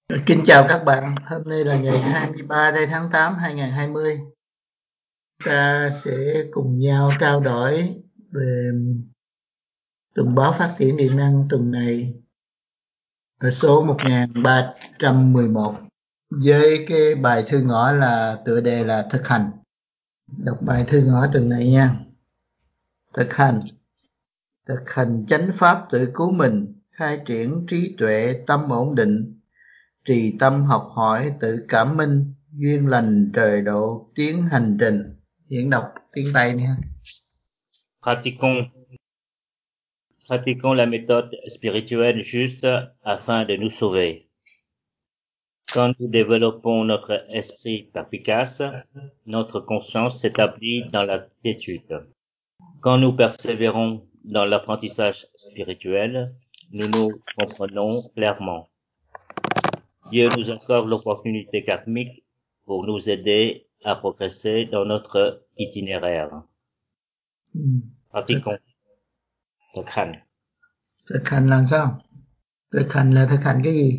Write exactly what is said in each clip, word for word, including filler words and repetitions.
Kính chào các bạn, hôm nay là ngày hai mươi ba tháng tám năm hai nghìn không trăm hai mươi. Ta sẽ cùng nhau trao đổi về tuần báo phát triển điện năng tuần này ở số một nghìn ba trăm mười một với cái bài thư ngõ là tựa đề là thực hành. Đọc bài thư ngõ tuần này nha. Thực hành. Thực hành chánh pháp tự cứu mình, khai triển trí tuệ tâm ổn định, trì tâm học hỏi tự cảm minh, duyên lành trời độ tiến hành trình. Diễn đọc tiếng Tây nha. Pratiquons, pratiquons la méthode spirituelle juste afin de nous sauver. Quand nous développons notre esprit perspicace, notre conscience s'établit dans la quiétude. Quand nous persévérons dans l'apprentissage spirituel, nous nous comprenons clairement. Dieu nous accorde l'opportunité karmique pour nous aider à progresser dans notre itinéraire. Ừ. Pratiquons. Thực hành. Thực hành là sao? Thực hành là thực hành cái gì?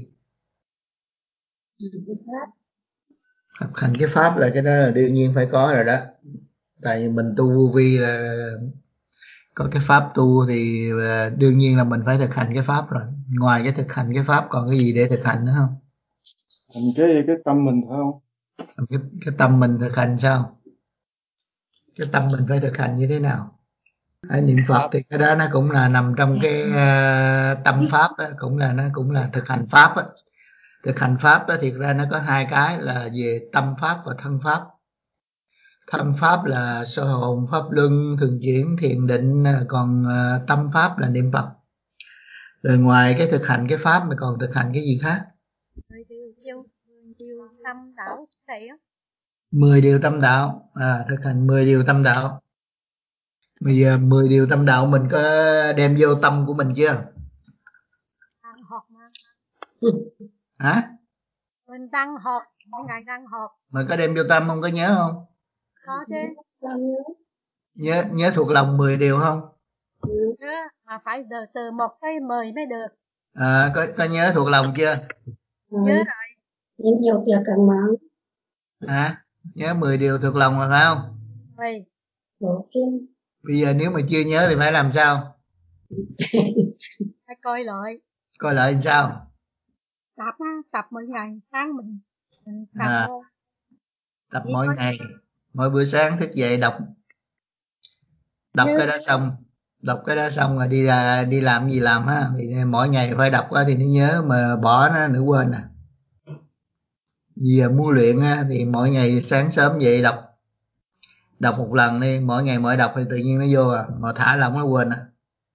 Thực hành cái pháp là cái đó là đương nhiên phải có rồi đó. Tại vì mình tu vô vi là có cái pháp tu thì đương nhiên là mình phải thực hành cái pháp rồi. Ngoài cái thực hành cái pháp còn cái gì để thực hành nữa không? Thành cái cái tâm mình phải không? Cái, cái tâm mình thực hành sao? Cái tâm mình phải thực hành như thế nào? À, niệm Phật thì cái đó nó cũng là nằm trong cái uh, tâm pháp đó, cũng là nó cũng là thực hành pháp đó. Thực hành pháp đó thiệt ra nó có hai cái là về tâm pháp và thân pháp. Thân pháp là sơ hồn, pháp luân, thường chuyển, thiền định, còn uh, tâm pháp là niệm Phật. Rồi ngoài cái thực hành cái pháp mà còn thực hành cái gì khác? mười điều, mười điều tâm đạo thầy á. mười điều tâm đạo, à thực hành mười điều tâm đạo. Bây giờ mười điều tâm đạo mình có đem vô tâm của mình chưa? Đang học mà. Hả? Mình đang học, mấy ngày đang học. Mà có đem vô tâm không, có nhớ không? Có chứ. Nhớ nhớ thuộc lòng mười điều không? Nhớ, mà phải từ từ một tới mười mới được. À, có có nhớ thuộc lòng chưa? Nhớ rồi. Những điều việc cần mong. Hả? Nhớ mười điều thuộc lòng rồi phải không? Vậy. Bây giờ nếu mà chưa nhớ thì phải làm sao? Phải coi lại. Coi lại làm sao? Tập á, tập mỗi ngày, sáng mình, mình tập À, thôi. tập Chỉ mỗi có ngày, mỗi bữa sáng thức dậy đọc đọc như... cái đó xong, đọc cái đó xong rồi đi ra đi làm gì làm ha, thì mỗi ngày phải đọc á thì nó nhớ, mà bỏ nó nữa quên à. Giờ muốn luyện á thì mỗi ngày sáng sớm dậy đọc đọc một lần đi, mỗi ngày mỗi đọc thì tự nhiên nó vô à, mà thả lỏng nó quên à.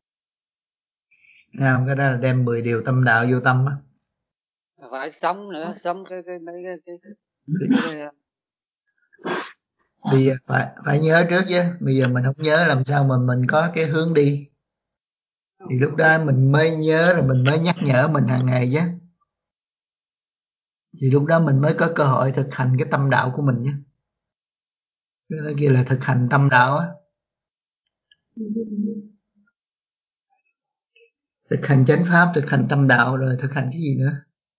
Nghe không? Cái đó là đem mười điều tâm đạo vô tâm á. Phải sống nữa, sống cái cái mấy cái cái, cái, cái, cái bây giờ phải phải nhớ trước chứ, bây giờ mình không nhớ làm sao mà mình có cái hướng đi, thì lúc đó mình mới nhớ, rồi mình mới nhắc nhở mình hàng ngày chứ, thì lúc đó mình mới có cơ hội thực hành cái tâm đạo của mình nhé. Cái đó kia là thực hành tâm đạo á. Thực hành chánh pháp, thực hành tâm đạo, rồi thực hành cái gì nữa?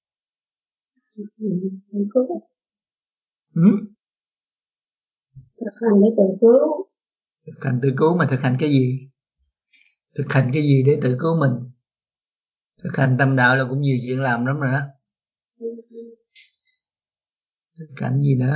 Ừ? Thực hành để tự cứu. Thực hành tự cứu, mà thực hành cái gì? Thực hành cái gì để tự cứu mình? Thực hành tâm đạo là cũng nhiều chuyện làm lắm rồi đó. Thực hành gì nữa?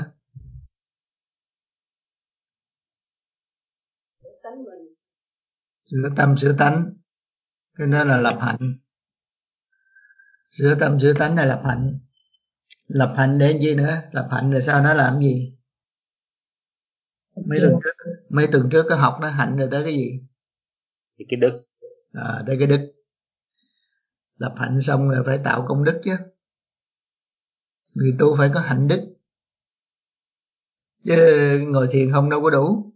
Sửa tâm sửa tánh, cái đó là lập hạnh. Sửa tâm sửa tánh là lập hạnh. Lập hạnh để gì nữa? Lập hạnh rồi sao nó làm gì? Mấy tuần trước mấy tuần trước có học nó hạnh rồi tới cái gì? Thì cái đức. À, tới cái đức. Lập hạnh xong rồi phải tạo công đức chứ. Người tu phải có hạnh đức, chứ ngồi thiền không đâu có đủ.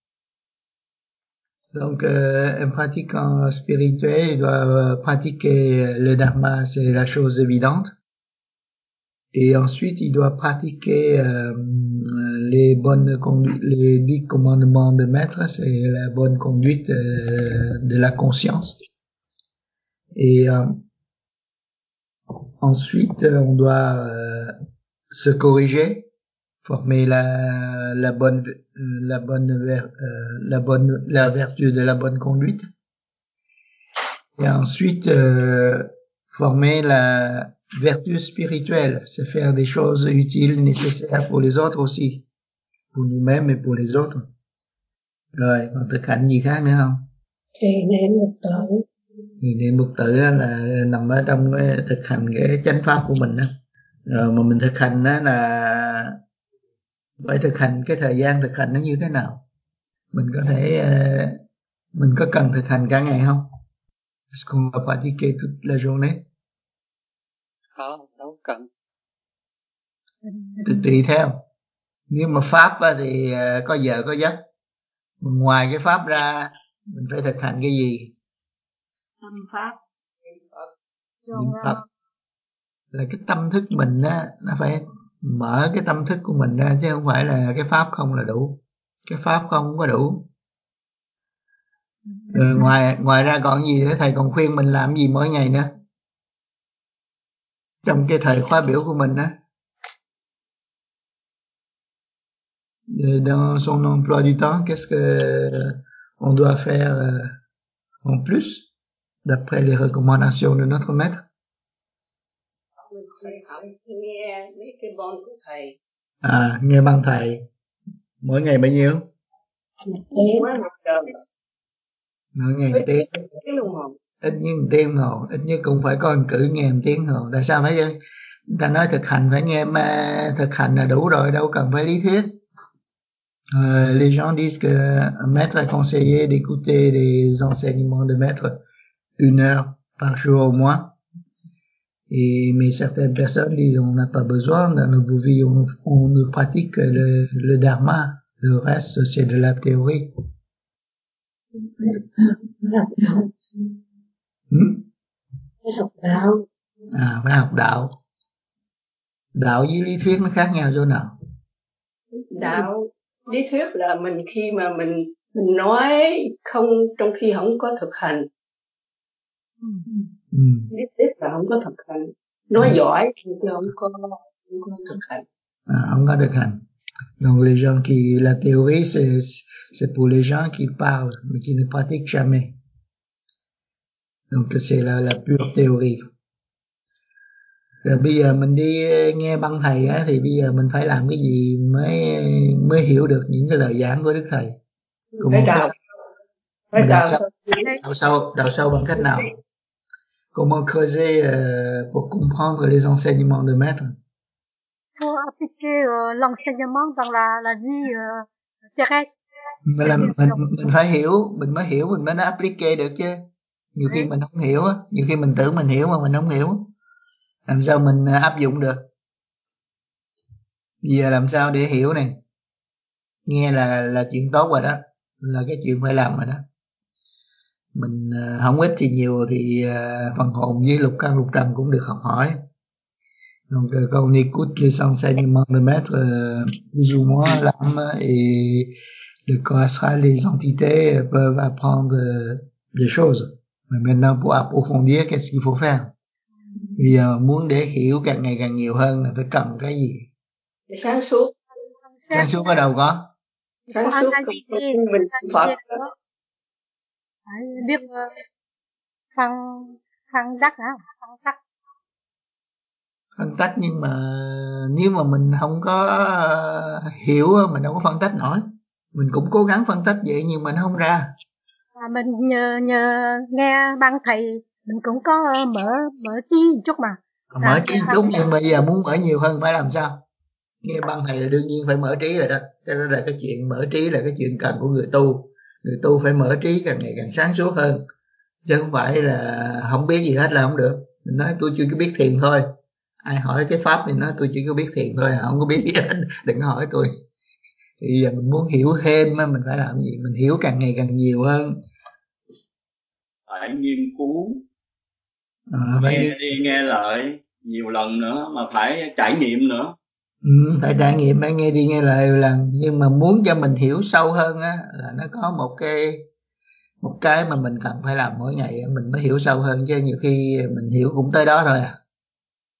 Donc euh, un pratiquant spirituel il doit pratiquer le dharma, c'est la chose évidente. Et ensuite il doit pratiquer euh, les bonnes conduites, les dix commandements de maître, c'est la bonne conduite euh, de la conscience. Et euh, ensuite on doit euh, se corriger, former la la bonne la bonne ver- euh, la bonne la vertu de la bonne conduite, et ensuite euh, former la vertu spirituelle, c'est faire des choses utiles, nécessaires pour les autres aussi, pour nous-mêmes et pour les autres. Rồi còn thực hành gì khác nữa không? thì niệm một tự. Thì niệm Phật tự đó là nằm ở trong cái thực hành cái chánh pháp của mình đó. Rồi mà mình thực hành đó là phải thực hành, cái thời gian thực hành nó như thế nào? Mình có thể uh, mình có cần thực hành cả ngày không? Est-ce qu'on va pratiquer toute la journée? Không, đâu cần. Thì tùy theo. Nếu mà pháp á, thì uh, có giờ có giấc. Ngoài cái pháp ra mình phải thực hành cái gì? Tâm pháp. Niệm Phật. Là cái tâm thức mình á, nó phải mở cái tâm thức của mình ra, chứ không phải là cái pháp không là đủ. Cái pháp không có đủ. Rồi ngoài ngoài ra còn gì nữa? Thầy còn khuyên mình làm gì mỗi ngày nữa trong cái thời khóa biểu của mình á? Dans son emploi du temps, qu'est-ce que on doit faire en plus d'après les recommandations de notre maître? Mình phải học nghe mấy cái bon của thầy. À, nghe băng thầy. Mỗi ngày bao nhiêu? Tiếng. Mỗi ngày tiếng. Ít nhất một tiếng hồ, ít nhất cũng phải có một cử nghe một tiếng hồ. Tại sao phải vậy? Ta nói thực hành phải nghe, mà thực hành là đủ rồi, đâu cần phải lý thuyết. Euh, les gens disent que un maître est conseillé d'écouter les enseignements de maître une heure par jour au moins. Et, mais certaines personnes disent on n'a pas besoin, dans nos vies on, on ne pratique que le, le dharma, le reste c'est de la théorie. Hmm? Phải học đạo. À, phải học đạo. Đạo với lý thuyết nó khác nhau chỗ nào? Đạo lý thuyết là mình khi mà mình mình nói không, trong khi không có thực hành. Ừ. Lý thuyết là không có thực hành. Nói giỏi chứ không có không có thực hành. À, không có thực hành. Donc les gens qui, la théorie c'est c'est pour les gens qui parlent mais qui ne pratiquent jamais. Donc c'est la la pure théorie. Rồi bây giờ mình đi nghe băng thầy á, thì bây giờ mình phải làm cái gì mới mới hiểu được những cái lời giảng của Đức Thầy? Phải đào. Phải đào sâu. Đào sâu, đào sâu bằng cách nào? Comment creuser euh, pour comprendre les enseignements de maître? Pour appliquer euh, l'enseignement dans la, la vie euh, terrestre. Mình, làm, mình, mình phải hiểu, mình mới hiểu, mình mới nói applique được chứ. Nhiều khi mình không hiểu á, nhiều khi mình tưởng mình hiểu mà mình không hiểu. Làm sao mình áp dụng được? Bây giờ làm sao để hiểu này? Nghe là là chuyện tốt rồi đó, là cái chuyện phải làm rồi đó. Mình không ít thì nhiều thì phần hồn với lục căn lục trần cũng được học hỏi. Donc quand on écoute les enseignements de maître euh, plus ou moins l'âme et le corps astral, les entités peuvent apprendre euh, des choses. Mais maintenant pour approfondir, qu'est-ce qu'il faut faire? Bây giờ muốn để hiểu càng ngày càng nhiều hơn là phải cần cái gì? Sáng suốt. Sáng suốt ở đâu có? Sáng suốt trong mình Phật. Phải biết phân phân đắc hả? Phân tắc. Phân tách, nhưng mà nếu mà mình không có hiểu mình đâu có phân tách nổi. Mình cũng cố gắng phân tách vậy nhưng mà nó không ra. À, mình nhờ nhờ nghe băng thầy mình cũng có mở mở trí một chút mà. À, mở trí một chút nhưng mà giờ muốn mở nhiều hơn phải làm sao? Nghe băng thầy là đương nhiên phải mở trí rồi đó. Cái đó là cái chuyện mở trí là cái chuyện cần của người tu. Người tu phải mở trí càng ngày càng sáng suốt hơn. Chứ không phải là không biết gì hết là không được. Mình nói tôi chưa có biết thiền thôi. Ai hỏi cái pháp thì nói tôi chỉ có biết thiền thôi, không có biết gì hết, đừng có hỏi tôi. Thì giờ mình muốn hiểu thêm mình phải làm gì? Mình hiểu càng ngày càng nhiều hơn. Phải nghiên cứu, à, phải nghe đi nghe lại nhiều lần nữa, mà phải trải nghiệm nữa. Ừ, phải trải nghiệm, phải nghe đi nghe lại nhiều lần. Nhưng mà muốn cho mình hiểu sâu hơn á, là nó có một cái một cái mà mình cần phải làm mỗi ngày mình mới hiểu sâu hơn, chứ nhiều khi mình hiểu cũng tới đó thôi à.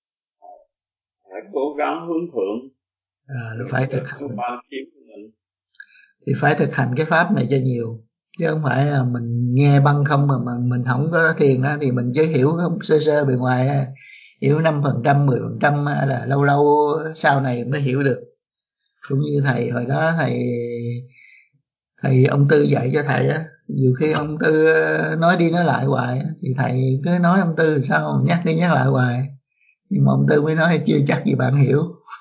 phải cố gắng hướng thượng. À, là phải thực hành. Ban kiếm của mình. Thì phải thực hành cái pháp này cho nhiều, chứ không phải là mình nghe băng không mà, mà mình không có thiền đó, thì mình chỉ hiểu không sơ sơ bề ngoài, hiểu năm phần trăm, mười phần trăm là lâu lâu sau này mới hiểu được. Cũng như thầy hồi đó thầy thầy ông Tư dạy cho thầy á, nhiều khi ông Tư nói đi nói lại hoài thì thầy cứ nói ông Tư sao nhắc đi nhắc lại hoài, nhưng mà ông Tư mới nói chưa chắc gì bạn hiểu.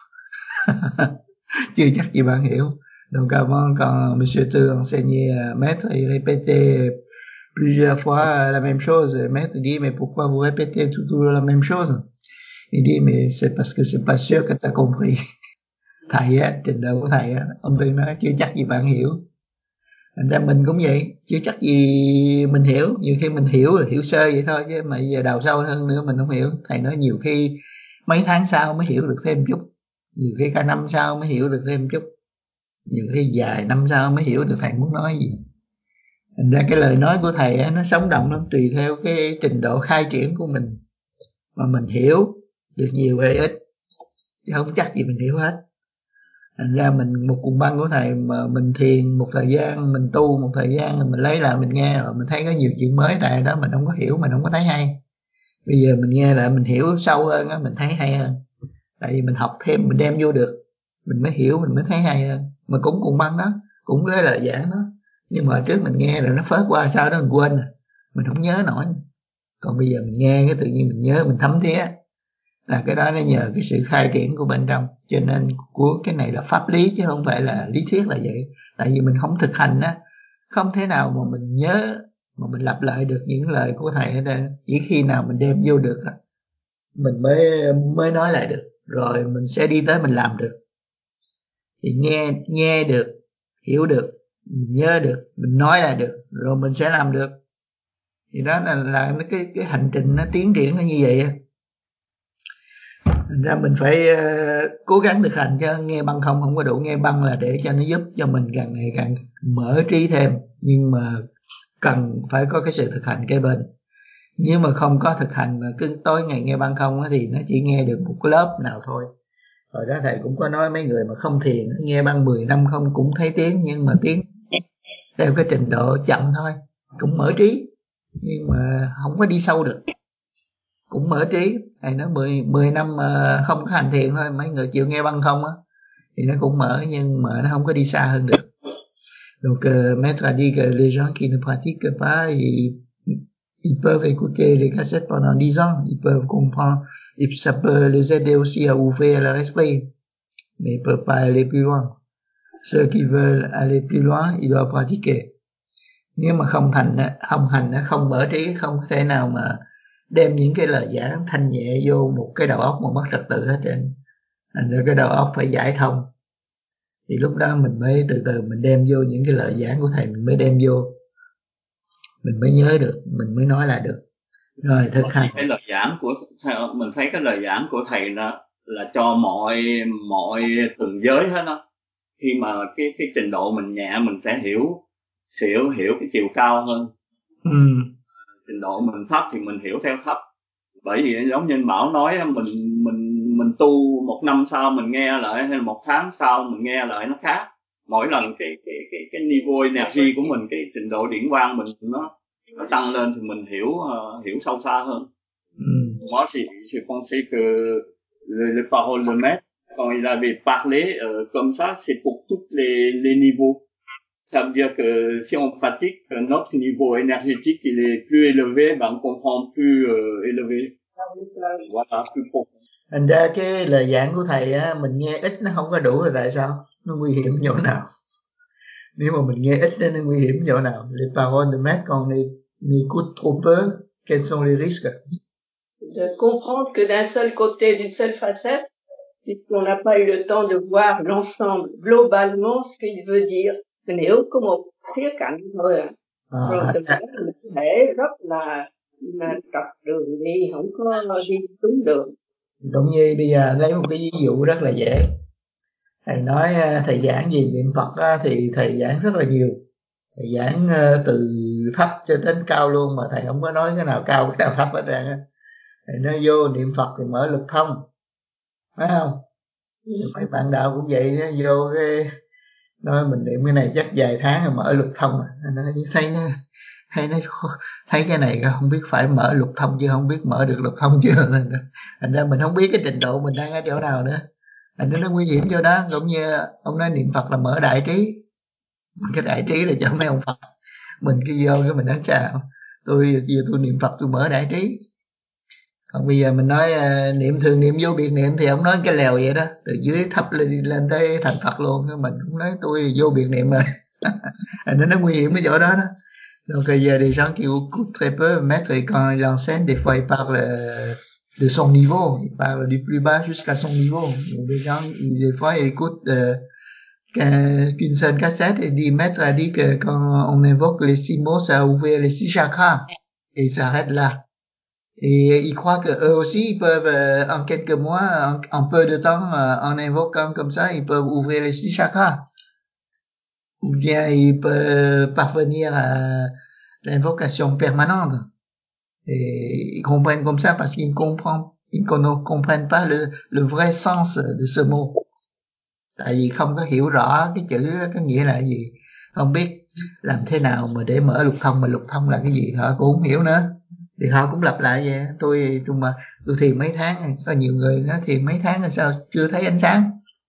Chưa chắc gì bạn hiểu. Donc avant quand Monsieur Tư enseignait, maître il répétait plusieurs fois la même chose. Maître dit mais pourquoi vous répétez toujours la même chose? Il dit mais c'est parce que c'est pas sûr que tu as compris. Thầy á, trình độ của thầy á, ông Tư nói chưa chắc gì bạn hiểu. Thành ra mình cũng vậy, chưa chắc gì mình hiểu, nhiều khi mình hiểu là hiểu sơ vậy thôi, chứ mà giờ đào sâu hơn nữa mình không hiểu. Thầy nói nhiều khi mấy tháng sau mới hiểu được thêm chút, nhiều khi cả năm sau mới hiểu được thêm chút, nhiều khi dài năm sau mới hiểu được thầy muốn nói gì. Thành ra cái lời nói của thầy á, nó sống động lắm, tùy theo cái trình độ khai triển của mình mà mình hiểu được nhiều hay ít, chứ không chắc gì mình hiểu hết. Thành ra mình một cuộn băng của thầy mà mình thiền một thời gian, mình tu một thời gian rồi mình lấy lại mình nghe rồi mình thấy có nhiều chuyện mới tại đó mình không có hiểu, mình không có thấy hay. Bây giờ mình nghe lại mình hiểu sâu hơn á, mình thấy hay hơn. Tại vì mình học thêm, mình đem vô được, mình mới hiểu, mình mới thấy hay hơn. Mà cũng cuộn băng đó, cũng cái lời giảng đó, nhưng mà trước mình nghe rồi nó phớt qua, sau đó mình quên rồi, mình không nhớ nổi. Còn bây giờ mình nghe cái tự nhiên mình nhớ, mình thấm thía, là cái đó nó nhờ cái sự khai triển của bên trong. Cho nên của cái này là pháp lý chứ không phải là lý thuyết là vậy. Tại vì mình không thực hành á, không thể nào mà mình nhớ mà mình lặp lại được những lời của thầy hết trơn. Chỉ khi nào mình đem vô được mình mới mới nói lại được, rồi mình sẽ đi tới mình làm được. Thì nghe nghe được, hiểu được, mình nhớ được, mình nói lại được, rồi mình sẽ làm được. Thì đó là là cái cái hành trình nó tiến triển nó như vậy. Thành ra mình phải uh, cố gắng thực hành, chứ nghe băng không không có đủ. Nghe băng là để cho nó giúp cho mình càng ngày càng mở trí thêm, nhưng mà cần phải có cái sự thực hành kế bên. Nếu mà không có thực hành mà cứ tối ngày nghe băng không á, thì nó chỉ nghe được một cái lớp nào thôi. Hồi đó thầy cũng có nói mấy người mà không thiền nghe băng mười năm không cũng thấy tiếng, nhưng mà tiếng theo cái trình độ chậm thôi, cũng mở trí nhưng mà không có đi sâu được. Cũng mở trí, thầy nói mười, mười năm mà không có hành thiền thôi, mấy người chịu nghe băng không á thì nó cũng mở, nhưng mà nó không có đi xa hơn được. Donc euh, Maître a dit que les gens qui ne pratiquent pas, ils, ils peuvent écouter les cassettes pendant dix ans, ils peuvent comprendre, et ça peut les aider aussi à ouvrir leur esprit, mais ils peuvent pas aller plus loin. Ceux qui veulent aller plus loin, ils doivent pratiquer. Nếu mà không thành, không hành, không mở trí, không thể nào mà đem những cái lời giảng thanh nhẹ vô một cái đầu óc mà mất trật tự hết trơn. Thành ra cái đầu óc phải giải thông, thì lúc đó mình mới từ từ mình đem vô những cái lời giảng của thầy, mình mới đem vô, mình mới nhớ được, mình mới nói lại được. Rồi thực hành. Cái lời giảng của mình thấy cái lời giảng của thầy là là cho mọi mọi từng giới hết đó. Khi mà cái cái trình độ mình nhẹ mình sẽ hiểu hiểu hiểu cái chiều cao hơn. Ừ. Trình độ mình thấp thì mình hiểu theo thấp. Bởi vì giống như Bảo nói, mình mình mình tu một năm sau mình nghe lại, hay là một tháng sau mình nghe lại nó khác. Mỗi lần cái cái cái cái niveau energy của mình, cái trình độ điển quang mình nó nó tăng lên thì mình hiểu uh, hiểu sâu xa hơn. Mm. Moi, j'ai, j'ai pensé que le, le parole de maître, quand il avait parlé euh, comme ça, c'est pour tous les, les niveaux. Ça veut dire que si on pratique, notre niveau énergétique il est plus élevé, ben on comprend plus euh, élevé. Voilà, plus profond. Thành ra cái lời giảng của thầy á, mình nghe ít nó không có đủ rồi tại sao? Nó nguy hiểm chỗ nào? Nếu mà mình nghe ít nó nguy hiểm chỗ nào? Les paroles de maître quand on écoute trop peu, quels sont les risques? De comprendre que d'un seul côté, d'une seule facette, puisqu'on n'a pas eu le temps de voir l'ensemble, globalement, ce qu'il veut dire. Mình hiểu có một khía cạnh thôi à. À, Rồi từ đó mình có thể rất là, là trật đường đi, không có đi đúng đường. Cũng như bây giờ lấy một cái ví dụ rất là dễ. Thầy nói thầy giảng gì niệm Phật á, thì thầy giảng rất là nhiều. Thầy giảng từ thấp cho đến cao luôn, mà thầy không có nói cái nào cao cái nào thấp hết trơn á. Thầy nói vô niệm Phật thì mở lực thông, phải không? Mấy bạn đạo cũng vậy, vô cái nói mình niệm cái này chắc vài tháng rồi mở lục thông à. Nó thấy nó hay nó thấy cái này không biết phải mở lục thông chứ không biết mở được lục thông chưa. Thành ra mình không biết cái trình độ mình đang ở chỗ nào nữa. Thành ra nó nguy hiểm chỗ đó. Cũng như ông nói niệm Phật là mở đại trí, cái đại trí là cho mấy ông Phật, mình cái vô cái mình nói chào tôi giờ tôi niệm Phật tôi mở đại trí. Còn bây giờ mình nói uh, niệm thường niệm vô biệt niệm thì ông nói cái lèo vậy đó, từ dưới thấp lên lên tới thành Phật luôn. Mình cũng nói tôi vô biệt niệm rồi. Nên nó nguy hiểm cái chỗ đó đó. Donc il y a des gens qui écoutent très peu. Maître, quand il enseigne, des fois il parle de son niveau, il parle du plus bas jusqu'à son niveau. Des gens, des fois ils écoutent euh, qu'une seule cassette et dit Maître a dit que quand on invoque les six mots, ça ouvre les six chakras et il s'arrête là. Et ils croient que eux aussi ils peuvent euh, en quelques mois, en, en peu de temps, euh, en invoquant comme ça, ils peuvent ouvrir les six chakras. Ou bien il peut parvenir à l'invocation permanente. Et ils comprennent comme ça parce qu'ils comprennent, ils ne comprennent pas le, le vrai sens de ce mot. Tại vì không có hiểu rõ cái chữ có nghĩa là gì, không biết làm thế nào mà để mở lục thông, mà lục thông là cái gì họ cũng không hiểu nữa. Thì họ cũng lặp lại vậy. Tôi tôi mà tôi thiền mấy tháng, có nhiều người nói thiền mấy tháng rồi sao chưa thấy ánh sáng,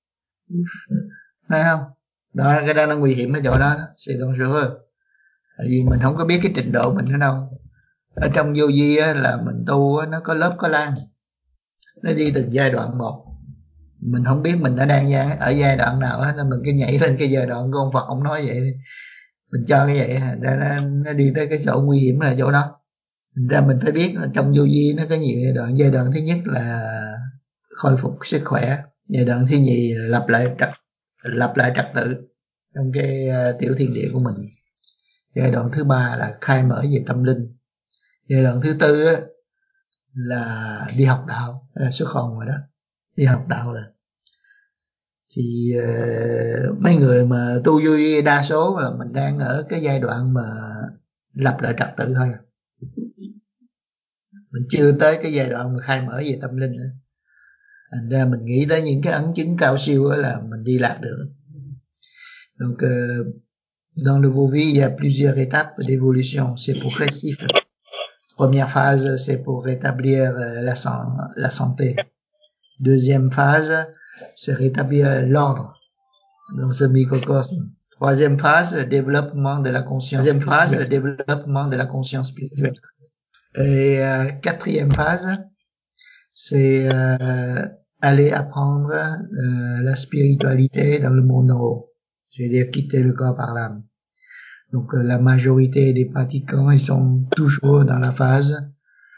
phải không? Đó, cái đó nó nguy hiểm ở chỗ đó, c'est dangereux. Tại vì mình không có biết cái trình độ mình ở đâu. Ở trong vô vi á, là mình tu á, nó có lớp có lan, nó đi từng giai đoạn một. Mình không biết mình đã đang ở giai đoạn nào hết, nên mình cứ nhảy lên cái giai đoạn của ông Phật ông nói vậy, mình cho cái vậy, nó, nó đi tới cái chỗ nguy hiểm là chỗ đó. Thành ra mình phải biết trong vô vi nó có nhiều giai đoạn. Giai đoạn thứ nhất là khôi phục sức khỏe, giai đoạn thứ nhì là lập lại trật lập lại trật tự trong cái uh, tiểu thiên địa của mình. Giai đoạn thứ ba là khai mở về tâm linh. Giai đoạn thứ tư á, là đi học đạo, là xuất hồn rồi đó, đi học đạo rồi. Thì uh, mấy người mà tu vô vi đa số là mình đang ở cái giai đoạn mà lập lại trật tự thôi, mình chưa tới cái giai đoạn mà khai mở về tâm linh nữa. Thành ra mình nghĩ tới những cái ấn chứng cao siêu là mình đi lạc được. Donc euh, dans le vô vi il y a plusieurs étapes d'évolution, c'est progressif. Première phase c'est pour rétablir la, la santé. Deuxième phase c'est rétablir l'ordre dans ce microcosme. Troisième phase, développement de la conscience. Deuxième phase, développement de la conscience spirituelle. Et euh, quatrième phase, c'est euh, aller apprendre euh, la spiritualité dans le monde en haut. Je veux dire quitter le corps par l'âme. Donc euh, la majorité des pratiquants, ils sont toujours dans la phase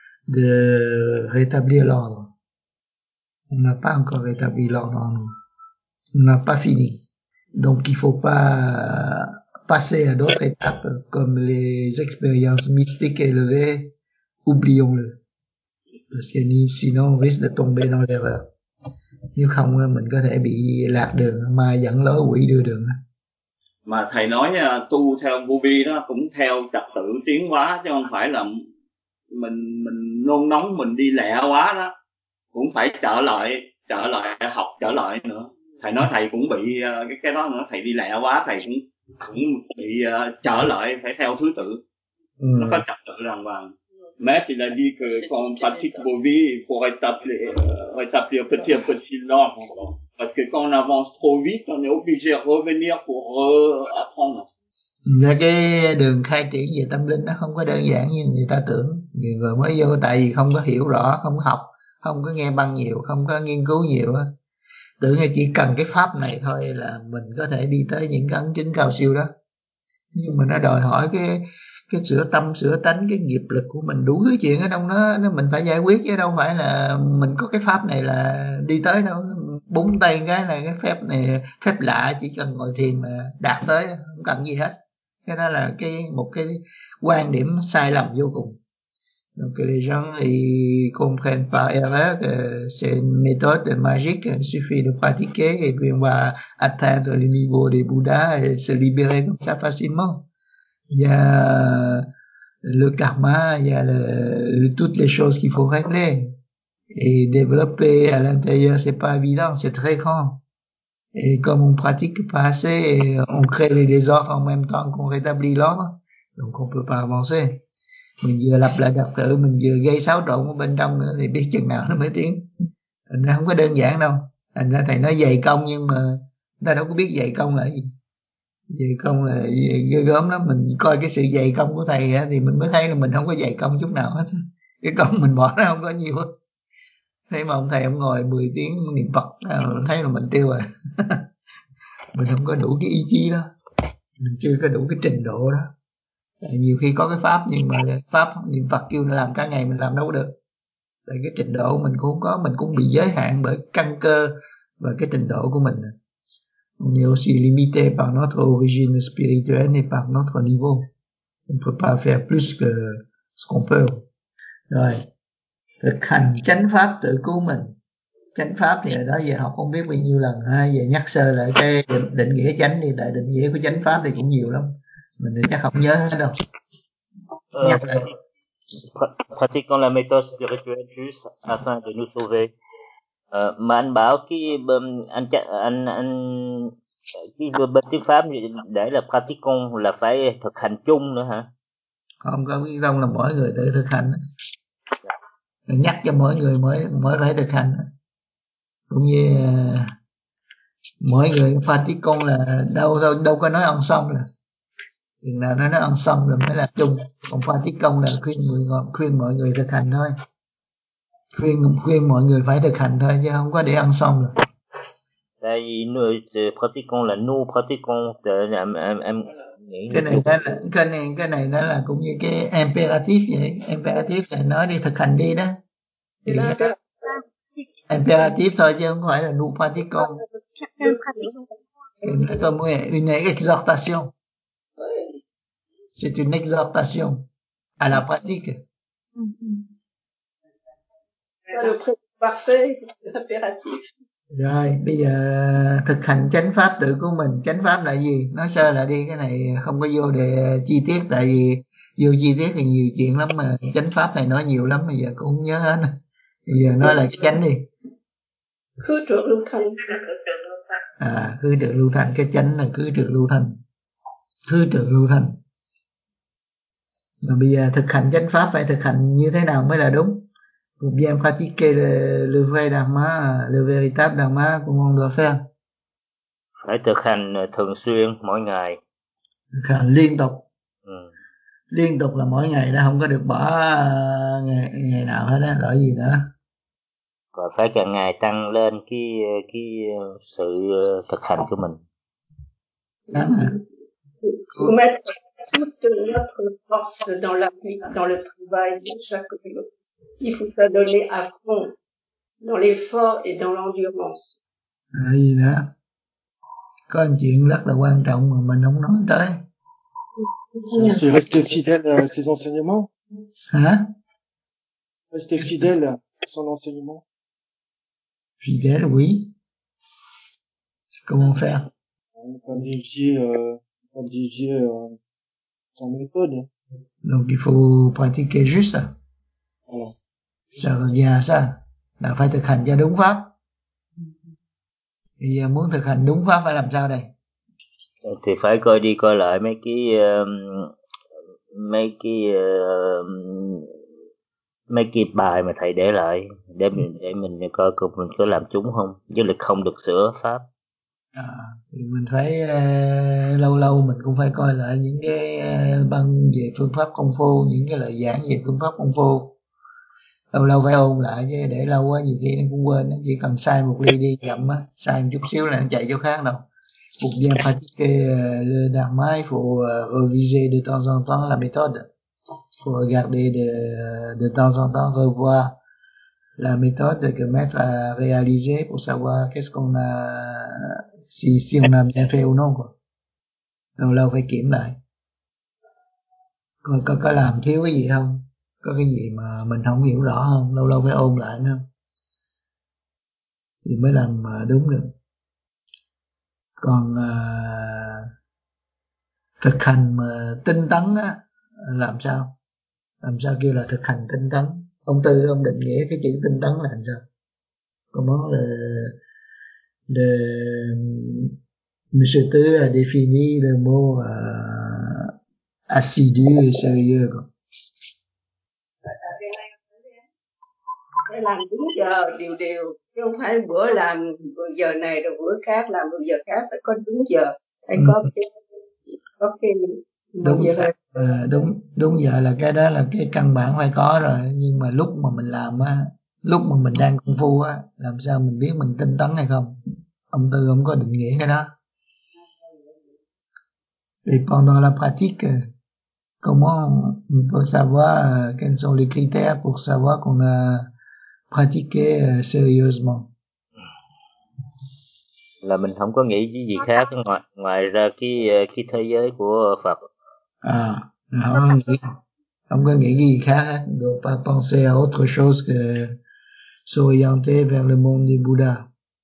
de rétablir l'ordre. On n'a pas encore rétabli l'ordre en nous. On n'a pas fini. Donc il faut pas passer à d'autres étapes comme les expériences mystiques élevées, oublions-le. Parce que sinon on risque de tomber dans l'erreur. Nếu không mình có thể bị lạc đường, ma dẫn lối, quỷ đưa đường. Mà thầy nói tu theo vô vi đó cũng theo trật tự tiến hóa, chứ không phải là mình mình nôn nóng mình đi lẹ quá đó, cũng phải trở lại trở lại học trở lại nữa. Thầy nói thầy cũng bị cái cái đó nữa, thầy đi lẹ quá thầy cũng cũng bị uh, trở lại phải theo thứ tự. Ừ. Nó có trật tự đàng hoàng. Mais il a dit que quand on pratique vô vi, il faut rétablir, euh, rétablir petit à petit l'ordre. Parce que quand on avance trop vite, on est obligé de revenir pour apprendre. Cái đường khai triển về tâm linh nó không có đơn giản như người ta tưởng. Nhiều người mới vô tại vì không có hiểu rõ, không có học, không có nghe băng nhiều, không có nghiên cứu nhiều. Tưởng là chỉ cần cái pháp này thôi là mình có thể đi tới những cái ấn chứng cao siêu đó. Nhưng mà nó đòi hỏi cái cái sửa tâm, sửa tánh, cái nghiệp lực của mình, đủ thứ chuyện ở trong đó, nó mình phải giải quyết, chứ đâu phải là mình có cái pháp này là đi tới đâu. Búng tay cái là cái phép này, phép lạ, chỉ cần ngồi thiền là đạt tới, không cần gì hết. Cái đó là cái một cái quan điểm sai lầm vô cùng. Donc les gens ils comprennent par erreur que c'est une méthode magique, il suffit de pratiquer et puis on va atteindre le niveau des Bouddhas et se libérer comme ça facilement. Il y a le karma, il y a le, le, toutes les choses qu'il faut régler. Et développer à l'intérieur, c'est pas évident, c'est très grand. Et comme on pratique pas assez, et on crée les désordres en même temps qu'on rétablit l'ordre, donc on peut pas avancer. Mình vừa lập lại trật tự, mình vừa gây xáo trộn ở bên trong nữa thì biết chừng nào nó mới tiến. Thành ra không có đơn giản đâu. Thành ra thầy nói dày công nhưng mà người ta đâu có biết dày công là gì. Dày công là ghê gớm lắm. Mình coi cái sự dày công của thầy á, thì mình mới thấy là mình không có dày công chút nào hết. Cái công mình bỏ ra không có nhiều hết. Thế mà ông thầy ông ngồi mười tiếng niệm Phật, thấy là mình tiêu rồi. Mình không có đủ cái ý chí đó, mình chưa có đủ cái trình độ đó. Tại nhiều khi có cái pháp nhưng mà pháp niệm Phật kêu nó làm cả ngày mình làm đâu có được. Tại cái trình độ mình cũng không có, mình cũng bị giới hạn bởi căn cơ và cái trình độ của mình. On est aussi limité par notre origine spirituelle et par notre niveau. On ne peut pas faire plus que ce qu'on peut. Rồi, thực hành chánh pháp tự cứu mình. Chánh pháp thì ở đó giờ học không biết bao nhiêu lần ha, giờ nhắc sơ lại cái định, định nghĩa chánh đi, tại định nghĩa của chánh pháp thì cũng nhiều lắm, mình thì chắc không nhớ hết đâu. Euh, Nhắc lại. Pratiquons la méthode spirituelle juste afin de nous sauver. Euh, mà anh bảo cái um, anh anh anh cái bên tiếng Pháp để là pratiquons là phải thực hành chung nữa hả? Không có, cái đâu là mỗi người tự thực hành. Nhắc cho mỗi người mỗi mỗi phải thực hành. Cũng như uh, mỗi người pratiquons là đâu đâu đâu có nói ensemble là. Chừng nào nó nói ensemble là mới là chung. Còn pratiquons là khuyên người khuyên mọi người thực hành thôi. Khuyên khuyên mọi người phải thực hành thôi chứ không có để ensemble. Tại vì nous pratiquons là nous pratiquons em em em nghĩ cái này đó là cái này cái này đó là cũng như cái imperative vậy. Imperative là nói đi thực hành đi đó. Thì imperative thôi chứ không phải là nous pratiquons. C'est comme une exhortation. C'est une exhortation à la pratique. Le parfait, impératif. Rồi, bây giờ thực hành chánh pháp tự của mình. Chánh pháp là gì? Nói sơ lại đi, cái này không có vô đề chi tiết, tại vì vô chi tiết thì nhiều chuyện lắm mà. Chánh pháp này nói nhiều lắm, bây giờ cũng không nhớ hết. Bây giờ nói là cái chánh đi. Khứ trượng lưu thanh. À, khứ trượng lưu thanh, cái chánh là khứ trượng lưu thanh. Khứ trượng lưu thanh. Mà bây giờ thực hành chánh pháp phải thực hành như thế nào mới là đúng? Pour bien pratiquer le, le vrai dharma, le véritable dharma, comment on doit faire? Phải thực hành thường xuyên mỗi ngày. Thực hành liên tục. Ừ. Liên tục là mỗi ngày đó, không có được bỏ ngày, ngày nào hết á, đổi gì nữa. Và phải càng ngày tăng lên cái cái sự thực hành của mình. Đáng hả? Pour mettre toute notre force dans la dans le travail de chaque jour. Il faut s'adonner à fond dans l'effort et dans l'endurance. À, gì nữa? Có một chuyện rất là quan trọng mà mình không nói tới. C'est rester fidèle à ses enseignements. Hả? Rester fidèle à son enseignement. Fidèle, oui. Comment faire? Ne pas dévier, euh, pas dévier euh, sa méthode. Donc il faut pratiquer juste. Voilà. Ça revient à ça. Là phải thực hành cho đúng pháp. Bây giờ muốn thực hành đúng pháp phải làm sao đây? Thì phải coi đi coi lại mấy cái uh, mấy cái uh, mấy cái bài mà thầy để lại để mình để mình coi coi mình có làm chúng không, chứ là không được sửa pháp. À, thì mình phải uh, lâu lâu mình cũng phải coi lại những cái uh, băng về phương pháp công phu, những cái lời giảng về phương pháp công phu. Lâu lâu phải ôn lại, chứ để lâu quá nhiều khi nó cũng quên. Chỉ cần sai một ly đi chậm á, sai một chút xíu là nó chạy chỗ khác đâu. Pour bien pratiquer le dharma, il faut reviser de temps en temps la méthode. Il faut regarder de, de temps en temps, revoir la méthode que maître a réalisée pour savoir qu'est-ce qu'on a, si, si on a bien fait ou non, quoi. Lâu lâu phải kiểm lại. Coi có, có làm thiếu cái gì không? Có cái gì mà mình không hiểu rõ không? Lâu lâu phải ôn lại nữa. Thì mới làm đúng được. Còn à, thực hành mà tinh tấn á, làm sao? Làm sao kêu là thực hành tinh tấn? ông Tư ông định nghĩa cái chữ tinh tấn là làm sao? Comment le, le Monsieur Tư a défini le mot uh, assidu et sérieux quoi. Phải làm đúng giờ đều đều, chứ không phải bữa làm bữa giờ này rồi bữa khác làm bữa giờ khác, phải có đúng giờ, phải Ừ. có cái có cái Đúng giờ giờ, ờ, đúng đúng giờ là cái đó là cái căn bản phải có rồi, nhưng mà lúc mà mình làm á, lúc mà mình đang công phu á, làm sao mình biết mình tinh tấn hay không? Ông Tư không có định nghĩa cái đó. Et pendant la pratique, comment on peut savoir euh, quels sont les critères pour savoir qu'on a pratiqué euh, sérieusement? Là mình không có nghĩ cái gì khác ngoài ngoài ra cái cái thế giới của Phật. À, không có nghĩ, không có nghĩ cái gì khác hết. Ne doit pas penser à autre chose que s'orienter vers le monde des Bouddhas.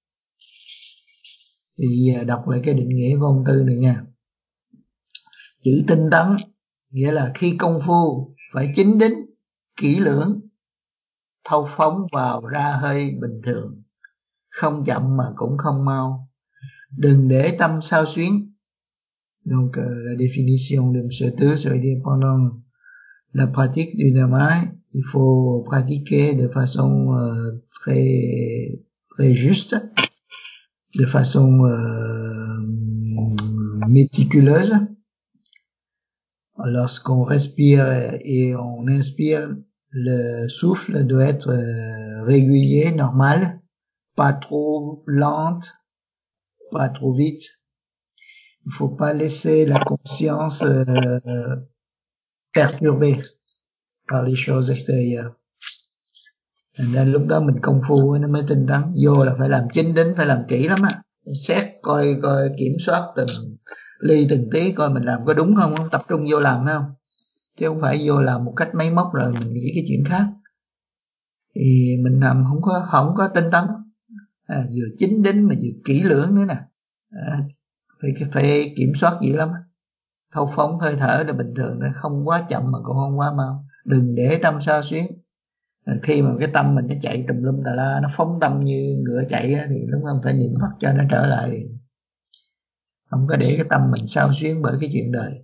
Thì giờ đọc lại cái định nghĩa của ông Tư này nha. Chữ tinh tấn nghĩa là khi công phu phải chính đính, kỹ lưỡng, thâu phóng vào ra hơi bình thường, không chậm mà cũng không mau, đừng để tâm xao xuyến. Donc euh, la définition de Monsieur Tư serait dire pendant la pratique du Dhamma, il faut pratiquer de façon euh, très très juste, de façon euh, méticuleuse. Lorsqu'on respire et on inspire, le souffle doit être euh, régulier, normal, pas trop lente, pas trop vite. Il faut pas laisser la conscience euh, perturbée par les choses extérieures. Nên lúc đó mình công phu nó mới tinh tấn. Vô là phải làm chính đính, phải làm kỹ lắm á. Xét coi coi kiểm soát từng ly từng tí coi mình làm có đúng không, không tập trung vô làm phải không? Chứ không phải vô làm một cách máy móc rồi mình nghĩ cái chuyện khác. Thì mình làm không có không có tinh tấn. À, vừa chính đính mà vừa kỹ lưỡng nữa nè. À, phải phải kiểm soát dữ lắm. Thâu phóng hơi thở là bình thường, không quá chậm mà cũng không quá mau. Đừng để tâm xao xuyến. Khi mà cái tâm mình nó chạy tùm lum tà la, nó phóng tâm như ngựa chạy á, thì lúc đó phải niệm Phật cho nó trở lại liền. Không có để cái tâm mình xao xuyến bởi cái chuyện đời.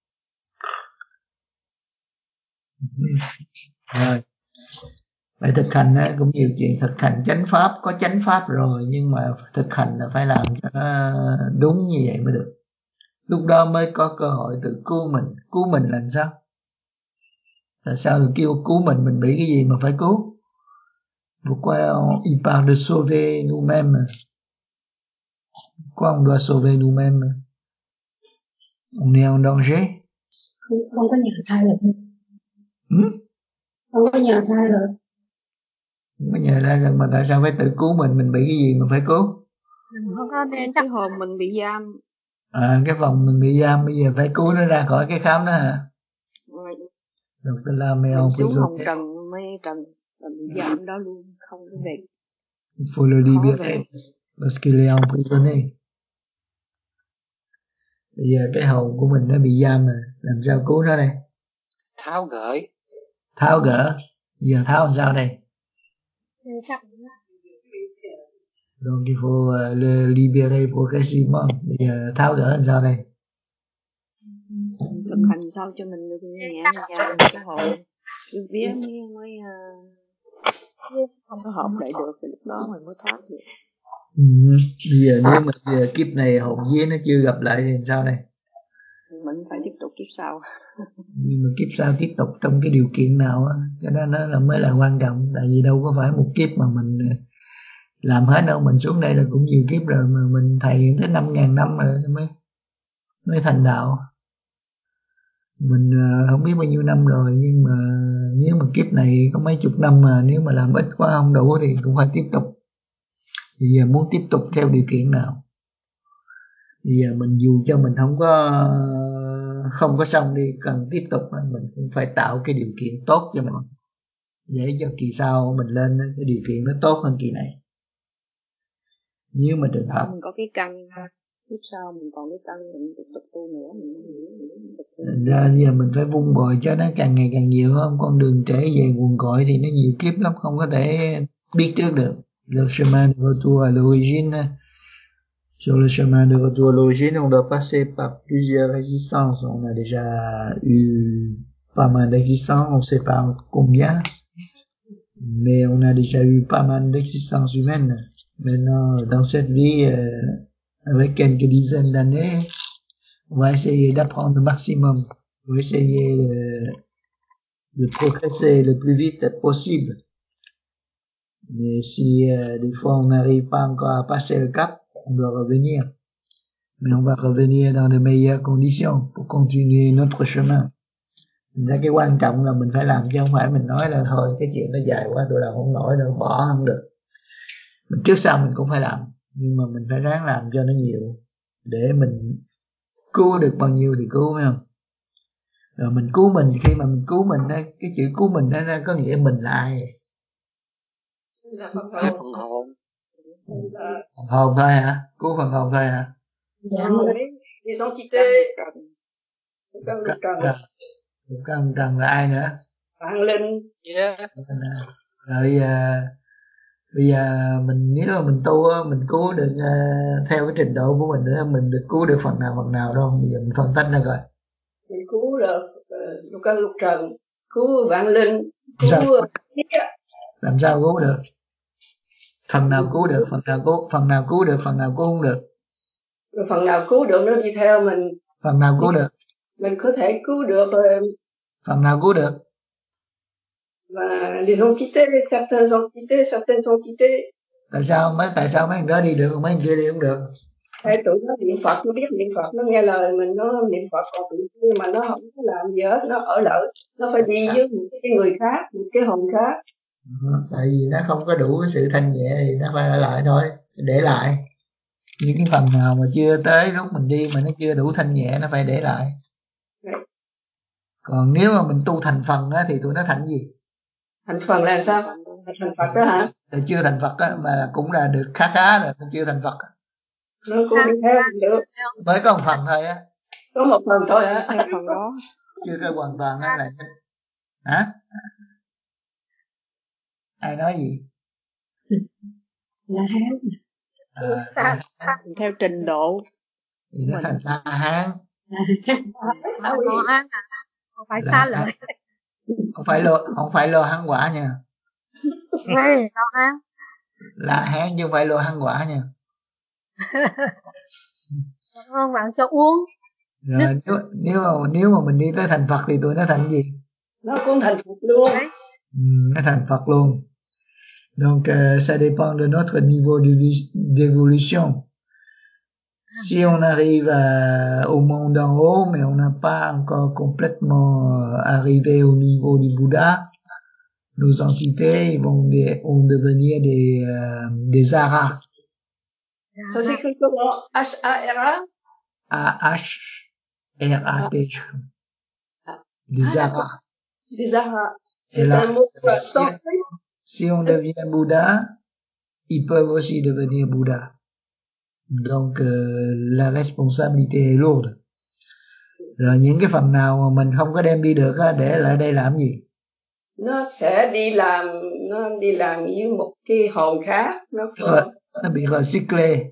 Rồi, phải thực hành á, cũng nhiều chuyện. Thực hành chánh pháp, có chánh pháp rồi, nhưng mà thực hành là phải làm cho nó đúng như vậy mới được. Lúc đó mới có cơ hội tự cứu mình. Cứu mình là sao? Tại sao người kêu cứu mình, mình bị cái gì mà phải cứu? Pourquoi il parle de sauver nous-mêmes? Pourquoi on doit sauver nous-mêmes? On est en danger? Không, không có nhờ thay lực. Hmm? Không có nhờ thay lực. Không có nhờ thay lực mà tại sao phải tự cứu mình? Mình bị cái gì mà phải cứu? Không có nên Cái hồn mình bị giam. À, cái phòng mình bị giam, bây giờ phải cứu nó ra khỏi cái khám đó hả? Donc là mais Mình en xuống hồng prisonnier. trần, mê trần, là bị giam đó luôn, không có về. Il faut le libérer parce qu'il est emprisonné. Bây giờ cái hồn của mình nó bị giam rồi, làm sao cứu nó đây? Tháo gỡ. Tháo gỡ. Giờ tháo làm sao đây? Donc il faut le libérer progressivement. Bây giờ tháo gỡ làm sao đây? Thực hành sao cho mình được nhẹ nhàng cái hồn, cái vía mới mới uh, không có hợp lại được, thì lúc đó mình mới thoát được. Ừ. Bây giờ nếu mà bây giờ kiếp này hồn vía nó chưa gặp lại thì làm sao đây? Mình phải tiếp tục kiếp sau. Nhưng mà kiếp sau tiếp tục trong cái điều kiện nào á, cái đó nó là mới là quan trọng. Tại vì đâu có phải một kiếp mà mình làm hết đâu, mình xuống đây là cũng nhiều kiếp rồi, mà mình thầy tới năm ngàn năm rồi mới mới thành đạo. Mình không biết bao nhiêu năm rồi, nhưng mà nếu mà kiếp này có mấy chục năm mà nếu mà làm ít quá không đủ thì cũng phải tiếp tục. Bây giờ muốn tiếp tục theo điều kiện nào? Bây giờ mình dù cho mình không có không có xong đi, cần tiếp tục mình cũng phải tạo cái điều kiện tốt cho mình, để cho kỳ sau mình lên cái điều kiện nó tốt hơn kỳ này. Nếu mà trường hợp mình có cái căn kiếp sau mình còn cái căn mình tiếp tục tu nữa, mình không hiểu mình tiếp tục tu. Thành ra giờ mình phải vun bồi cho nó càng ngày càng nhiều hơn, con đường trở về nguồn cội thì nó nhiều kiếp lắm, không có thể biết trước được. Le chemin de retour à l'origine, sur le chemin de retour à l'origine, on doit passer par plusieurs résistances. On a déjà eu pas mal d'existences, on sait pas combien, mais on a déjà eu pas mal d'existences humaines. Maintenant, dans cette vie, euh, avec quelques dizaines d'années, on va essayer d'apprendre le maximum. On va essayer de, de progresser le plus vite possible. Mais si euh, des fois on n'arrive pas encore à passer le cap, on doit revenir. Mais on va revenir dans de meilleures conditions pour continuer notre chemin. Thành ra cái quan trọng là mình phải làm, chứ không phải mình nói là thôi cái chuyện nó dài quá tôi làm không nổi đâu, bỏ không được. Mình trước sau mình cũng phải làm, nhưng mà mình phải ráng làm cho nó nhiều để mình cứu được bao nhiêu thì cứu, phải không? Rồi mình cứu mình, khi mà mình cứu mình á, cái chữ cứu mình đó nó có nghĩa mình là ai? Là phần Cái hồn. phần hồn. Phần hồn thôi hả? Cứu phần hồn thôi hả? Dạ Non, mình mais les entités, Trần. căn lục Lục trần, trần. Lục trần trần là ai nữa? vạn linh. Yeah. Rồi bây giờ, bây giờ mình nếu mà mình tu á, mình cứu được uh, theo cái trình độ của mình nữa, mình được cứu được phần nào phần nào đâu. Bây giờ mình phân tích ra coi. Mình cứu được uh, lục căn lục trần, cứu vạn linh, Sao? cứu uh, Làm sao cứu được? Phần nào cứu được, phần nào cứu, phần nào cứu được, phần nào cứu không được. rồi phần nào cứu được nó đi theo mình. Phần nào cứu được? Mình có thể cứu được rồi. Phần nào cứu được? Và les entités, certaines entités, certaines entités. Tại sao mấy tại sao mấy thằng đó đi được còn mấy thằng kia đi không được? Tại tụi nó niệm Phật, nó biết niệm Phật, nó nghe lời mình, nó niệm Phật, còn tụi kia mà nó không có làm gì hết, nó ở lại, nó phải đi với một cái người khác, một cái hồn khác. Ừ, tại vì nó không có đủ cái sự thanh nhẹ thì nó phải ở lại thôi, để lại. Những cái phần nào mà chưa tới lúc mình đi mà nó chưa đủ thanh nhẹ nó phải để lại. Còn nếu mà mình tu thành phần á thì tụi nó thành gì? Thành phần là sao? Thành Phật đó hả? Là chưa thành Phật á, mà là cũng là được khá khá rồi, nó chưa thành Phật á. Nó cũng đi theo được. Mới có một phần thôi á. Có một phần thôi hả? Theo phần đó. Chưa có hoàn toàn á là. Hả? Ai nói gì? là Hán. À, Theo trình độ thì nó thành La Hán. Là họ ăn à, không phải xa lợi. Không phải lô, không phải lô hán quả nha. Quê lo ăn. La Hán chứ không phải lô hán quả nha. Cảm ơn bạn cho uống. Rồi nếu nếu mà nếu mà mình đi tới thành Phật thì tụi nó thành gì? Nó cũng thành Phật luôn. Ừ, nó thành Phật luôn. Donc euh, ça dépend de notre niveau d'évolution. Si on arrive à, au monde en haut, mais on n'a pas encore complètement arrivé au niveau du Bouddha, nos entités ils vont, des, vont devenir des, euh, des aras. Ça s'écrit comment? H A R A? A H R A T. Des aras. Des aras. C'est là, un mot si, sanskrit. si on devient Bouddha, ils peuvent aussi devenir Bouddha. Donc euh, la responsabilité est lourde. Rồi những cái phần nào mà mình không có đem đi được á, để lại đây làm gì? Nó sẽ đi làm, nó đi làm với một cái hồn khác. Nó Rồi, nó bị recyclé.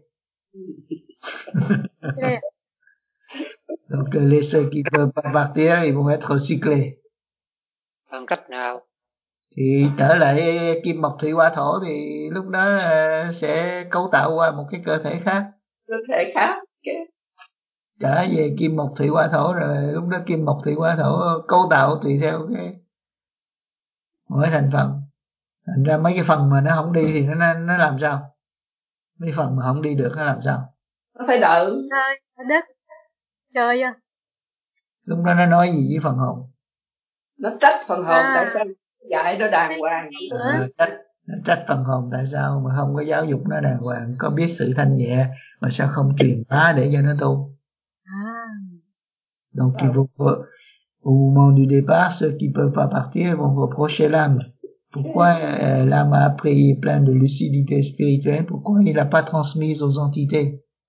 Donc les ceux qui peuvent pas partir, ils vont être recyclés. Bằng cách nào? Thì trở lại kim mộc thủy hỏa thổ thì lúc đó sẽ cấu tạo qua một cái cơ thể khác. Cơ thể khác. Okay. Trở về kim mộc thủy hỏa thổ rồi lúc đó kim mộc thủy hỏa thổ cấu tạo tùy theo cái mỗi thành phần. Thành ra mấy cái phần mà nó không đi thì nó nó làm sao? Mấy phần mà không đi được nó làm sao? Nó phải đợi. Chơi, đất, chơi à. Lúc đó nó nói gì với phần hồn? Nó trách phần hồn À. tại sao dạy nó đàng hoàng. À, trách, trách phần hồn tại sao mà không có giáo dục nó đàng hoàng, có biết sự thanh nhẹ mà sao không truyền bá để cho nó tu. À. Donc il faut, au moment du départ, ceux qui peuvent pas partir vont reprocher l'âme. Pourquoi euh, l'âme a appris plein de lucidité spirituelle? Pourquoi il n'a pas transmis aux entités?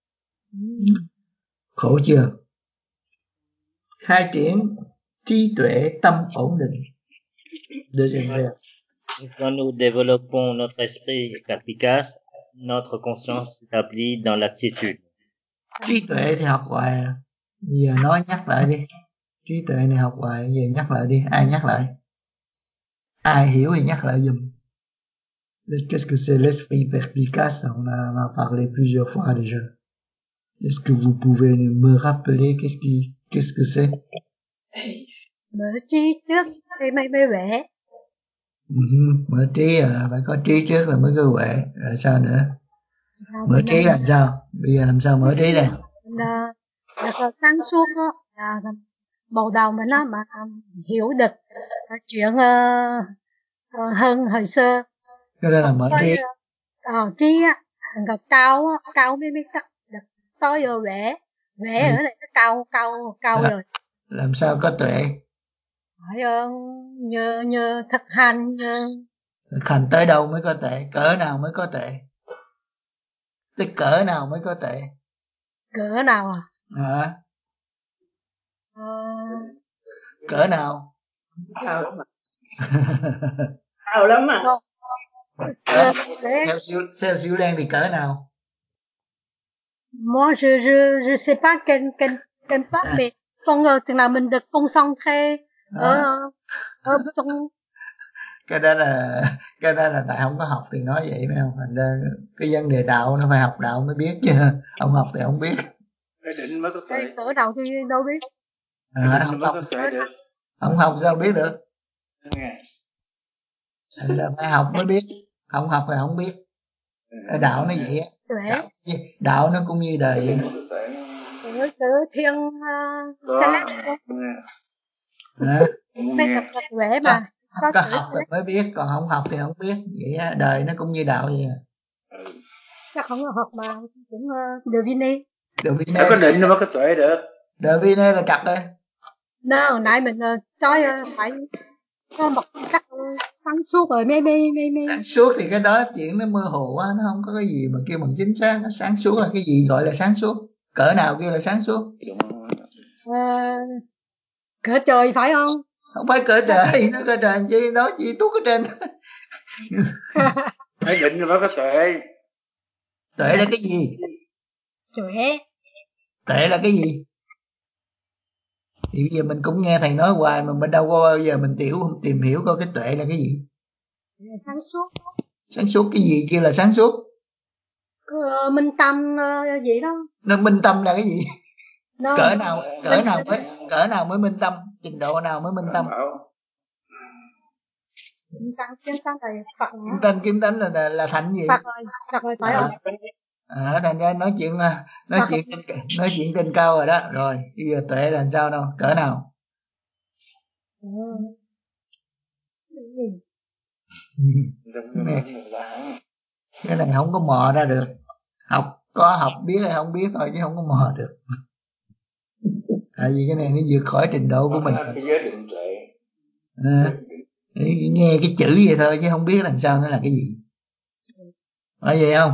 Khổ chưa? Khai triển trí tuệ tâm ổn định. Deuxième vers. Quand nous développons notre esprit efficace, notre conscience s'établit dans l'aptitude. Trí tuệ thì học hoài à. Bây giờ nói nhắc lại đi. Trí tuệ này học hoài, bây giờ nhắc lại đi. Ai nhắc lại? Ai hiểu thì nhắc lại dùm. Qu'est-ce que c'est l'esprit efficace? On en a parlé plusieurs fois déjà. Est-ce que vous pouvez me rappeler qu'est-ce qui, qu'est-ce que c'est? Mở trí trước thì mới mới vẽ. Uh-huh. Mở trí à, phải có trí trước là mới có huệ. Rồi sao nữa? Mở trí là sao? Bây giờ làm sao mở trí đây? Là, là có sáng suốt đó, là bộ đầu mình nó mà hiểu được chuyện uh, uh, hơn hồi xưa. Cái đó là mở trí. Ờ, uh, trí á, còn cao á, cao mới mới cắt được. Tối rồi vẽ, vẽ ở đây nó cao, cao, cao à, rồi. Làm sao có tuệ? Phải uh, nhờ, nhờ thực hành, nhờ... Thực hành tới đâu mới có tuệ? Cỡ nào mới có tuệ? Tới cỡ nào mới có tuệ? Cỡ nào à? Hả? Ờ... Cỡ nào? Cao lắm à? Cao lắm à? Cỡ, theo siêu theo siêu đen thì cỡ nào? Moi je je je sais pas quel quel quel pas à. Mais con chừng nào mình được concentré ở ở trong cái đó là cái đó là tại không có học thì nói vậy phải không? Thành ra cái vấn đề đạo nó phải học đạo mới biết chứ ông học thì không biết. Cái định mới có tuệ. Cỡ đầu thì đâu biết. À, không học được. Không học sao biết được? Thành ra phải học mới biết, không học thì không biết. Cái đạo nó vậy á. Đạo, đạo nó cũng như đời vậy. Cỡ cỡ thiên celeste. Hả? Mấy tập tập vẽ mà. Có, có học thì mới biết, còn không học thì không biết. Vậy á, đời nó cũng như đạo vậy à. Chắc không có học mà cũng uh, devine. Devine. Có định nó mới có tuệ được. Devine là trật rồi. No, nãy mình uh, nói uh, phải có một cách sáng suốt rồi mê mê mê mê. Sáng suốt thì cái đó chuyện nó mơ hồ quá, nó không có cái gì mà kêu bằng chính xác. Nó sáng suốt là cái gì gọi là sáng suốt? Cỡ nào kêu là sáng suốt? Uh, cỡ trời phải không? Không phải cỡ trời, nó cỡ trời chứ nói chi tuốt ở trên. Phải định rồi mới có tuệ. Tuệ là cái gì? Tuệ. Tuệ là cái gì? Thì bây giờ mình cũng nghe thầy nói hoài mà mình đâu có bao giờ mình tiểu tìm hiểu coi cái tuệ là cái gì. Sáng suốt. Sáng suốt cái gì kêu là sáng suốt? Uh, minh tâm uh, gì đó. Nó minh tâm là cái gì? No. Cỡ nào cỡ nào mới cỡ nào mới minh tâm? Trình độ nào mới minh tâm? Minh tâm kiến tánh là Phật. Kiến tánh kiến tánh là, là là thành gì? Phật rồi, Phật rồi phải không? À, thành ra nói chuyện nói chuyện nói chuyện trên cao rồi đó. Rồi bây giờ tuệ là làm sao đâu? Cỡ nào? Ừ. Này, cái này không có mò ra được. Học có học biết hay không biết thôi chứ không có mò được. Tại vì cái này nó vượt khỏi trình độ của mình. À, nghe cái chữ vậy thôi chứ không biết làm sao nó là cái gì. Phải vậy không?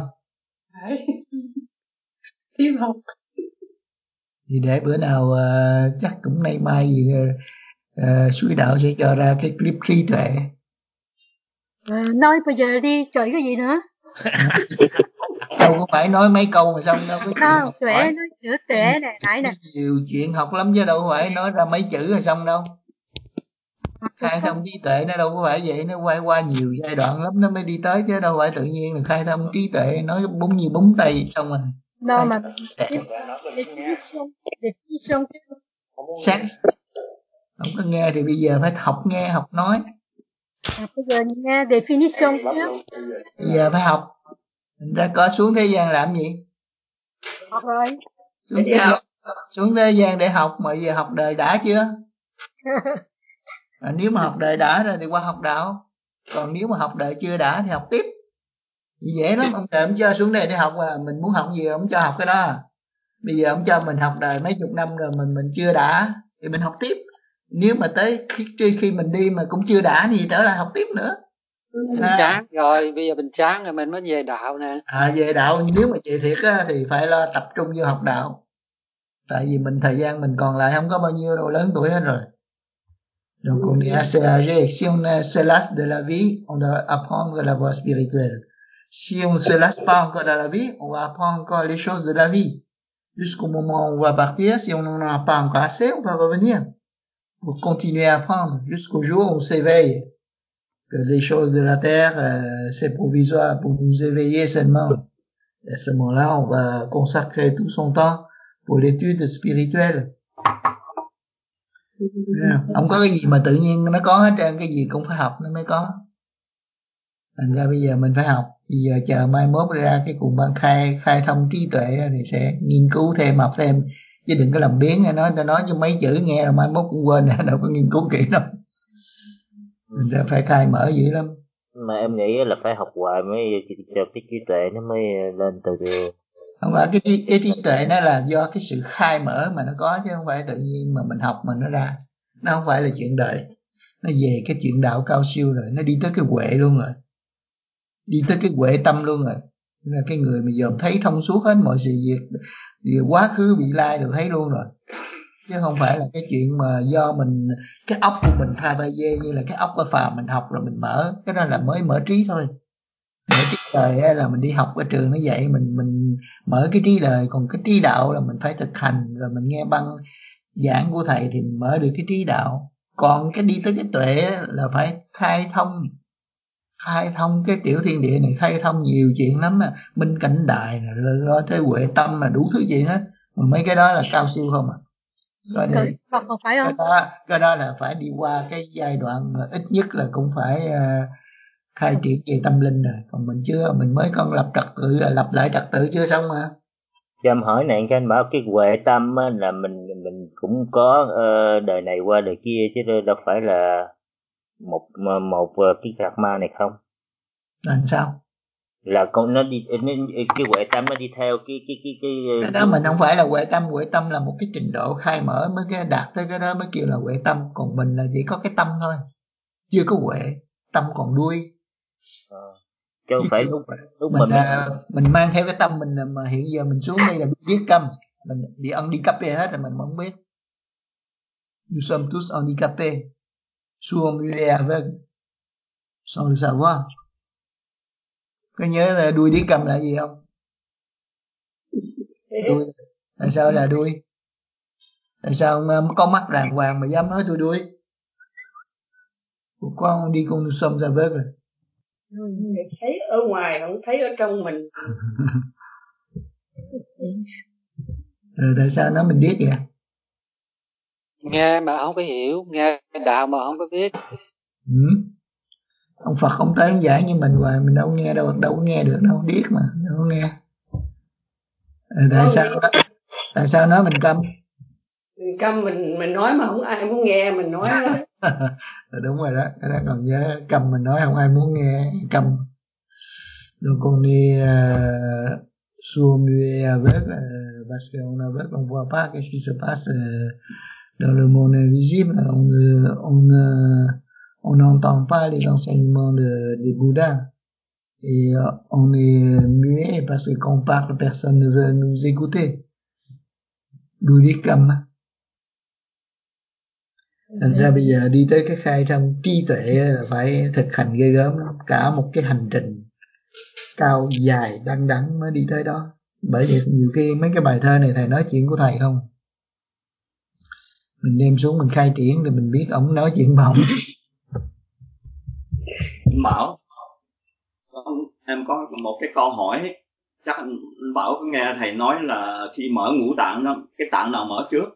Thiếu học. Thì để bữa nào uh, chắc cũng nay mai gì uh, suối đạo sẽ cho ra cái clip trí tuệ. À, nói bây giờ đi chơi cái gì nữa? Đâu có phải nói mấy câu mà xong đâu. Cái chuyện học tuệ, nói chữ tuệ này nãy nè. Nhiều chuyện học lắm chứ đâu phải nói ra mấy chữ là xong đâu. Khai thông trí tuệ nó đâu có phải vậy, nó quay qua nhiều giai đoạn lắm nó mới đi tới chứ đâu phải tự nhiên là khai thông trí tuệ nói búng như búng tay xong rồi. Đâu mà definition definition sáng không có nghe thì bây giờ phải học nghe học nói. À, bây giờ nghe definition chứ. Bây giờ phải học. Mình ra có xuống thế gian làm gì? Học rồi. Xuống thế gian, xuống thế gian để học mà giờ học đời đã chưa? À, nếu mà học đời đã rồi thì qua học đạo. Còn nếu mà học đời chưa đã thì học tiếp. Dễ lắm, ông trời ông cho xuống đây để học à, mình muốn học gì ông cho học cái đó. Bây giờ ông cho mình học đời mấy chục năm rồi mình mình chưa đã thì mình học tiếp. Nếu mà tới khi, khi mình đi mà cũng chưa đã thì trở lại học tiếp nữa. Mình À, chán rồi, bây giờ mình chán rồi mình mới về đạo nè. à về đạo nếu mà vậy thiệt á thì phải lo tập trung vô học đạo. Tại vì mình thời gian mình còn lại không có bao nhiêu đâu, lớn tuổi hết rồi. Donc on est assez âgé. Si on se lasse de la vie, on doit apprendre la voie spirituelle. Si on ne se lasse pas encore dans la vie, on va apprendre encore les choses de la vie. Jusqu'au moment où on va partir, si on n'en a pas encore assez, on va revenir pour continuer à apprendre jusqu'au jour où on s'éveille. Que les choses de la terre, euh, c'est provisoire pour nous éveiller seulement. Et à ce moment-là, on va consacrer tout son temps pour l'étude spirituelle. Yeah. Không có cái gì mà tự nhiên nó có hết trơn, cái gì cũng phải học nó mới có. Thành ra bây giờ mình phải học. Bây giờ chờ mai mốt ra cái cùng ban khai khai thông trí tuệ thì sẽ nghiên cứu thêm, học thêm, chứ đừng có làm biếng hay nói ta nói cho mấy chữ nghe rồi mai mốt cũng quên, đâu có nghiên cứu kỹ đâu. Mình ra phải khai mở dữ lắm. Mà em nghĩ là phải học hoài mới cho cái trí tuệ nó mới lên từ từ. Không phải cái trí, cái trí tuệ nó là do cái sự khai mở mà nó có, chứ không phải tự nhiên mà mình học mà nó ra. Nó không phải là chuyện đời, nó về cái chuyện đạo cao siêu rồi, nó đi tới cái huệ luôn rồi, đi tới cái huệ tâm luôn rồi. Là cái người mà dòm thấy thông suốt hết mọi sự việc, việc quá khứ vị lai được thấy luôn rồi, chứ không phải là cái chuyện mà do mình cái óc của mình tha ba dê như là cái óc ở phàm mình học rồi mình mở, cái đó là mới mở trí thôi. Mở trí đời là mình đi học ở trường nó dạy mình mình mở cái trí đời, còn cái trí đạo là mình phải thực hành rồi mình nghe băng giảng của thầy thì mình mở được cái trí đạo. Còn cái đi tới cái tuệ là phải khai thông, khai thông cái tiểu thiên địa này, khai thông nhiều chuyện lắm, mà minh cảnh đại này, lo tới huệ tâm mà đủ thứ chuyện hết, mà mấy cái đó là cao siêu không à. Cái đó, phải không? Cái đó, cái đó là phải đi qua cái giai đoạn ít nhất là cũng phải uh, khai triển về tâm linh rồi, còn mình chưa, mình mới còn lập trật tự, lập lại trật tự chưa xong mà. Cho em hỏi này, các anh bảo cái huệ tâm á, là mình mình cũng có uh, đời này qua đời kia, chứ đâu phải là một một uh, cái gạt ma này không? Làm sao? Là con nó đi cái huệ tâm nó đi theo cái cái cái cái cái đó mình không phải là huệ tâm. Huệ tâm là một cái trình độ khai mở mới cái đạt tới cái đó mới kêu là huệ tâm, còn mình là chỉ có cái tâm thôi, chưa có huệ, tâm còn đuôi. À, chứ không phải lúc lúc mình mà à, mình mang theo cái tâm mình mà hiện giờ mình xuống đây là biết câm, mình bị handicapé hết rồi mình không biết. Nous sommes tous handicapés, sourds, muets, aveugles, sans le savoir. Có nhớ là đuôi đi cầm là gì không? Đuôi, tại sao là đuôi? Tại sao ông có mắt đàng hoàng mà dám nói tôi đuôi? Con đi con xông ra vớt rồi. Thấy ở ngoài không thấy ở trong mình. Ừ, tại sao nó mình biết vậy? Nghe mà không có hiểu, nghe đạo mà không có biết. Ừ. Ông Phật không tới ông giải như mình hoài, mình đâu nghe đâu, đâu có nghe được đâu, điếc mà, đâu có nghe. Ừ, tại sao đó, tại sao nói mình câm? Mình câm, mình mình nói mà không ai muốn nghe mình nói hết. Đúng rồi đó, cái đó còn nhớ, câm mình nói không ai muốn nghe, câm. Donc on est euh, sourd, muet, aveugle, euh, parce qu'on aveugle, on voit pas qu'est-ce qui se passe euh, dans le monde invisible, on ne, on ne, on n'entend pas les enseignements de, des Bouddhas. Et euh, on est muet parce que quand on parle, personne ne veut nous écouter. Đuôi điếc câm á. Thành ra bây giờ đi tới cái khai thông trí tuệ là phải thực hành ghê gớm lắm. Cả một cái hành trình cao dài đăng đẵng mới đi tới đó. Bởi vậy nhiều khi mấy cái bài thơ này thầy nói chuyện của thầy không, mình đem xuống mình khai triển thì mình biết ổng nói chuyện bổng. Bảo em có một cái câu hỏi, chắc anh Bảo có nghe thầy nói là khi mở ngũ tạng đó, cái tạng nào mở trước?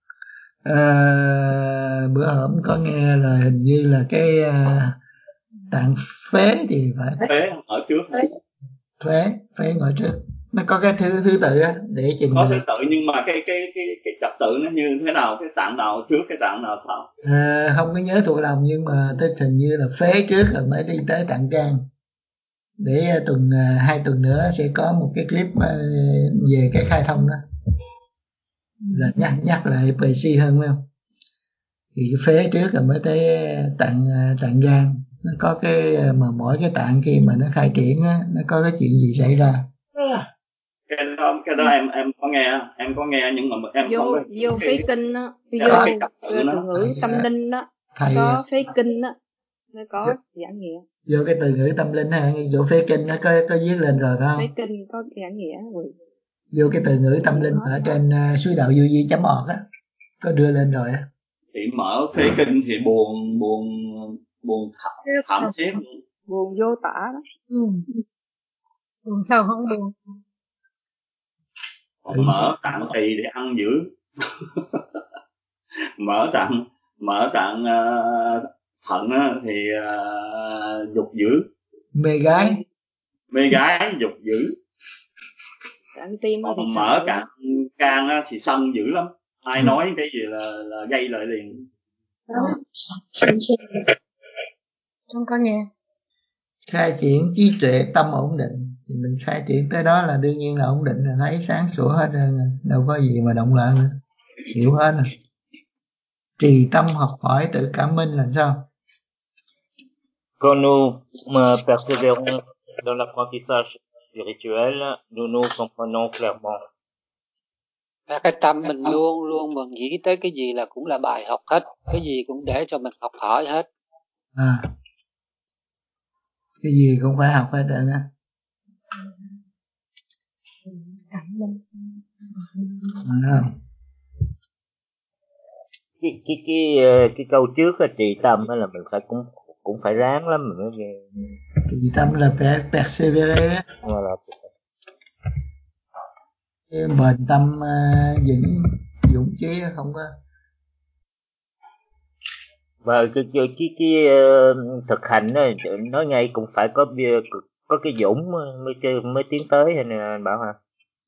À, bữa hổm có nghe là hình như là cái uh, tạng phế thì phải phế mở trước. Phế, phế mở trước. Nó có cái thứ thứ tự á để chừng có thứ tự, nhưng mà cái cái cái cái trật tự nó như thế nào, cái tạng nào trước cái tạng nào sau? À, không có nhớ thuộc lòng, nhưng mà tới hình như là phế trước rồi mới đi tới tạng gan. Để tuần hai tuần nữa sẽ có một cái clip về cái khai thông đó, là nhắc nhắc lại precis hơn phải không? Thì cái phế trước rồi mới tới tạng tạng gan, nó có cái mà mỗi cái tạng khi mà nó khai triển á, nó có cái chuyện gì xảy ra. Cái đó cái đó em em có nghe, em có nghe nhưng mà em vô không có vô phế kinh đó, vô từ ngữ tâm linh đó, thầy, có phế kinh đó nó có giảng nghĩa. Vô cái từ ngữ tâm linh hay vô phế kinh nó có có viết lên rồi phải không? Phế kinh có giảng nghĩa rồi. Vô cái từ ngữ tâm linh ở trên uh, suối đạo du di chấm org á, có đưa lên rồi á. Thì mở phế kinh thì buồn buồn buồn thảm, thảm thiết, buồn vô tả đó. Ừ. Buồn sao không buồn? Ừ. Mở tạng tỳ để ăn dữ. mở tạng mở tạng uh, thận á, thì uh, dục dữ. Mê gái. Mê gái dục dữ. Tạng tim thì mở cả can á, thì sân dữ lắm. Ai ừ. nói cái gì là, là gây lại liền. Không có nghe. Khai triển trí tuệ tâm ổn định thì mình khai triển tới đó là đương nhiên là ổn định, là thấy sáng sủa hết rồi, đâu có gì mà động loạn nữa, hiểu hết rồi. Trì tâm học hỏi tự cảm minh là sao? Quand nous persévérons dans l'apprentissage spirituel, nous nous comprenons clairement. Cái tâm mình luôn luôn mình nghĩ tới cái gì là cũng là bài học hết, cái gì cũng để cho mình học hỏi hết. À, cái gì cũng phải học hết rồi á. À, cái cái cái cái câu trước là trì tâm đó là mình phải cũng cũng phải ráng lắm mình mới nghe. Trì tâm là phải perseverer, là bền tâm uh, vững dũng chí không có. Và cái cái cái, cái uh, thực hành đó, nói ngay cũng phải có có cái dũng mới mới tiến tới nè anh Bảo hả?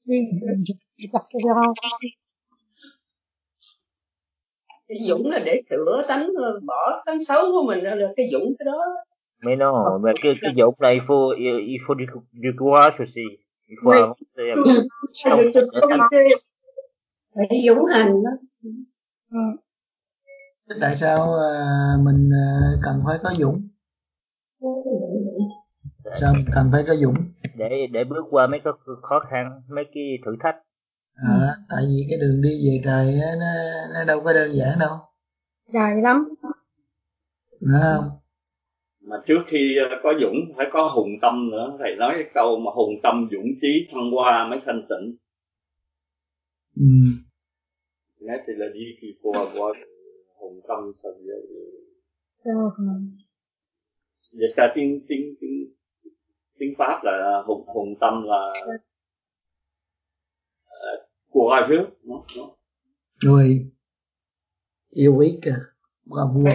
Cái dũng là để sửa tánh, bỏ tánh xấu của mình, là cái dũng cái đó. Mais non, mais cái cái dũng là il faut il faut du, du courage aussi. Il faut oui. avancer. Phải dũng hành đó. Ừ. Tại sao uh, mình uh, cần phải có dũng? Sao mình cần phải có dũng? Để để bước qua mấy cái khó khăn, mấy cái thử thách. À, tại vì cái đường đi về trời nó nó đâu có đơn giản đâu. Dài lắm. Đúng không? Mà trước khi có dũng phải có hùng tâm nữa. Thầy nói cái câu mà hùng tâm dũng chí thăng hoa mới thanh tịnh. Ừ. Nói thì là đi khi qua qua hùng tâm sao vậy? Vậy sao tiếng tiếng tiếng tiếng Pháp là hùng hùng tâm là courageux, nó nó. Rồi yêu quý cả, bravo.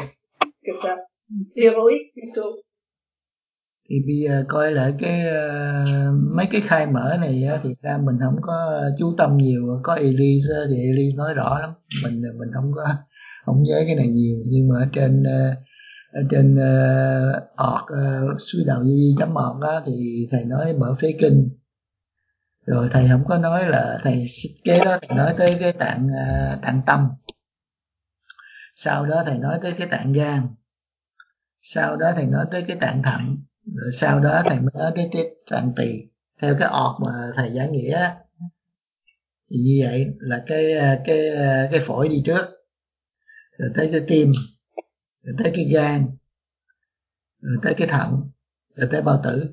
Thì bây giờ coi lại cái uh, mấy cái khai mở này á, thì ra mình không có chú tâm nhiều. Có Elise thì Elise nói rõ lắm, mình mình không có không nhớ cái này nhiều, nhưng mà ở trên uh, ở trên uh, org uh, suối đạo du di chấm org á, thì thầy nói mở phế kinh, rồi thầy không có nói là thầy kế đó thầy nói tới cái tạng uh, tạng tâm, sau đó thầy nói tới cái tạng gan, sau đó thầy nói tới cái tạng thận, rồi sau đó thầy mới nói tới cái tạng tỳ. Theo cái org mà thầy giảng nghĩa thì như vậy là cái cái cái phổi đi trước, rồi tới cái tim, rồi tới cái gan, rồi tới cái thận, rồi tới bao tử.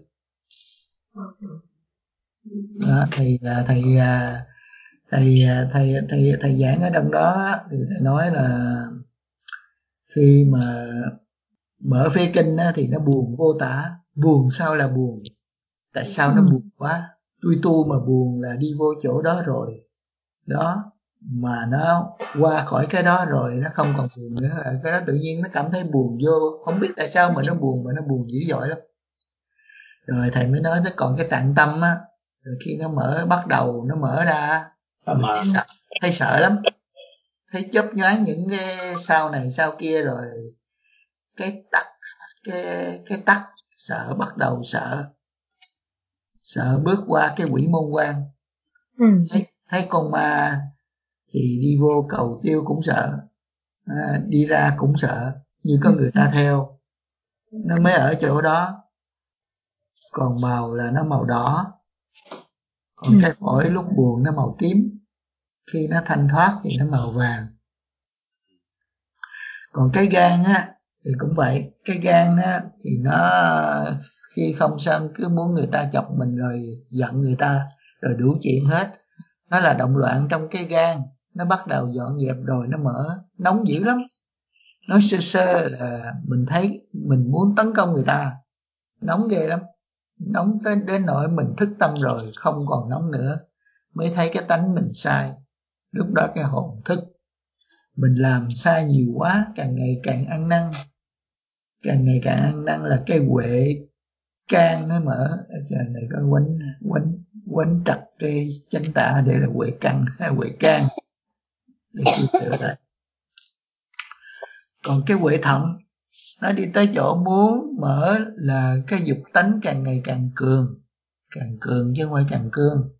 Đó, thì thầy thầy thầy thầy thầy giảng ở trong đó thì thầy nói là khi mà mở phế kinh á, thì nó buồn vô tả. Buồn sao là buồn? Tại sao nó buồn quá? Tôi tu mà buồn là đi vô chỗ đó rồi. Đó, mà nó qua khỏi cái đó rồi nó không còn buồn nữa, là cái đó tự nhiên nó cảm thấy buồn vô, không biết tại sao mà nó buồn, mà nó buồn dữ dội lắm. Rồi thầy mới nói tới còn cái tạng tâm á, rồi khi nó mở bắt đầu nó mở ra mình thấy sợ, thấy sợ lắm, thấy chớp nhoáng những cái sau này sau kia, rồi cái tắc cái cái tắc sợ, bắt đầu sợ sợ bước qua cái quỷ môn quan. Ừ. thấy, thấy con ma thì đi vô cầu tiêu cũng sợ, à, đi ra cũng sợ, như có người ta theo. nó mới ở chỗ đó. Còn màu là nó màu đỏ. Còn cái phổi lúc buồn nó màu tím, khi nó thanh thoát thì nó màu vàng. Còn cái gan á thì cũng vậy, cái gan á thì nó khi không sân cứ muốn người ta chọc mình rồi giận người ta rồi đủ chuyện hết. Nó là động loạn trong cái gan, nó bắt đầu dọn dẹp rồi nó mở, nóng dữ lắm. Nói sơ sơ là mình thấy mình muốn tấn công người ta, nóng ghê lắm. Nóng tới đến nỗi mình thức tâm rồi không còn nóng nữa, mới thấy cái tánh mình sai. Lúc đó cái hồn thức, mình làm sai nhiều quá, càng ngày càng ăn năn, càng ngày càng ăn năn là cái huệ can nó mở. Ở trên này có quánh quánh quánh trật cái chánh tả để là huệ căn hay huệ can để tu sửa lại. Còn cái huệ thận nó đi tới chỗ muốn mở là cái dục tánh càng ngày càng cường, càng cường chứ không phải càng cương.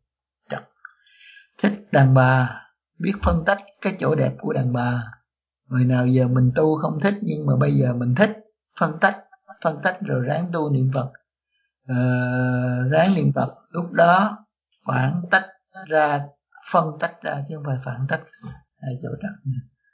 Thích đàn bà, biết phân tách cái chỗ đẹp của đàn bà. Hồi nào giờ mình tu không thích, nhưng mà bây giờ mình thích phân tách, phân tách rồi ráng tu niệm Phật. Ờ, ráng niệm Phật, lúc đó phản tách ra, phân tách ra chứ không phải phản tách. Hai chỗ trật.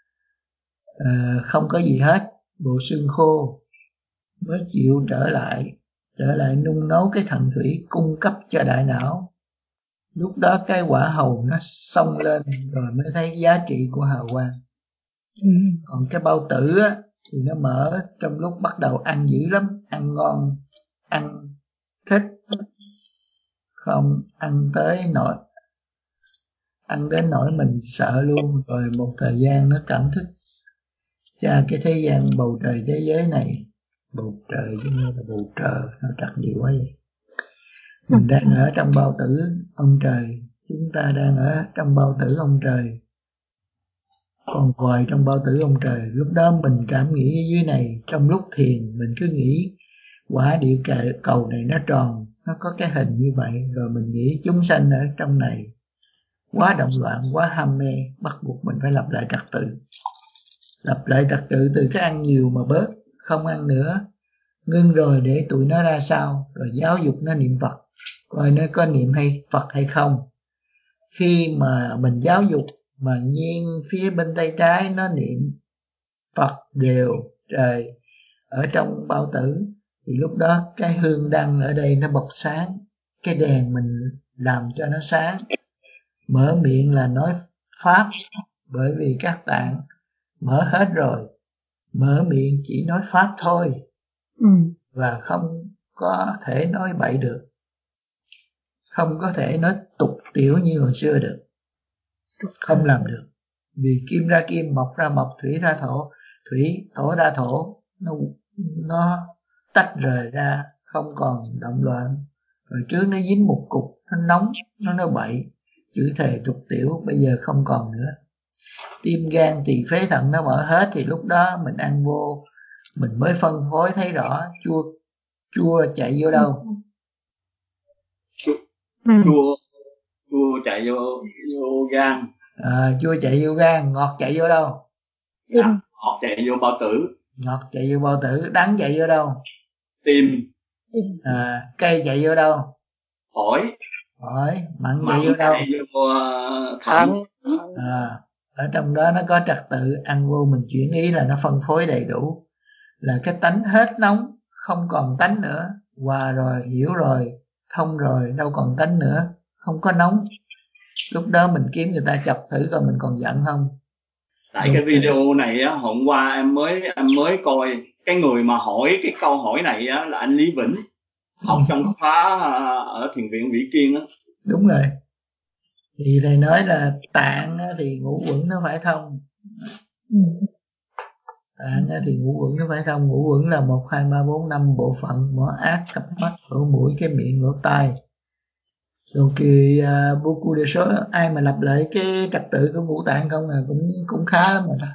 Ờ, không có gì hết, bộ xương khô mới chịu trở lại, trở lại nung nấu cái thần thủy cung cấp cho đại não. Lúc đó cái quả hầu nó xông lên rồi mới thấy giá trị của hào quang. Ừ. Còn cái bao tử á, thì nó mở trong lúc bắt đầu ăn dữ lắm, ăn ngon, ăn thích, không ăn tới nỗi, ăn đến nỗi mình sợ luôn. Rồi một thời gian nó cảm thức, cha cái thế gian bầu trời thế giới này, bầu trời chứ không là bầu trời, nó trật nhiều quá vậy. Mình đang ở trong bao tử ông trời, chúng ta đang ở trong bao tử ông trời, còn vòi trong bao tử ông trời. Lúc đó mình cảm nghĩ ở dưới này, trong lúc thiền mình cứ nghĩ quả địa cầu này nó tròn, nó có cái hình như vậy, rồi mình nghĩ chúng sanh ở trong này quá động loạn, quá ham mê, bắt buộc mình phải lập lại trật tự. Lập lại trật tự từ cái ăn nhiều mà bớt, không ăn nữa, ngưng rồi để tụi nó ra sao, rồi giáo dục nó niệm Phật, coi nó có niệm hay Phật hay không. Khi mà mình giáo dục mà nhiên phía bên tay trái nó niệm Phật đều trời ở trong bao tử, thì lúc đó cái hương đăng ở đây nó bộc sáng, cái đèn mình làm cho nó sáng. Mở miệng là nói Pháp, bởi vì các tạng mở hết rồi, mở miệng chỉ nói Pháp thôi. Ừ. Và không có thể nói bậy được, không có thể nói tục tiểu như hồi xưa được, không làm được. Vì kim ra kim, mộc ra mộc, thủy ra thổ, thủy thổ ra thổ, nó nó tách rời ra, không còn động loạn. Hồi trước nó dính một cục, nó nóng, nó nói bậy, chữ thề tục tiểu, bây giờ không còn nữa. Tim gan tỳ phế thận nó mở hết, thì lúc đó mình ăn vô, mình mới phân phối thấy rõ chua chua chạy vô đâu. Chua chua, chua chạy vô vô gan. À, chua chạy vô gan, ngọt chạy vô đâu? Tim. À, ngọt chạy vô bao tử. Ngọt chạy vô bao tử, đắng chạy vô đâu? Tim. À, cay chạy vô đâu? Phổi. Phổi, mặn chạy vô đâu? Chạy vô uh, thận. À, ở trong đó nó có trật tự, ăn vô mình chuyển ý là nó phân phối đầy đủ, là cái tánh hết nóng, không còn tánh nữa, hòa rồi, hiểu rồi, thông rồi, đâu còn tánh nữa, không có nóng. Lúc đó mình kiếm người ta chọc thử coi mình còn giận không. Tại đúng cái video thế. Này á, hôm qua em mới em mới coi cái người mà hỏi cái câu hỏi này á là anh Lý Vĩnh, học trong khóa ở thiền viện Vĩ Kiên á. Đúng rồi. Thì thầy nói là tạng thì ngũ uẩn nó phải thông. Ừ. Tạng thì ngũ uẩn nó phải thông. Ngũ uẩn là một, hai, ba, bốn, năm bộ phận: mỏ ác, cặp mắt, lỗ mũi, cái miệng, lỗ tai. Rồi kỳ uh, beaucoup de choses, ai mà lập lại cái trật tự của ngũ tạng không là cũng cũng khá lắm rồi đó.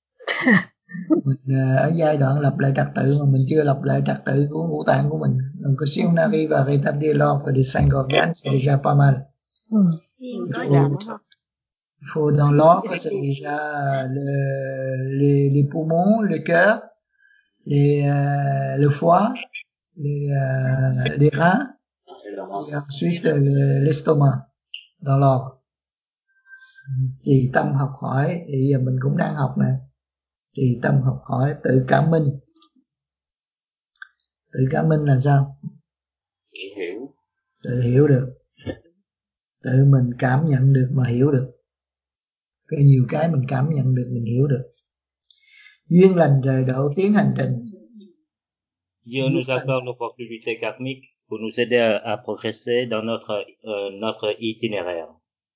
Mình uh, ở giai đoạn lập lại trật tự mà mình chưa lập lại trật tự của ngũ tạng của mình. Donc si on arrive à rétablir l'ordre des cinq organes, c'est déjà pas mal. Ừ. Il faut, il faut dans l'ordre, c'est déjà le, les, les poumons, le cœur, les, euh, le foie, les, euh, les reins, et ensuite le, l'estomac, dans l'ordre. Trì tâm học hỏi, thì giờ mình cũng đang học nè. Trì tâm học hỏi, tự cảm minh. Tự cảm minh là sao? Tự hiểu. Tự hiểu được. Tự mình cảm nhận được mà hiểu được. Cái nhiều cái mình cảm nhận được, mình hiểu được. Duyên lành trời độ tiến hành trình. Dieu nous accorde l'opportunité karmique pour nous aider à, à progresser dans notre euh, notre itinéraire.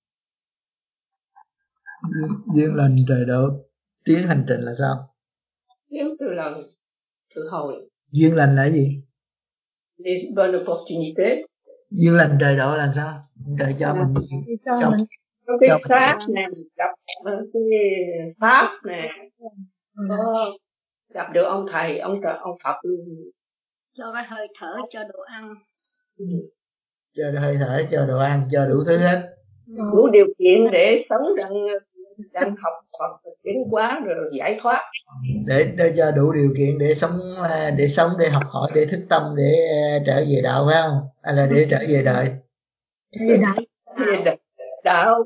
Duyên, duyên lành trời độ tiến hành trình là sao? Tiến từ lần, từ hồi. Duyên lành là gì? Les bonnes opportunités. Duyên lành trời độ là sao? Trời cho mình cho, cho mình có cái pháp này, gặp cái pháp này, có gặp được ông thầy, ông trời, ông Phật luôn. Cho cái hơi thở, cho đồ ăn. Ừ. Cho hơi thở, cho đồ ăn, cho đủ thứ hết. Đủ điều kiện để sống đang đang học Phật tiến hóa rồi giải thoát. Để, để cho đủ điều kiện để sống để sống để học hỏi, để thức tâm, để uh, trở về đạo phải không? Hay là để trở về đời? Trở về đạo. Đạo. đạo.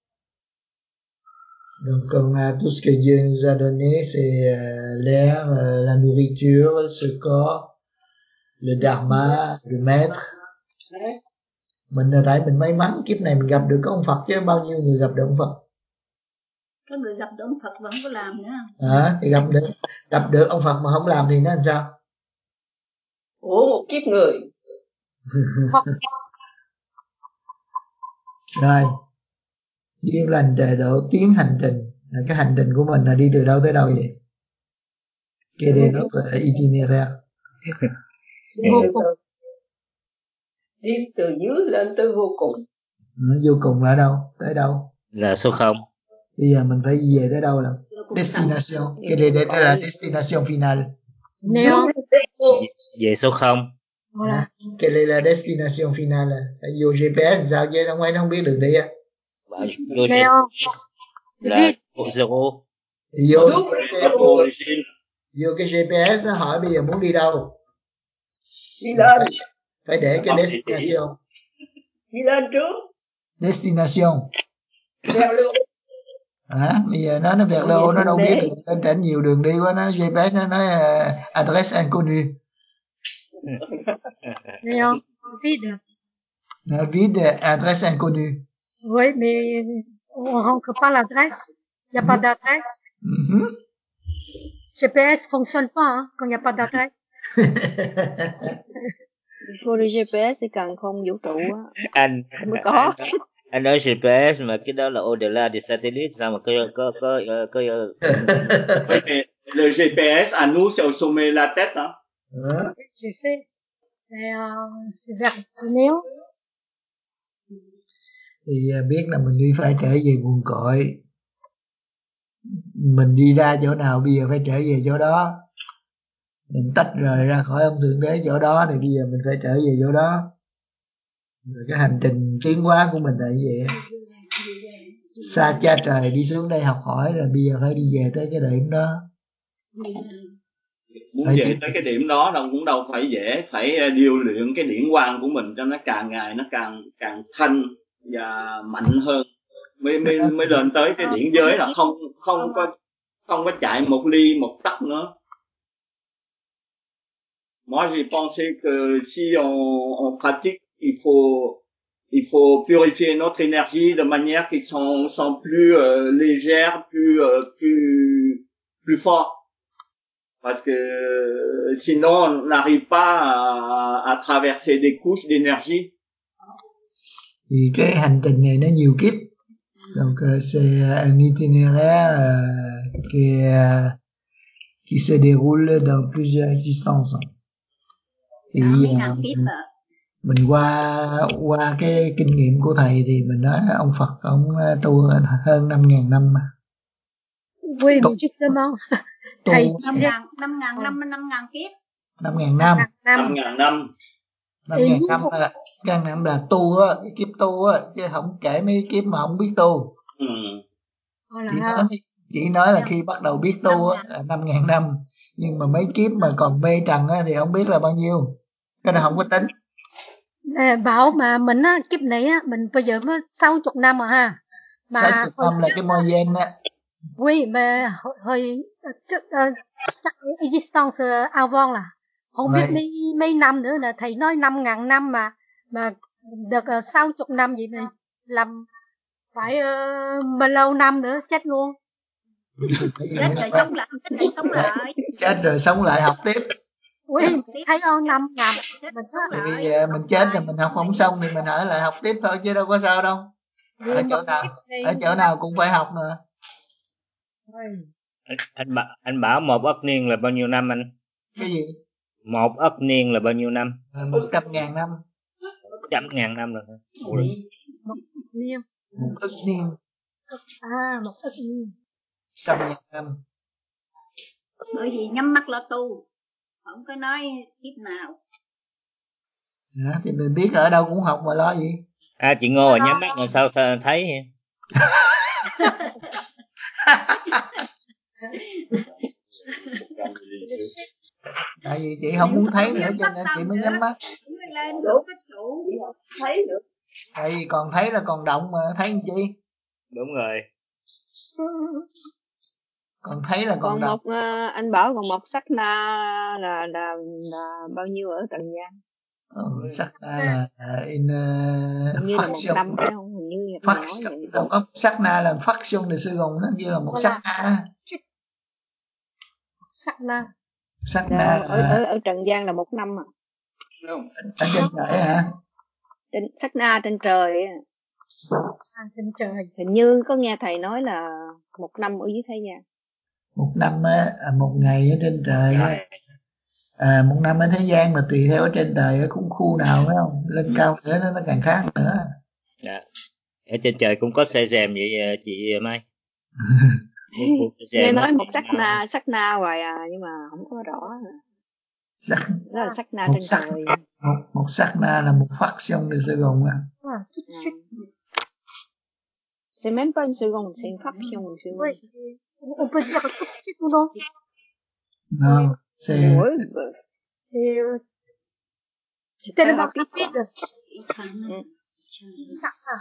Donc comme uh, tout ce que Dieu nous a donné, c'est uh, l'air, uh, la nourriture, ce corps, le dharma, le maître. Đấy. Mình là tại mình may mắn kiếp này mình gặp được ông Phật, chứ bao nhiêu người gặp được ông Phật. Có người gặp được ông Phật vẫn có làm nữa. À, thì gặp được gặp được ông Phật mà không làm thì nó làm sao? Ủa một kiếp người. Rồi, duyên lành trời độ tiến hành trình. Là cái hành trình của mình là đi từ đâu tới đâu vậy? Cái đề nó là itinéraire. Vô cùng. Đi từ dưới lên tới vô cùng. Ừ, vô cùng là đâu? Tới đâu? Là số không. Bây giờ mình phải về tới đâu là destination. Cái đề đó là destination final. Néo. Về số không. À, cái này là destination final là vô giê pê ét sao chứ không ai nó không biết đường đi á. Vô giê pê ét là zero. Vô vô, vô cái giê pê ét nó hỏi bây giờ muốn đi đâu. Đi lên. Phải, phải để cái destination. Đi lên trước. Destination. Vers le haut. À, bây giờ nó nó vers le haut, nó đâu biết được, lên trển nhiều đường đi quá, nó giê pê ét nó nói uh, adresse inconnue. Néo. Vide. Nó vide, adresse inconnue. Oui, mais on rentre pas l'adresse. Il n'y a pas d'adresse. Mm-hmm. giê pê ét fonctionne pas hein, quand il n'y a pas d'adresse. Vô đi giê pê ét thì càng không vũ trụ á. Anh mới có. Anh, anh nói giê pê ét mà cái đó là au-delà des satellites, sao mà có có có có, có... Le giê pê ét à nous c'est au sommet de la tête hein. À. Je sais. Mais euh, c'est vers Néo. Thì biết là mình đi phải trở về nguồn cội, mình đi ra chỗ nào bây giờ phải trở về chỗ đó, mình tách rời ra khỏi ông thượng đế chỗ đó thì bây giờ mình phải trở về chỗ đó. Rồi cái hành trình tiến hóa của mình là như vậy, xa cha trời đi xuống đây học hỏi, rồi bây giờ phải đi về tới cái điểm đó. Muốn phải về đi... tới cái điểm đó đâu cũng đâu phải dễ, phải điều luyện cái điển quang của mình cho nó càng ngày nó càng càng thanh và mạnh hơn mới mới mới lên tới cái điển giới là không không có không có chạy một ly một tấc nữa. Moi j'ai pensé que si on, on pratique, il faut il faut purifier notre énergie de manière qu'ils sont sont plus euh, légères, plus euh, plus plus forts. Parce que sinon on n'arrive pas à, à traverser des couches d'énergie. Thì cái hành trình này nó nhiều kiếp. Donc c'est un itinéraire euh, qui, euh, qui se déroule dans plusieurs existences. Thì uh, mình, mình qua qua cái kinh nghiệm của thầy thì mình nói ông Phật ông tu hơn năm ngàn năm mà. Oui, mais justement. Thầy năm ngàn năm ngàn năm năm ngàn kiếp. Năm ngàn năm. Năm ngàn năm. Năm ngàn năm là ngàn năm là tu á, cái kiếp tu á, chứ không kể mấy kiếp mà không biết tu. Ừ. Chỉ nói chỉ nói là khi bắt đầu biết tu á là năm ngàn năm, Nhưng mà mấy kiếp mà còn mê trần á, thì không biết là bao nhiêu. Cái này không có tính. À, bảo mà mình á, kiếp này á, mình bây giờ mới sáu chục năm rồi ha. sáu Mà chục hồi năm là trước cái moi gen á. oui, mà hồi, hồi trước uh, chắc existence uh, avant là không biết Vậy, mấy mấy năm nữa là thầy nói năm ngàn năm mà mà được uh, sáu chục năm vậy mà làm phải uh, bao lâu năm nữa chết luôn. Chết rồi sống lại, chết rồi sống lại. chết rồi sống lại học tiếp. Ui, thấy không năm ngàn Chết mình sống Thì lại. bây giờ mình chết rồi Hoài. mình học không xong thì mình ở lại học tiếp thôi chứ đâu có sao đâu. Ở vì chỗ một nào kiếp này ở chỗ nào cũng phải học mà. Ui, Anh, anh, bảo, anh bảo một ức niên là bao nhiêu năm anh? Cái gì? Một ức niên là bao nhiêu năm? Ờ, một trăm ngàn năm. Trăm ngàn năm rồi. Ủa, một niên Một ức niên. à một ức niên Trăm ngàn năm. Bởi vì nhắm mắt lo tu, không có nói kiếp nào. Dạ, thì mình biết ở đâu cũng học mà lo gì. à chị Ngô nhắm mắt rồi sao th- thấy? Tại vì chị không muốn thấy nữa cho nên chị mới nhắm mắt. Lên đủ cái trụ thấy được. Tại vì còn thấy là còn động mà thấy làm chi. Đúng rồi. Còn thấy là còn, Còn động. một ờ, anh bảo còn một sắc na là là là bao nhiêu ở trần gian? Ừ, sắc na là uh, in uh, Hình như là một fraction. năm phải không? Hình như thầy nói Fraction. vậy. Đâu có sắc na là fraction de seconde, nó như là một Voilà. sắc na. sắc na Sắc Dạ, na ở là ở ở trần gian là một năm à? ở trên trời hả? Trên sắc na trên trời á. à, trên trời Hình như có nghe thầy nói là một năm ở dưới thế gian. Một năm á, à, một ngày ở trên trời á. À, một năm ở thế gian mà tùy theo ở trên trời ở khung khu nào phải không? Lên cao nữa nó, nó càng khác nữa. Dạ. Ở trên trời cũng có xe rèm vậy à, chị Mai. Nghe nói một sắc na sắc na hoài à, nhưng mà không có rõ. Sắc, Đó là sắc na một trên sắc, trời. một, một sắc na là một fraction de seconde. à, chút chút C'est même pas une seconde, c'est une fraction de seconde. oui. On peut dire tout de suite ou non? Non, c'est Ouais, C'est euh, c'est c'est très tellement rapide, quoi. rapide. Mm. Sắc à.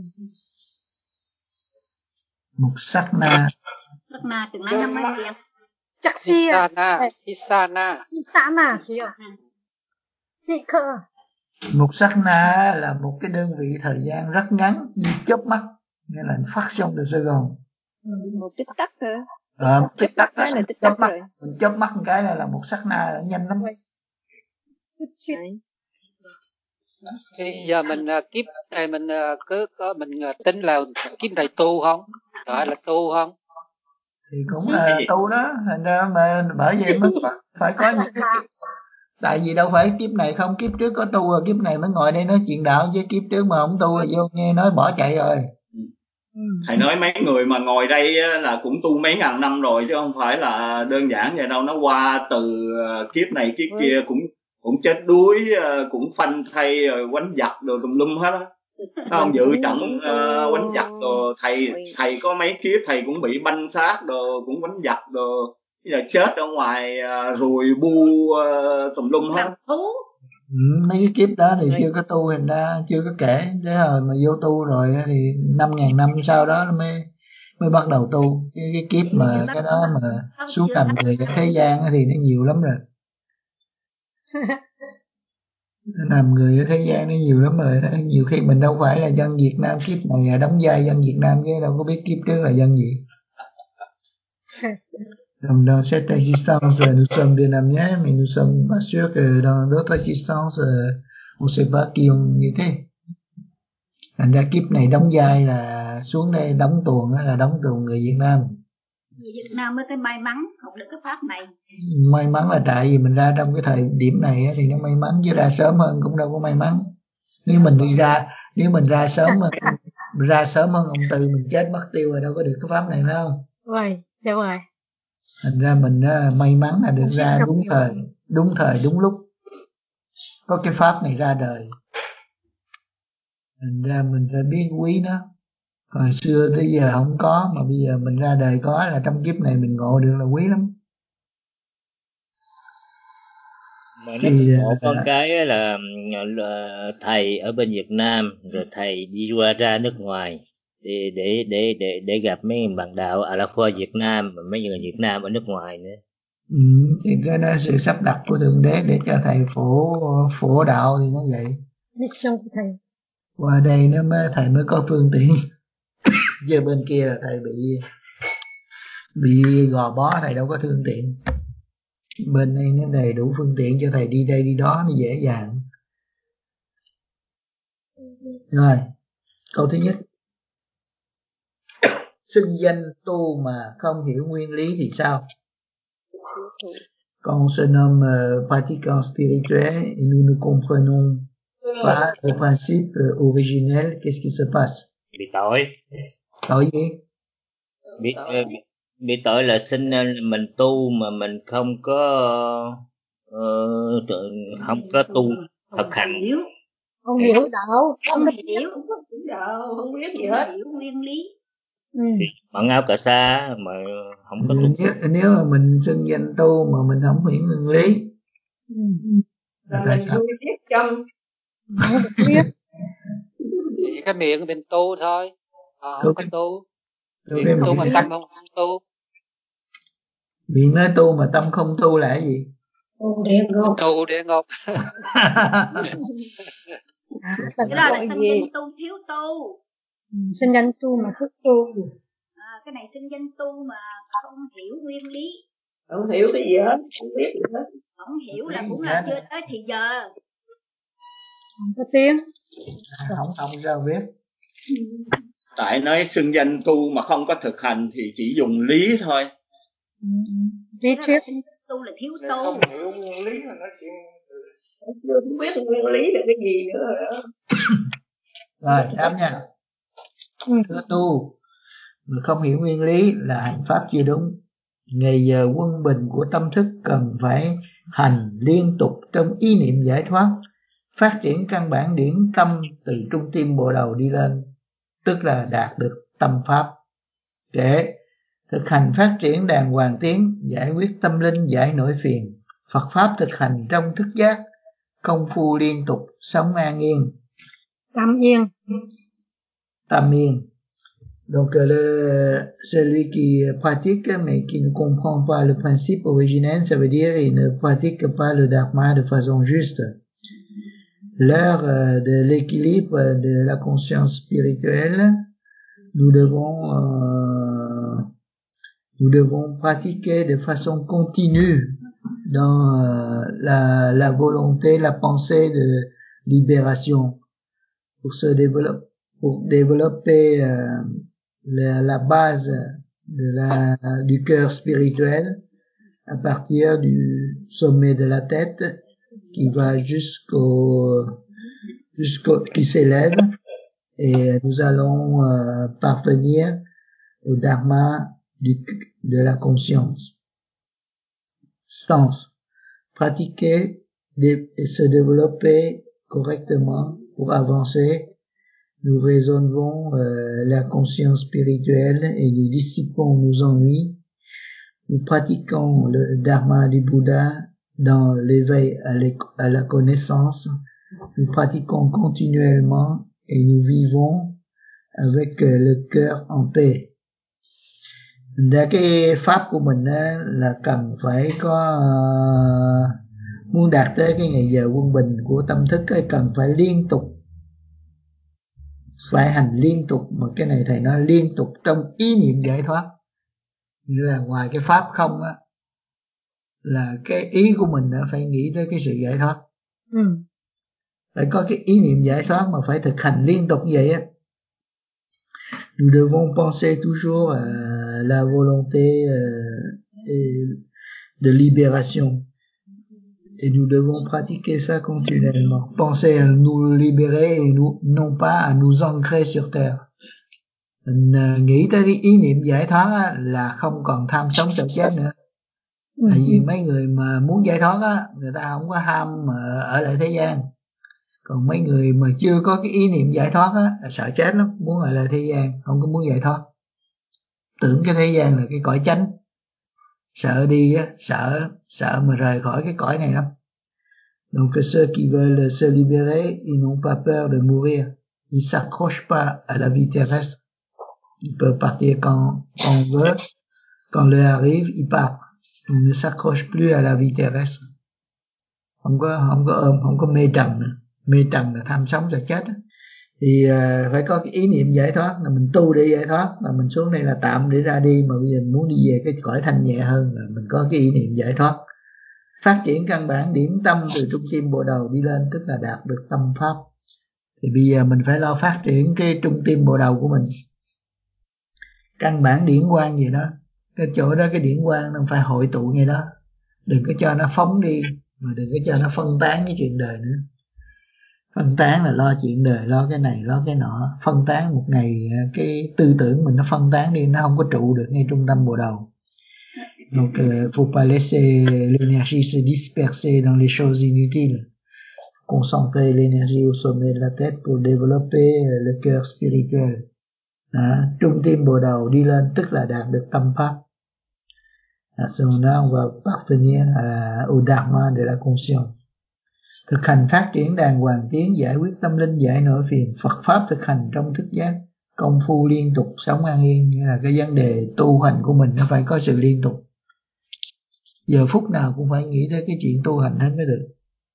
một sắc na. Sắc na từng nói năm mấy tiền. Chắc xì à. Hisana, Hisana. Xã mà chị ạ. Chị cơ. Một sắc na là một cái đơn vị thời gian rất ngắn như chớp mắt, nghĩa là fraction de seconde. Một tích tắc thôi. Ờ, một tích tắc cái là tích chớp tắc mắt, rồi. mình chớp mắt một cái là là một sắc na là nhanh lắm. Đấy. Thì giờ mình uh, kiếp này mình uh, cứ có mình uh, tính là kiếp này tu không? Gọi là tu không? Thì cũng là tu đó, thành ra mà bởi vậy mới có, phải có những cái kiếp. Tại vì đâu phải kiếp này không, kiếp trước có tu rồi kiếp này mới ngồi đây nói chuyện đạo, chứ kiếp trước mà không tu rồi vô nghe nói bỏ chạy rồi. Thầy nói mấy người mà ngồi đây là cũng tu mấy ngàn năm rồi chứ không phải là đơn giản vậy đâu, nó qua từ kiếp này kiếp kia cũng cũng chết đuối, cũng phanh thay rồi quánh giặc đồ tùm lum hết á. Không dự trận uh, quánh giặc đồ, thầy thầy có mấy kiếp thầy cũng bị banh xác đồ, cũng quánh giặc đồ, bây giờ chết ở ngoài uh, ruồi bu uh, tùm lum hết. Ừ, mấy cái kiếp đó thì chưa có tu, hình ra chưa có kể, thế rồi mà vô tu rồi thì năm ngàn năm sau đó nó mới mới bắt đầu tu. Cái, cái kiếp mà cái đó mà xuống làm người ở thế gian thì nó nhiều lắm rồi. Làm người ở thế gian nó nhiều lắm rồi đó. Nhiều khi mình đâu phải là dân Việt Nam, kiếp này là đóng vai dân Việt Nam chứ đâu có biết kiếp trước là dân gì. Donc dans cette existence, nous sommes vietnamiens, mais nous sommes pas sûrs que dans d'autres existences, on sait pas qui on était. Thành ra kiếp này đóng vai là xuống đây đóng tuồng là đóng tuồng người Việt Nam. Người Việt Nam mới cái may mắn học được cái pháp này. May mắn là tại vì mình ra trong cái thời điểm này thì nó may mắn, chứ ra sớm hơn cũng đâu có may mắn. Nếu mình đi ra, nếu mình ra sớm hơn, ra sớm hơn ông Tư mình chết mất tiêu rồi, đâu có được cái pháp này phải không? Rồi, dạ rồi. Thành ra mình uh, may mắn là được ra đúng thời, đúng thời đúng lúc có cái pháp này ra đời. Thành ra mình phải biết quý nó. Hồi xưa tới giờ không có, mà bây giờ mình ra đời có, là trong kiếp này mình ngộ được là quý lắm. Mà nó Thì có một con cái là, là thầy ở bên Việt Nam rồi thầy đi qua ra nước ngoài để để để để để gặp mấy bạn đạo à la fois Việt Nam và mấy người Việt Nam ở nước ngoài nữa. ừ, thì cái đó sự sắp đặt của Thượng Đế để cho thầy phổ phổ đạo thì nó vậy. mission của thầy. Qua đây nó mới thầy mới có phương tiện. Giờ bên kia là thầy bị bị gò bó, thầy đâu có phương tiện. Bên đây nó đầy đủ phương tiện cho thầy đi đây đi đó, nó dễ dàng. Rồi, câu thứ nhất. Xưng danh tu mà không hiểu nguyên lý thì sao? Quand on se nomme euh, pratiquant spirituel et nous ne comprenons pas le principe euh, originel, qu'est-ce qui se passe? Bị tội. Tội gì? Bị, bị, bị tội là xin mình tu mà mình không có uh, không có tu thực hành. Không hiểu đạo, không hiểu đạo, không biết gì hết, hiểu nguyên lý. Ừ. Thì mặc áo cà sa mà không có tu. Nếu, nếu mà mình xưng danh tu mà mình không hiểu nguyên lý, ừ. là tại sao? Không biết. Thì cái miệng mình tu thôi, họ không có tu. Miệng Miệng tu mà tâm không tu. Miệng nói tu mà tâm không tu là cái gì? Tu địa ngục. Tu địa ngục. Cái đó là xưng danh tu thiếu tu. Ừ, xưng danh tu mà thức tu. À, cái này xưng danh tu mà không hiểu nguyên lý. Không hiểu cái gì hết, không biết gì hết. Không hiểu là cũng là chưa tới thì giờ. Không có tiếng. À, không không sao biết. Tại nói xưng danh tu mà không có thực hành thì chỉ dùng lý thôi. Ừ. Lý thuyết. Xưng tu là thiếu tu. Không hiểu nguyên lý là nói chuyện không biết nguyên lý là cái gì nữa rồi đó. Rồi, đáp nha. Ừ. Thưa tu mà không hiểu nguyên lý là hành pháp chưa đúng. Ngày giờ quân bình của tâm thức cần phải hành liên tục trong ý niệm giải thoát, phát triển căn bản điển tâm từ trung tim bộ đầu đi lên, tức là đạt được tâm pháp. Để thực hành phát triển đàng hoàng tiến, giải quyết tâm linh, giải nỗi phiền, Phật pháp thực hành trong thức giác, công phu liên tục, sống an yên. Tâm yên. Tâm yên. Donc le, celui qui pratique mais qui ne comprend pas le principe originel, ça veut dire il ne pratique pas le dharma de façon juste. L'heure de l'équilibre de la conscience spirituelle, nous devons euh, nous devons pratiquer de façon continue dans euh, la, la volonté, la pensée de libération pour se développer, pour développer euh, La, la base de la, du cœur spirituel à partir du sommet de la tête qui va jusqu'au, jusqu'au qui s'élève et nous allons euh, parvenir au dharma du, de la conscience. Stance. Pratiquer et se développer correctement pour avancer. Nous résolvons euh, la conscience spirituelle et nous dissipons nos ennuis. Nous pratiquons le dharma du Bouddha dans l'éveil à, à la connaissance. Nous pratiquons continuellement et nous vivons avec euh, le cœur en paix. Để cái pháp của mình á, là cần phải có uh, muốn đạt tới cái ngày giờ quân bình của tâm thức ấy, cần phải liên tục, phải hành liên tục, mà cái này thầy nói liên tục trong ý niệm giải thoát, nghĩa là ngoài cái pháp không á, là cái ý của mình đã phải nghĩ tới cái sự giải thoát. Ừ. Phải có cái ý niệm giải thoát mà phải thực hành liên tục như vậy á. Nous devons penser toujours à la volonté de libération et nous devons pratiquer ça continuellement. Penser à nous libérer et nous, non pas à nous ancrer sur terre. Mình nghĩ tới cái ý niệm giải thoát là không còn tham sống sợ chết nữa. Tại vì mấy người mà muốn giải thoát á, người ta không có ham mà ở lại thế gian. Còn mấy người mà chưa có cái ý niệm giải thoát á, là sợ chết lắm, muốn ở lại thế gian, không có muốn giải thoát. Tưởng cái thế gian là cái cõi chánh. Sợ đi á, sợ sợ mà rời khỏi cái cõi này lắm. Donc ceux qui veulent se libérer, ils n'ont pas peur de mourir. Ils s'accrochent pas à la vie terrestre. Ils peuvent partir quand, quand on veut. Quand l'heure arrive, ils partent. Ils ne s'accrochent plus à la vie terrestre. Không có, không có ôm, không có mê trần nữa. Mê trần là tham sống sợ chết. Thì uh, phải có cái ý niệm giải thoát, là mình tu để giải thoát, mà mình xuống đây là tạm để ra đi, mà bây giờ mình muốn đi về cái cõi thanh nhẹ hơn, là mình có cái ý niệm giải thoát. Phát triển căn bản điển tâm từ trung tim bộ đầu đi lên, tức là đạt được tâm pháp. Thì bây giờ mình phải lo phát triển cái trung tim bộ đầu của mình. Căn bản điển quang gì đó, cái chỗ đó cái điển quang nó phải hội tụ ngay đó. Đừng có cho nó phóng đi, mà đừng có cho nó phân tán cái chuyện đời nữa. Phân tán là lo chuyện đời, lo cái này, lo cái nọ. Phân tán một ngày, cái tư tưởng mình nó phân tán đi, nó không có trụ được ngay trung tâm bộ đầu. Donc, euh, faut pas laisser l'énergie se disperser dans les choses inutiles. Concentrer l'énergie au sommet de la tête pour développer le cœur spirituel. Đó, trung tim bộ đầu đi lên tức là đạt được tâm pháp. À ce moment-là, on va parvenir à, au dharma de la conscience. Thực hành phát triển đàng hoàng tiến, giải quyết tâm linh, giải nỗi phiền. Phật pháp thực hành trong thức giác, công phu liên tục, sống an yên. Nghĩa là cái vấn đề tu hành của mình nó phải có sự liên tục. Giờ phút nào cũng phải nghĩ tới cái chuyện tu hành hết mới được.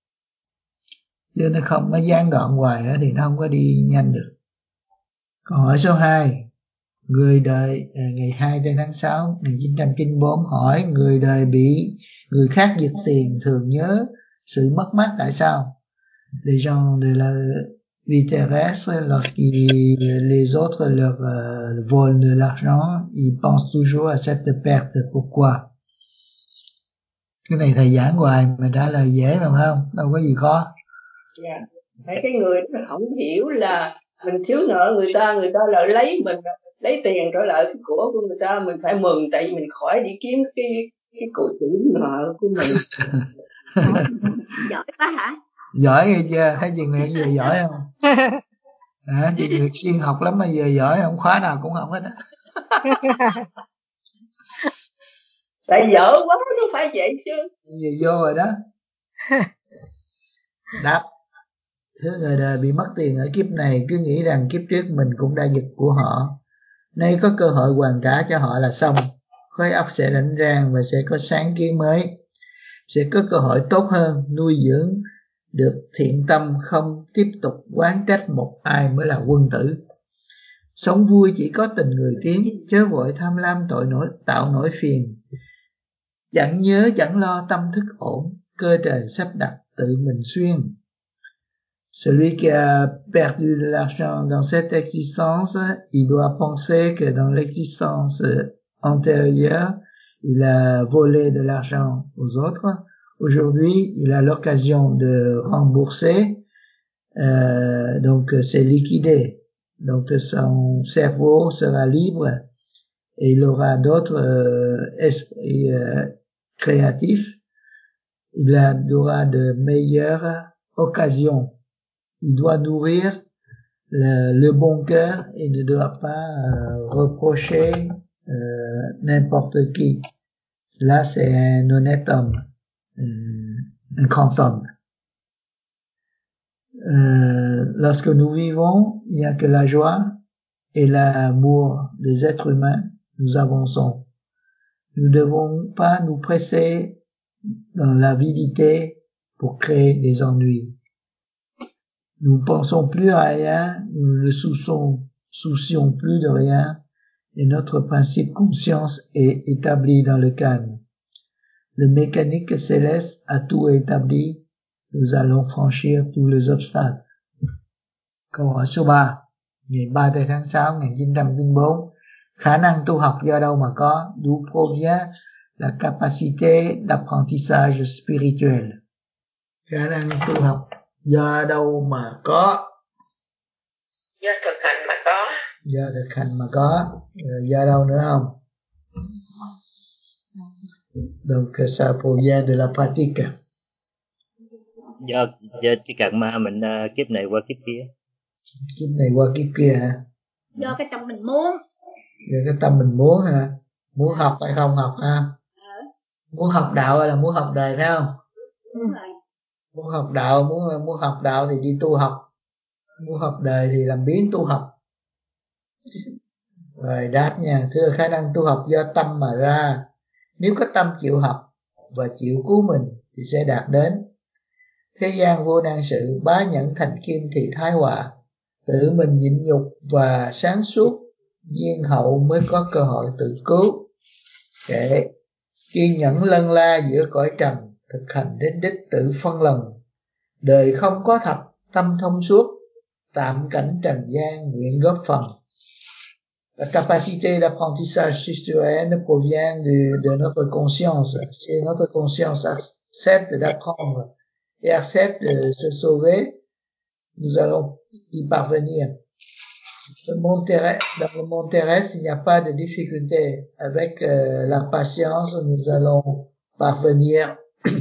Chứ nó không, nó gián đoạn hoài á thì nó không có đi nhanh được. Câu hỏi số hai. Người đời, à, ngày hai tháng sáu năm một nghìn chín trăm chín mươi tư hỏi người đời bị người khác giật tiền thường nhớ sự mất mát tại sao? Les gens de la vie terrestre, lorsqu'ils les autres leur uh, volent de l'argent, ils pensent toujours à cette perte. Pourquoi? Cái này thầy giảng hoài mà trả lời dễ mà phải không? Đâu có gì khó. Dạ. Mấy cái người đó không hiểu là mình thiếu nợ người ta, người ta lại lấy mình, lấy tiền trở lại cái của của người ta, mình phải mừng tại vì mình khỏi đi kiếm cái cái cụ chủ nợ của mình. Giỏi quá hả? Giỏi nghe chưa? Thấy chị Nguyệt về giỏi không? À, chị Nguyệt siêng học lắm mà giờ giỏi không, khóa nào cũng học hết á. Tại dở quá nó phải vậy chứ. Giờ vô rồi đó. Đáp. Thứ người đời bị mất tiền ở kiếp này cứ nghĩ rằng kiếp trước mình cũng đã giật của họ. Nay có cơ hội hoàn trả cho họ là xong. Khối óc sẽ rảnh rang và sẽ có sáng kiến mới. Sẽ có cơ hội tốt hơn, nuôi dưỡng được thiện tâm, không tiếp tục oán trách một ai mới là quân tử. Sống vui chỉ có tình người tiến, chớ vội tham lam tội nổi, tạo nổi phiền. Chẳng nhớ chẳng lo tâm thức ổn, cơ trời sắp đặt tự mình xuyên. Celui qui a perdu de l'argent dans cette existence, il doit penser que dans l'existence antérieure, il a volé de l'argent aux autres. Aujourd'hui, il a l'occasion de rembourser, euh, donc c'est liquidé. Donc son cerveau sera libre et il aura d'autres euh, esprits euh, créatifs. Il aura de meilleures occasions. Il doit nourrir le, le bon cœur et ne doit pas euh, reprocher euh, n'importe qui. Là, c'est un honnête homme, euh, un grand homme. Euh, lorsque nous vivons, il n'y a que la joie et l'amour des êtres humains, nous avançons. Nous ne devons pas nous presser dans l'avidité pour créer des ennuis. Nous ne pensons plus à rien, nous ne soucions, soucions plus de rien, et notre principe conscience est établi dans le calme. Le mécanique céleste a tout établi, nous allons franchir tous les obstacles. Câu hỏi số ba, ngày ba tháng sáu năm một nghìn chín trăm chín mươi tư, khả năng tu học do đâu mà có, d'où provient la capacité d'apprentissage spirituel. Khả năng tu học do đâu mà có? Do thực hành mà có. Do thực hành mà có. Rồi do đâu nữa không? Donc ça provient de la pratique. Do, do cái karma mình uh, kiếp này qua kiếp kia. Kiếp này qua kiếp kia hả? Do cái tâm mình muốn. Do cái tâm mình muốn hả? Muốn học hay không học ha? Ừ. Muốn học đạo hay là muốn học đời phải không? Đúng rồi. Muốn học đạo, muốn muốn học đạo thì đi tu học, muốn học đời thì làm biến tu học. Rồi đáp nha, thưa khả năng tu học do tâm mà ra, nếu có tâm chịu học và chịu cứu mình thì sẽ đạt đến. Thế gian vô nan sự, bá nhẫn thành kim thì thái họa. Tự mình nhịn nhục và sáng suốt, duyên hậu mới có cơ hội tự cứu. Kệ kiên nhẫn lân la giữa cõi trần, thực hành đến đích tự phân lần. Đời không có thật, tâm thông suốt, tạm cảnh trần gian nguyện góp phần. La capacité d'apprentissage citoyenne provient de, de notre conscience. Si notre conscience accepte d'apprendre et accepte de se sauver, nous allons y parvenir. Le monde terrestre, dans le monde terrestre, il n'y a pas de difficulté. Avec euh, la patience, nous allons parvenir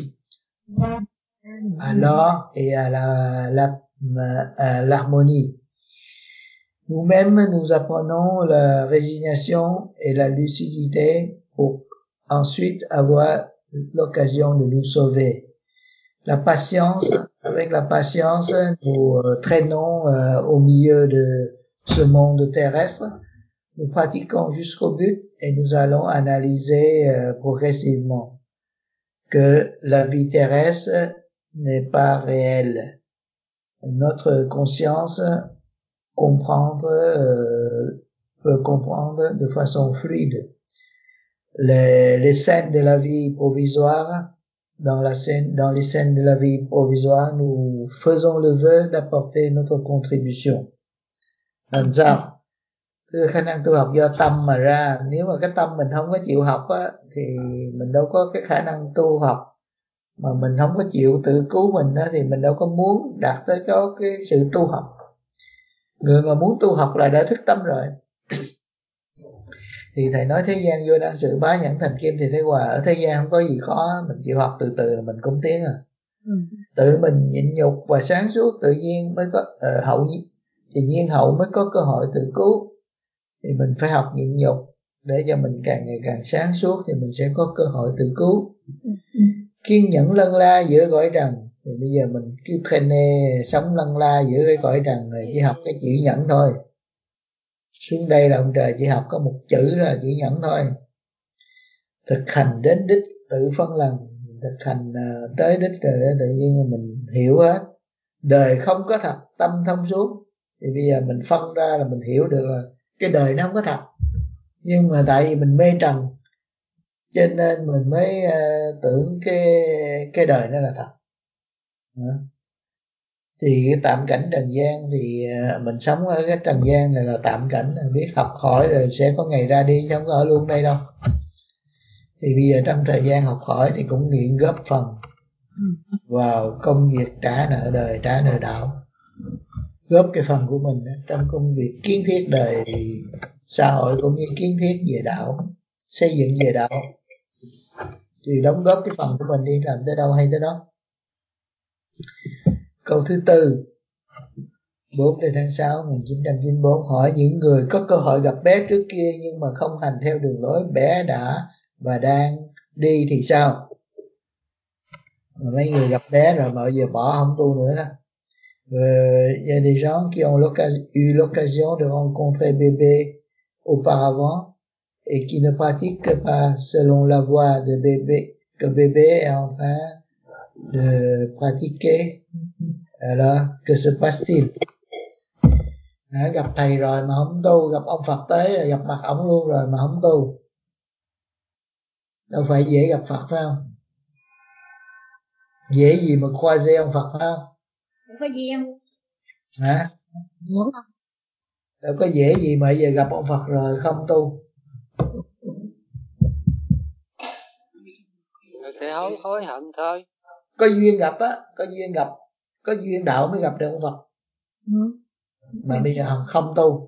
à l'or et à la, la, à l'harmonie. Nous-mêmes, nous apprenons la résignation et la lucidité pour ensuite avoir l'occasion de nous sauver. La patience, avec la patience, nous euh, traînons euh, au milieu de ce monde terrestre. Nous pratiquons jusqu'au but et nous allons analyser euh, progressivement que la vie terrestre n'est pas réelle. Notre conscience comprendre euh, peut comprendre de façon fluide les, les scènes de la vie provisoire. Dans la scène, dans les scènes de la vie provisoire, nous faisons le vœu d'apporter notre contribution. Làm sao?คือkhả năng tu học do tâm mà ra. Nếu mà cái tâm mình không có chịu học á, thì mình đâu có cái khả năng tu học. Mà mình không có chịu tự cứu mình á, thì mình đâu có muốn đạt tới có cái sự tu học. Người mà muốn tu học là đã thức tâm rồi. Thì thầy nói thế gian vô nan sự, bá nhẫn thành kim thì thế hòa. Ở thế gian không có gì khó, mình chịu học từ từ là mình cũng tiến à. Ừ. Tự mình nhịn nhục và sáng suốt, tự nhiên mới có uh, hậu thì nhiên hậu mới có cơ hội tự cứu. Thì mình phải học nhịn nhục để cho mình càng ngày càng sáng suốt thì mình sẽ có cơ hội tự cứu. Ừ. Kiên nhẫn lân la giữa cõi trần, thì bây giờ mình cứ traîner sống lân la giữa cái cõi trần này, chỉ học cái chữ nhẫn thôi. Xuống đây là ông trời chỉ học có một chữ là chữ nhẫn thôi. Thực hành đến đích tự phân lần, thực hành uh, tới đích rồi đó, tự nhiên mình hiểu hết. Đời không có thật, tâm thông suốt. Thì bây giờ mình phân ra là mình hiểu được là cái đời nó không có thật. Nhưng mà tại vì mình mê trần, cho nên mình mới uh, tưởng cái cái đời nó là thật. Đó. Thì cái tạm cảnh trần gian thì mình sống ở cái trần gian này là tạm cảnh, biết học hỏi rồi sẽ có ngày ra đi, không có ở luôn đây đâu. Thì bây giờ trong thời gian học hỏi thì cũng nguyện góp phần vào công việc trả nợ đời, trả nợ đạo, góp cái phần của mình trong công việc kiến thiết đời xã hội cũng như kiến thiết về đạo, xây dựng về đạo. Thì đóng góp cái phần của mình đi, làm tới đâu hay tới đó. Câu thứ tư, bốn tháng sáu năm một nghìn chín trăm chín mươi tư, hỏi những người có cơ hội gặp bé trước kia nhưng mà không hành theo đường lối bé đã và đang đi thì sao? Mà mấy người gặp bé rồi mà giờ bỏ không tu nữa đó. Il y a des gens qui ont eu l'occasion de rencontrer bébé auparavant et qui ne pratiquent pas selon la voie de bébé que bébé est en train de pratiquer. Alors, que se passe-t-il? À, gặp thầy rồi mà không tu, gặp ông Phật tới rồi gặp mặt ổng luôn rồi mà không tu. Đâu phải dễ gặp Phật phải không? Dễ gì mà khoa dê ông Phật phải không? Không có gì em. Hả? Đâu có dễ gì mà giờ gặp ông Phật rồi không tu. Rồi sẽ hối, hối hận thôi. Có duyên gặp á, có duyên gặp, có duyên đạo mới gặp được ông Phật. Ừ. Mà bây giờ không tu.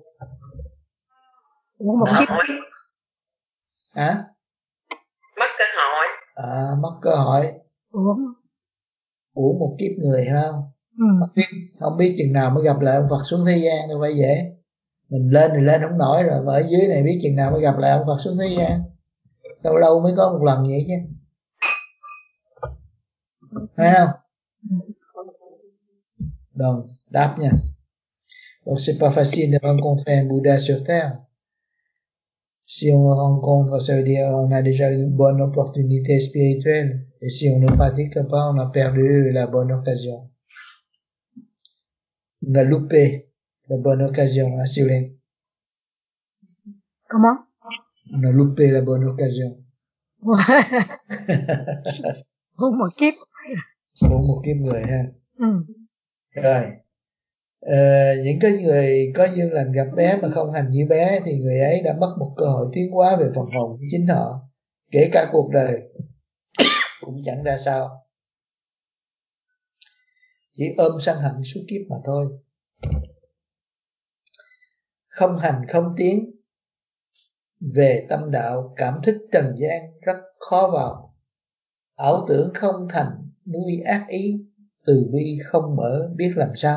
Ủa một kiếp. Hả? Mất cơ hội. À, mất cơ hội. Ủa. Uổng một kiếp người phải không? Ừ. Không biết, không biết chừng nào mới gặp lại ông Phật xuống thế gian đâu phải dễ. Mình lên thì lên không nổi rồi, mà ở dưới này biết chừng nào mới gặp lại ông Phật xuống thế gian. Lâu lâu mới có một lần vậy chứ. Phải không? Donc, đáp nha. Donc, c'est pas facile de rencontrer un Bouddha sur Terre. Si on le rencontre, ça veut dire on a déjà une bonne opportunité spirituelle. Et si on ne pratique pas, on a perdu la bonne occasion. On a loupé la bonne occasion, hein, Silen? Comment? On a loupé la bonne occasion. Không một kiếp. Không một kiếp người ha. Ừ. Rồi. Ờ, những cái người có duyên lành gặp bé mà không hành như bé thì người ấy đã mất một cơ hội tiến hóa về phần hồn của chính họ. Kể cả cuộc đời cũng chẳng ra sao. Chỉ ôm sân hận suốt kiếp mà thôi. Không hành không tiến về tâm đạo, cảm thức trần gian rất khó vào. Ảo tưởng không thành, nuôi ác ý, từ bi không mở, biết làm sao.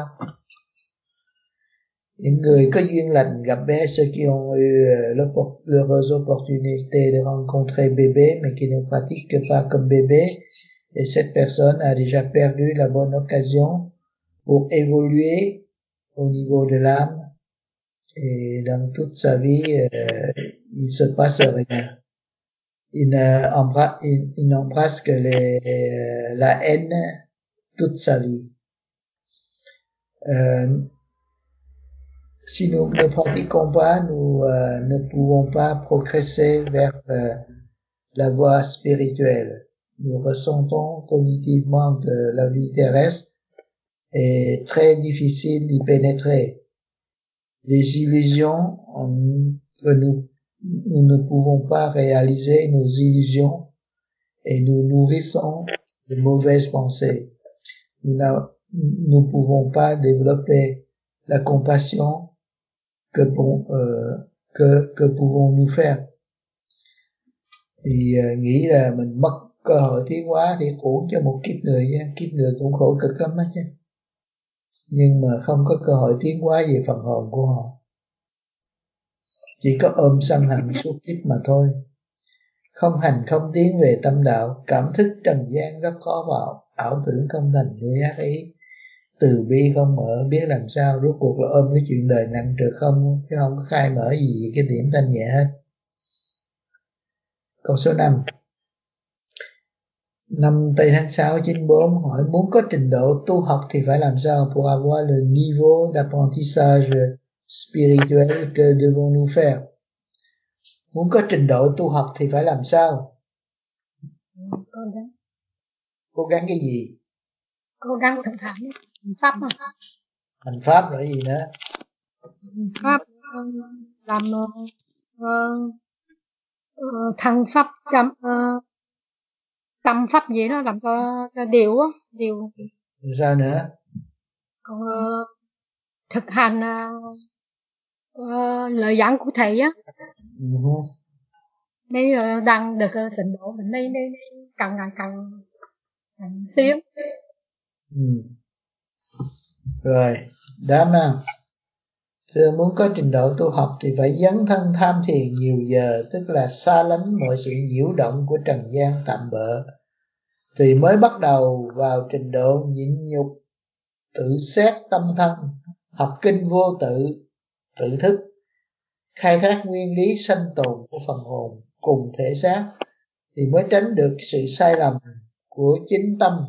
Những người có duyên lành gặp bé, ceux qui ont eu l'heureuse opportunité de rencontrer bébé mais qui ne pratiquent pas comme bébé, et cette personne a déjà perdu la bonne occasion pour évoluer au niveau de l'âme, et dans toute sa vie euh, il se passe rien. Il n'embrasse, il, il n'embrasse que les, la haine toute sa vie. Euh, Si nous ne pratiquons pas, nous euh, ne pouvons pas progresser vers euh, la voie spirituelle. Nous ressentons cognitivement que la vie terrestre est très difficile d'y pénétrer. Les illusions, que nous, nous ne pouvons pas réaliser nos illusions et nous nourrissons de mauvaises pensées. Nous ne pouvons pas développer la compassion que bon euh, que que pouvons-nous faire. Thì uh, nghĩ là mình mất cơ hội tiến hóa thì uổng cho một kiếp người nha, kiếp người cũng khổ cực lắm đó chứ. Nhưng mà không có cơ hội tiến hóa về phần hồn của họ. Chỉ có ôm sân hận suốt kiếp mà thôi. Không hành không tiến về tâm đạo, cảm thức trần gian rất khó vào, ảo tưởng không thành, nuôi ác ý, từ bi không mở, biết làm sao. Rốt cuộc là ôm cái chuyện đời nặng trược không, chứ không có khai mở gì về cái điểm thanh nhẹ hết. Câu số năm. Năm Tây tháng sáu chín bốn hỏi muốn có trình độ tu học thì phải làm sao? Pour avoir le niveau d'apprentissage spirituel, que devons-nous faire? Muốn có trình độ tu học thì phải làm sao? Cố gắng. Cố gắng cái gì? Cố gắng thực hành pháp mà. Hành pháp là gì nữa? Pháp làm uh, uh, thăng pháp chăm uh, tâm pháp gì đó làm cho, cho điều á, điều. Rồi sao nữa? Còn uh, thực hành uh, uh, lời giảng của thầy á. Uh-huh. Mới uh, đang được uh, trình độ mình mới, mới, mới càng ngày càng, càng tiến. Ừ. Rồi, đáp nào. Thưa, muốn có trình độ tu học thì phải dấn thân tham thiền nhiều giờ, tức là xa lánh mọi sự nhiễu động của trần gian tạm bợ, thì mới bắt đầu vào trình độ nhịn nhục, tự xét tâm thân, học kinh vô tự, tự thức, khai thác nguyên lý sanh tồn của phần hồn cùng thể xác, thì mới tránh được sự sai lầm của chính tâm.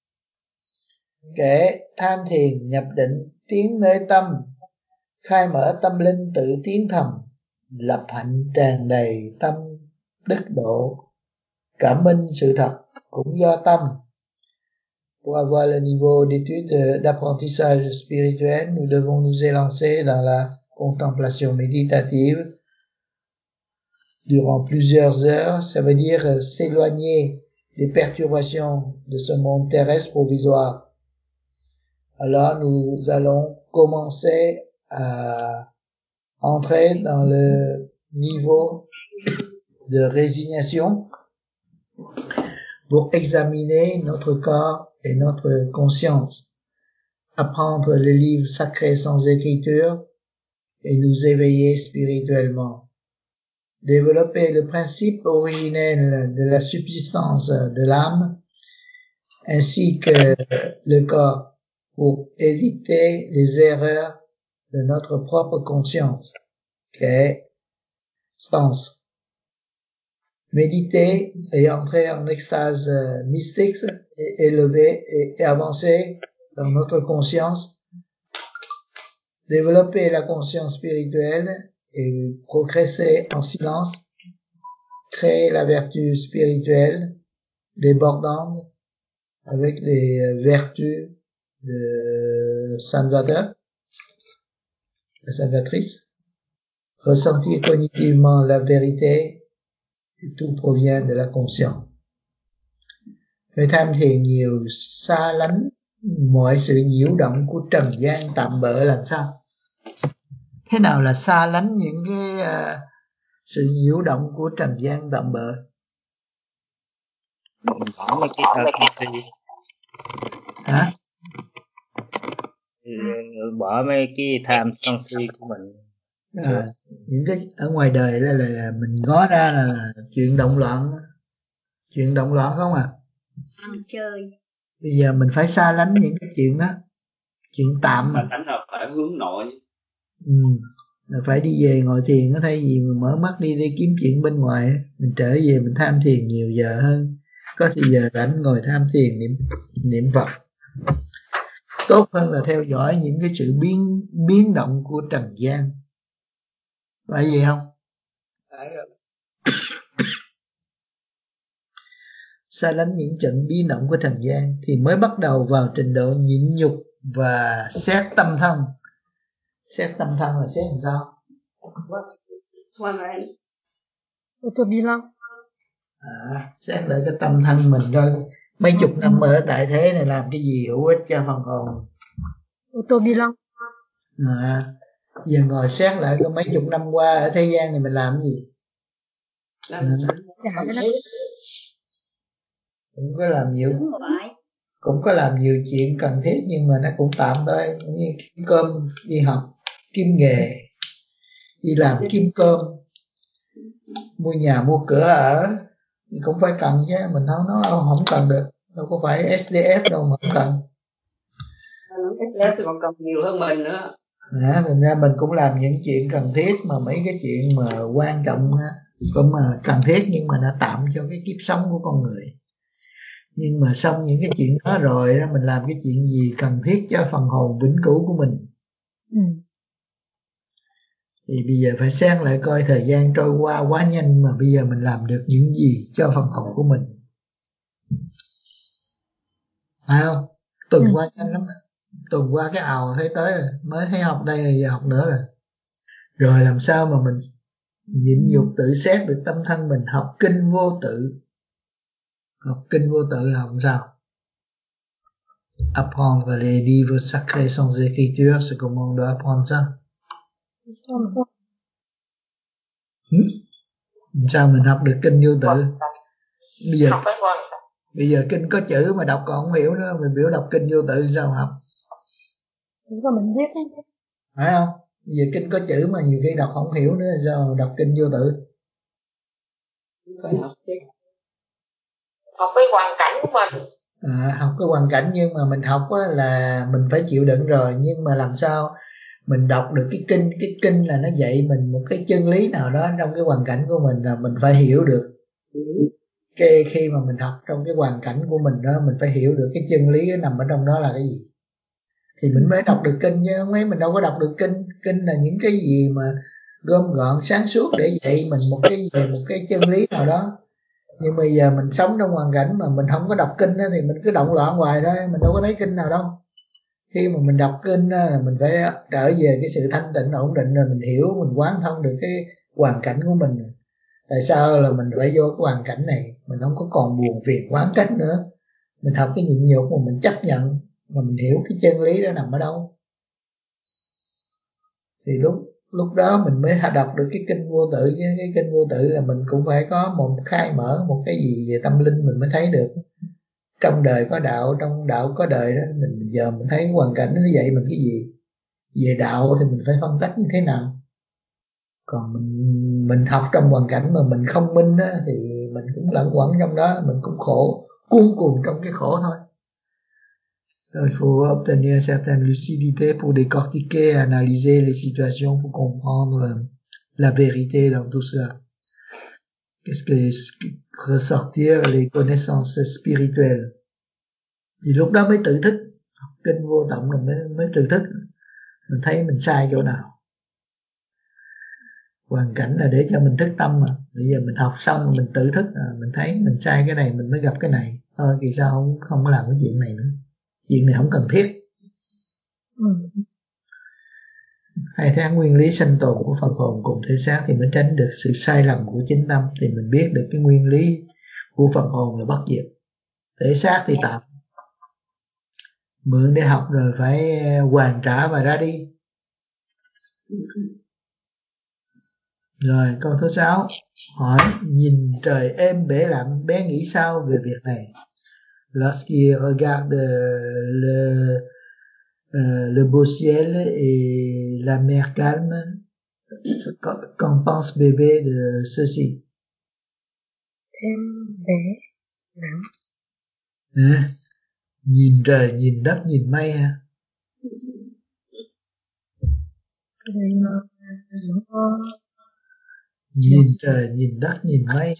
Kể tham thiền, nhập định, tiến nơi tâm, khai mở tâm linh tự tiến thầm, lập hạnh tràn đầy tâm đức độ, cảm minh sự thật cũng do tâm. Pour avoir le niveau d'étude d'apprentissage spirituel, nous devons nous élancer dans la contemplation méditative durant plusieurs heures. Ça veut dire s'éloigner des perturbations de ce monde terrestre provisoire. Alors nous allons commencer à entrer dans le niveau de résignation pour examiner notre corps et notre conscience, apprendre le livre sacré sans écriture et nous éveiller spirituellement, développer le principe originel de la subsistance de l'âme ainsi que le corps pour éviter les erreurs de notre propre conscience, qui est stance. Méditer et entrer en extase mystique et élever et, et avancer dans notre conscience, développer la conscience spirituelle et progresser en silence, créer la vertu spirituelle débordante avec les vertus de Salvador, la salvatrice, ressentir cognitivement la vérité, et tout provient de la conscience. Phải tham thiền nhiều, xa lánh mọi sự nhiễu động của trần gian tạm bợ là sao? Thế nào là xa lánh những cái uh, sự nhiễu động của trần gian tạm bợ? Bỏ mấy cái tham sân si. Hả? Bỏ mấy cái tham sân si của mình. À, những cái ở ngoài đời là, là mình ngó ra là chuyện động loạn, chuyện động loạn không à? Ăn chơi. Bây giờ mình phải xa lánh những cái chuyện đó, chuyện tạm mà. Tránh là phải hướng nội. Ừ, là phải đi về ngồi thiền nó thay vì mình mở mắt đi đi kiếm chuyện bên ngoài, mình trở về mình tham thiền nhiều giờ hơn, có thì giờ rảnh ngồi tham thiền niệm niệm Phật. Tốt hơn là theo dõi những cái sự biến biến động của trần gian. Phải vậy không? Xa lánh những trận biến động của trần gian thì mới bắt đầu vào trình độ nhịn nhục và xét tâm thân. Xét tâm thân là xét làm sao? Autobilan. À, xét lại cái tâm thân mình thôi. Mấy chục năm ở tại thế này làm cái gì hữu ích cho phần hồn? Autobilan. À, giờ ngồi xét lại có mấy chục năm qua ở thế gian này mình làm cái gì? À, cũng có làm nhiều, cũng có làm nhiều chuyện cần thiết nhưng mà nó cũng tạm thôi, cũng như kiếm cơm, đi học, kiếm nghề, đi làm kiếm cơm, mua nhà mua cửa ở thì cũng phải cần chứ, mình không nói không cần được, đâu có phải ét đê ép đâu mà không cần. ét đê ép thì còn cần nhiều hơn mình nữa. À, thành ra mình cũng làm những chuyện cần thiết, mà mấy cái chuyện mà quan trọng cũng mà cần thiết nhưng mà nó tạm cho cái kiếp sống của con người. Nhưng mà xong những cái chuyện đó rồi đó, mình làm cái chuyện gì cần thiết cho phần hồn vĩnh cửu của mình. Ừ. Thì bây giờ phải xét lại coi thời gian trôi qua quá nhanh mà bây giờ mình làm được những gì cho phần hồn của mình. Phải không? Tuần ừ. qua nhanh lắm. Tuần qua cái ào thấy tới rồi, mới thấy học đây rồi giờ học nữa rồi. Rồi làm sao mà mình nhịn nhục tự xét được tâm thân mình, học kinh vô tự. Học kinh vô tự là học sao? Apprendre les livres sacrés sans écriture, c'est comment on doit apprendre ça? Hmm? Sao mình học được kinh vô tự? Bây giờ bây giờ kinh có chữ mà đọc còn không hiểu nữa, mình biểu đọc kinh vô tự sao học? Chỉ có mình biết đấy. Phải không? Bây giờ kinh có chữ mà nhiều khi đọc không hiểu nữa, sao đọc kinh vô tự? Phải học chứ. Học cái hoàn cảnh của mình. À, học cái hoàn cảnh, nhưng mà mình học á, là mình phải chịu đựng rồi, nhưng mà làm sao mình đọc được cái kinh, cái kinh là nó dạy mình một cái chân lý nào đó trong cái hoàn cảnh của mình là mình phải hiểu được. Cái khi mà mình học trong cái hoàn cảnh của mình đó, mình phải hiểu được cái chân lý nằm ở trong đó là cái gì. Thì mình mới đọc được kinh chứ mấy mình đâu có đọc được kinh. Kinh là những cái gì mà gom gọn sáng suốt để dạy mình một cái gì, một cái chân lý nào đó. Nhưng bây giờ mình sống trong hoàn cảnh mà mình không có đọc kinh đó, thì mình cứ động loạn hoài thôi, mình đâu có thấy kinh nào đâu. Khi mà mình đọc kinh đó, là mình phải trở về cái sự thanh tịnh ổn định, rồi mình hiểu, mình quán thông được cái hoàn cảnh của mình. Tại sao là mình phải vô cái hoàn cảnh này, mình không có còn buồn phiền oán trách nữa. Mình học cái nhịn nhục mà mình chấp nhận, mà mình hiểu cái chân lý đó nằm ở đâu. Thì lúc lúc đó mình mới đọc được cái kinh vô tự, chứ cái kinh vô tự là mình cũng phải có một khai mở một cái gì về tâm linh mình mới thấy được. Trong đời có đạo, trong đạo có đời đó, mình giờ mình thấy hoàn cảnh nó dạy mình cái gì. Về đạo thì mình phải phân tách như thế nào. Còn mình mình học trong hoàn cảnh mà mình không minh á, thì mình cũng lẫn quẩn trong đó, mình cũng khổ, cuốn cuồng trong cái khổ thôi. Il faut obtenir une certaine lucidité pour décortiquer, analyser les situations, pour comprendre la vérité dans tout cela. Qu'est-ce que ressortir les connaissances spirituelles. Thì lúc đó mới tự thức, học kinh vô tận rồi mới, mới tự thức. Mình thấy mình sai chỗ nào. Hoàn cảnh là để cho mình thức tâm mà. Bây giờ mình học xong rồi mình tự thức, à, mình thấy mình sai cái này, mình mới gặp cái này. Thôi kỳ sao không, không có làm cái chuyện này nữa. Chuyện này không cần thiết. Ừ. Khai thác nguyên lý sanh tồn của phần hồn cùng thể xác thì mới tránh được sự sai lầm của chính tâm. Thì mình biết được cái nguyên lý của phần hồn là bất diệt. Thể xác thì tạm. Mượn để học rồi phải hoàn trả và ra đi. Rồi câu thứ sáu. Hỏi nhìn trời êm bể lặng, bé nghĩ sao về việc này? Lorsqu'il regarde le, euh, le beau ciel et la mer calme, qu'en pense bébé de ceci? Êm bể lặng. À, nhìn trời, nhìn đất, nhìn mây ha. Nhìn trời, nhìn đất, nhìn mây.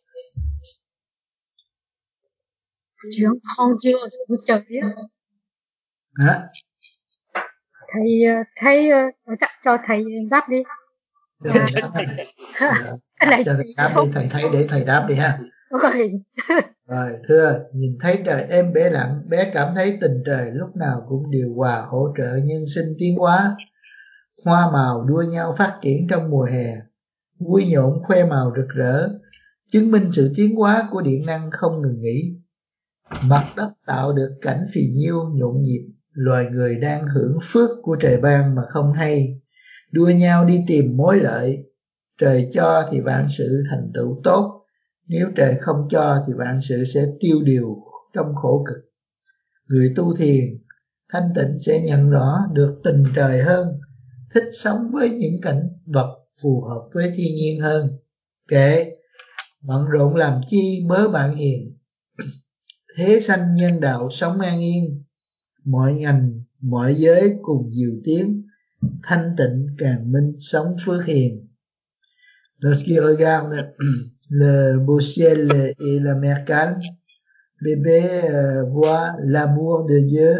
Chuyện con chưa của trời á. Hả? Thầy thấy chắc cho thầy đáp đi. Cho thầy đáp ha. Cái này cho thầy đáp đi, thầy thấy để thầy đáp đi ha. Ôi. Rồi thưa, nhìn thấy trời êm bể lặng, bé cảm thấy tình trời lúc nào cũng điều hòa hỗ trợ nhân sinh tiến hóa. Hoa màu đua nhau phát triển trong mùa hè, vui nhộn khoe màu rực rỡ, chứng minh sự tiến hóa của điện năng không ngừng nghỉ. Mặt đất tạo được cảnh phì nhiêu nhộn nhịp, loài người đang hưởng phước của trời ban mà không hay, đua nhau đi tìm mối lợi. Trời cho thì vạn sự thành tựu tốt, nếu trời không cho thì vạn sự sẽ tiêu điều trong khổ cực. Người tu thiền thanh tịnh sẽ nhận rõ được tình trời hơn, thích sống với những cảnh vật phù hợp với thiên nhiên hơn. Kệ, bận rộn làm chi bớ bạn hiền, thế sanh nhân đạo sống an yên, mọi ngành mọi giới cùng diệu tiến, thanh tịnh càng minh sống phước hiền. Lorsqu'il regarde le beau ciel et la mer calme, bébé euh, voit l'amour de Dieu,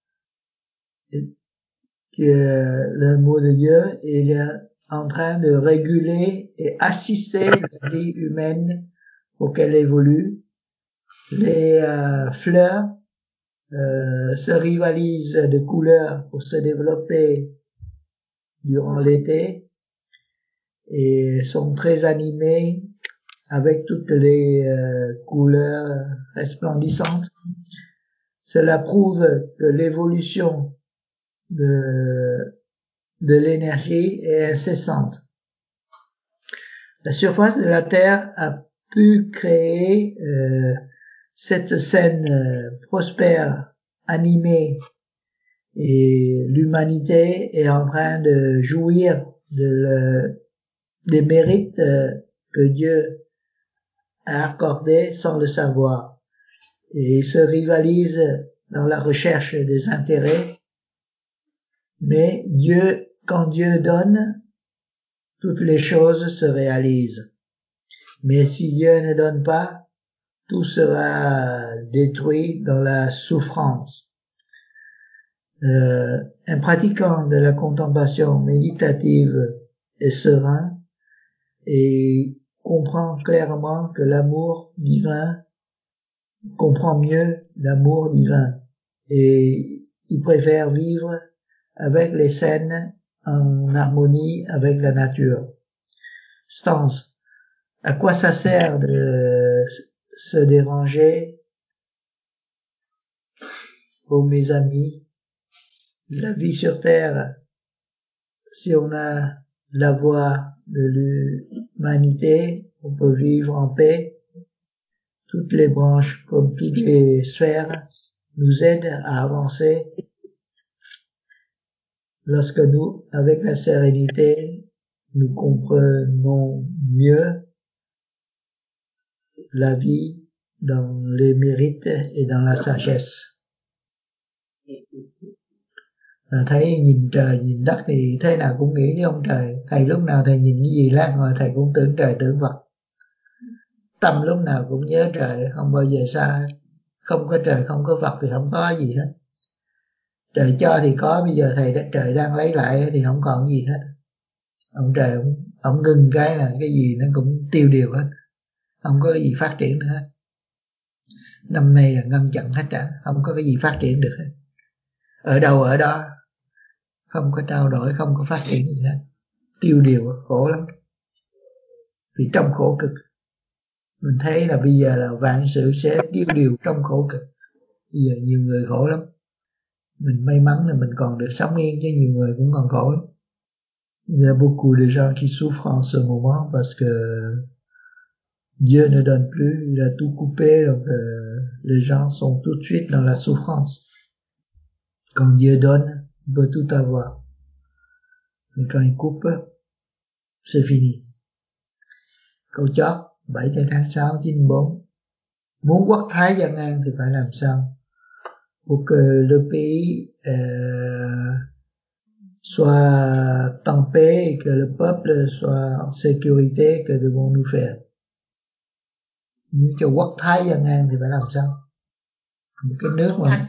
que l'amour de Dieu est en train de réguler et assister la vie humaine pour qu'elle évolue. Les euh, fleurs euh, se rivalisent de couleurs pour se développer durant l'été et sont très animées avec toutes les euh, couleurs resplendissantes. Cela prouve que l'évolution de, de l'énergie est incessante. La surface de la Terre a pu créer euh, cette scène euh, prospère, animée, et l'humanité est en train de jouir de le, des mérites euh, que Dieu a accordés sans le savoir. Et ils se rivalisent dans la recherche des intérêts. Mais Dieu, quand Dieu donne, toutes les choses se réalisent. Mais si Dieu ne donne pas, tout sera détruit dans la souffrance. Euh, un pratiquant de la contemplation méditative est serein et comprend clairement que l'amour divin comprend mieux l'amour divin et il préfère vivre avec les scènes en harmonie avec la nature. Stance. À quoi ça sert de se déranger? Oh mes amis, la vie sur terre, si on a la voix de l'humanité, on peut vivre en paix. Toutes les branches, comme toutes les sphères, nous aident à avancer. Lorsque nous, avec la sérénité, nous comprenons mieux la vie dans les mérites et dans la sagesse. À, thấy nhìn trời nhìn đất thì thế nào cũng nghĩ với ông trời. Thầy lúc nào thầy nhìn cái gì lát ngồi thầy cũng tưởng trời tưởng Phật. Tâm lúc nào cũng nhớ trời, không bao giờ xa. Không có trời không có Phật thì không có gì hết. Trời cho thì có, bây giờ thầy đất trời đang lấy lại thì không còn gì hết. Ông trời ông, ông ngừng cái là cái gì nó cũng tiêu điều hết, không có cái gì phát triển nữa hết. Năm nay là ngăn chặn hết cả, không có cái gì phát triển được hết. Ở đâu ở đó, không có trao đổi, không có phát triển gì hết. Tiêu điều, khổ lắm. Vì trong khổ cực, mình thấy là bây giờ là vạn sự sẽ tiêu điều trong khổ cực. Bây giờ nhiều người khổ lắm. Mình may mắn là mình còn được sống yên, chứ nhiều người cũng còn khổ lắm. Il y a beaucoup de gens qui souffrent en ce moment parce que Dieu ne donne plus, il a tout coupé, donc euh, les gens sont tout de suite dans la souffrance. Quand Dieu donne, il peut tout avoir. Mais quand il coupe, c'est fini. Câu chót, bảy tháng sáu chín bốn. Muốn quốc thái dân an thì phải làm sao? Pour que le pays euh, soit en paix et que le peuple soit en sécurité, que devons-nous faire? Muốn cho quốc thái dân an thì phải làm sao? Một cái nước mà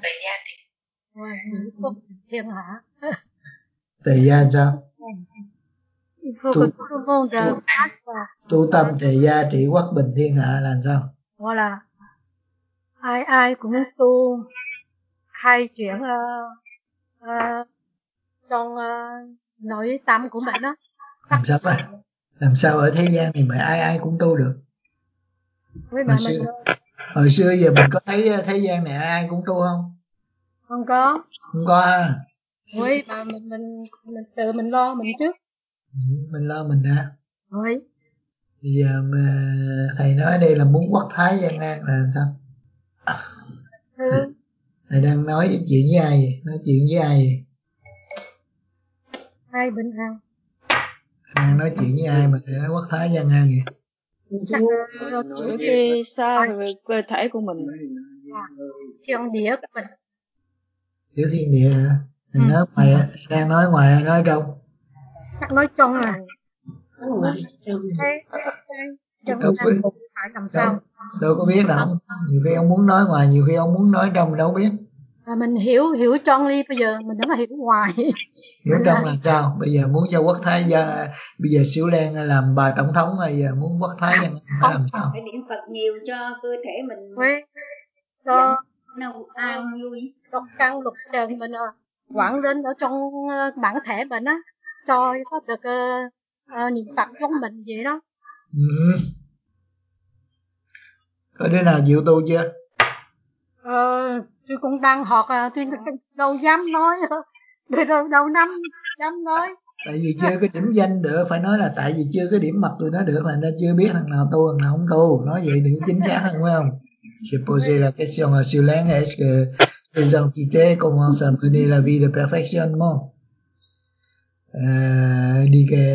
thiên hạ. Tề gia sao? Il faut que tout le monde fasse. Tu tâm tề gia trị quốc bình thiên hạ là sao? Voilà. Ai ai cũng tu khai triển uh, uh, trong uh, nội tâm của mình đó. Làm sao vậy? Làm sao ở thế gian này mà ai ai cũng tu được? Hồi xưa, mình... hồi xưa giờ mình có thấy thế gian này ai ai cũng tu không? Không có. Không có ha. Ôi, mà mình mình mình tự mình lo mình trước. Ừ, mình lo mình hả? Ôi. Bây giờ mà thầy nói đây là muốn quốc thái dân an là sao? Ừ. Thầy đang nói chuyện với ai vậy? Nói chuyện với ai vậy? Ai bình an? Đang nói chuyện với ai mà thầy nói quốc thái dân an vậy? Chắc nói cái xa về cơ thể của mình. À, thiên địa của mình. Tiểu thiên địa hả? Thầy ừ. nói ngoài, thầy đang nói ngoài nói trong? Chắc nói trong à. Đâu có biết, phải làm sao? Đâu, đâu có biết đâu. Nhiều khi ông muốn nói ngoài, nhiều khi ông muốn nói trong, đâu biết. À, mình hiểu hiểu trong đi, bây giờ mình đừng có hiểu ngoài. Hiểu trong là sao? Bây giờ muốn cho quốc thái dân, bây giờ Xỉu Lan làm bà tổng thống, bây giờ muốn quốc thái dân phải làm sao? Phải niệm Phật nhiều cho cơ thể mình. Quê, cho nào an vui. Lục căn lục trần mình quảng đến ở trong bản thể mình á, cho có được uh, uh, niệm Phật giống mình vậy đó. Ừ. Có đứa nào chịu tu chưa? Ờ, tôi cũng đang học, tôi đâu dám nói, tôi đâu đâu năm dám nói. Tại vì chưa có điểm danh được, phải nói là tại vì chưa có điểm mặt tụi nó được là nên chưa biết thằng nào tu thằng nào không tu, nói vậy thì chính xác hơn phải không? J'ai posé la question à Xỉu Lan, est-ce que les entités commencent à mener la vie de perfectionnement? Euh, dit que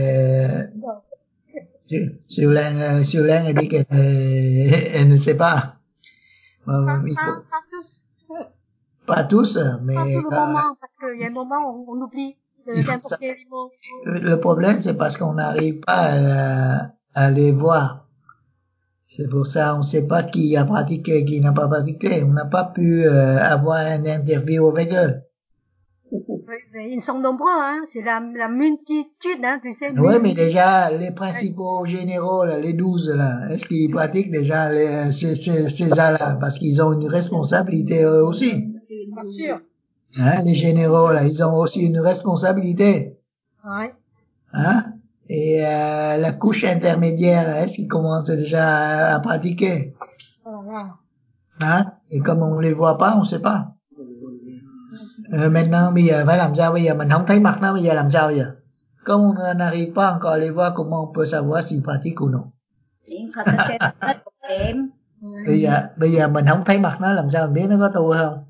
Xỉu Lan, Xỉu Lan a dit qu'elle ne sait pas. Pas, Il faut... pas tous. Pas tous, mais... Pas tout le moment, parce qu'il y a un moment où on oublie d'invoquer les mots. Le problème, c'est parce qu'on n'arrive pas à, à les voir. C'est pour ça, on ne sait pas qui a pratiqué, qui n'a pas pratiqué. On n'a pas pu euh, avoir une interview avec eux. Ils sont nombreux, hein. C'est la, la multitude, hein, tu sais. Oui, mais déjà, les principaux généraux, là, les douze, là, est-ce qu'ils pratiquent déjà les, ces, ces, ces là parce qu'ils ont une responsabilité eux aussi. Bien sûr. Hein, les généraux, là, ils ont aussi une responsabilité. Ouais. Hein? Et euh, la couche intermédiaire, est-ce qu'ils commencent déjà à, à pratiquer? Voilà. Hein? Et comme on les voit pas, on sait pas. Euh, maintenant, bây giờ phải làm sao? Bây giờ mình không thấy mặt nó, bây giờ làm sao giờ? Comme on n'arrive pas encore à les voir, comment on peut savoir s'ils pratiquent ou non? Bây giờ, bây giờ mình không thấy mặt nó, làm sao mình biết nó có tu không?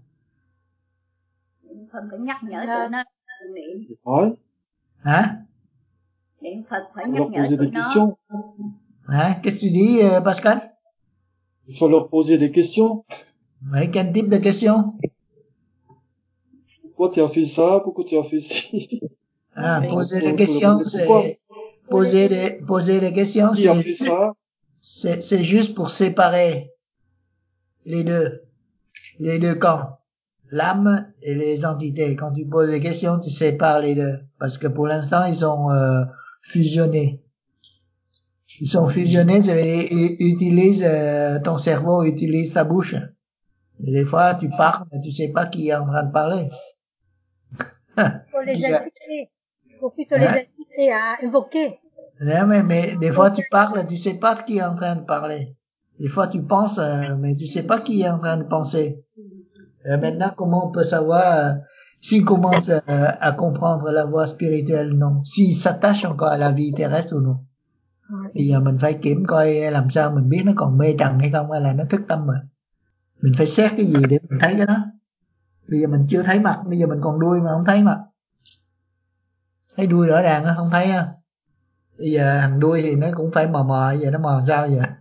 Phật phải nhắc nhở tụi nó niệm. Hỏi. Hả? Niệm Phật phải nhắc nhở tụi nó. Hả? Qu'est-ce que tu dis, Pascal? Il faut leur poser des questions. Oui, quel type de questions? pourquoi tu as fait ça, pourquoi tu as fait ci. Ah, Voilà, poser faut, des faut questions, demander pourquoi. c'est poser des poser des questions, Qui a c'est fait ça? c'est c'est juste pour séparer les deux, les deux camps, l'âme et les entités. Quand tu poses des questions, tu sépares les deux, parce que pour l'instant ils sont euh, fusionnés. Ils sont fusionnés, ça veut dire, ils utilisent euh, ton cerveau, utilise ta bouche. Et des fois, tu parles, mais tu sais pas qui est en train de parler. Faut les Il y a- inciter. Faut plutôt Hein? les inciter à invoquer. Non, mais, mais des fois, tu parles, tu sais pas qui est en train de parler. Des fois, tu penses, euh, mais tu sais pas qui est en train de penser. Euh, maintenant, comment on peut savoir euh, s'il commence euh, à comprendre la voie spirituelle ou non, s'il s'attache encore à la vie terrestre ou non. Bây giờ mình phải kiểm coi làm sao mình biết nó còn mê trần hay không, hay là nó thức tâm rồi. Mình phải xét cái gì để mình thấy cái đó. Bây giờ mình chưa thấy mặt, bây giờ mình còn đuôi mà không thấy mặt. Thấy đuôi rõ ràng á, không thấy á. Bây giờ thằng đuôi thì nó cũng phải mò mò, giờ nó mò sao giờ?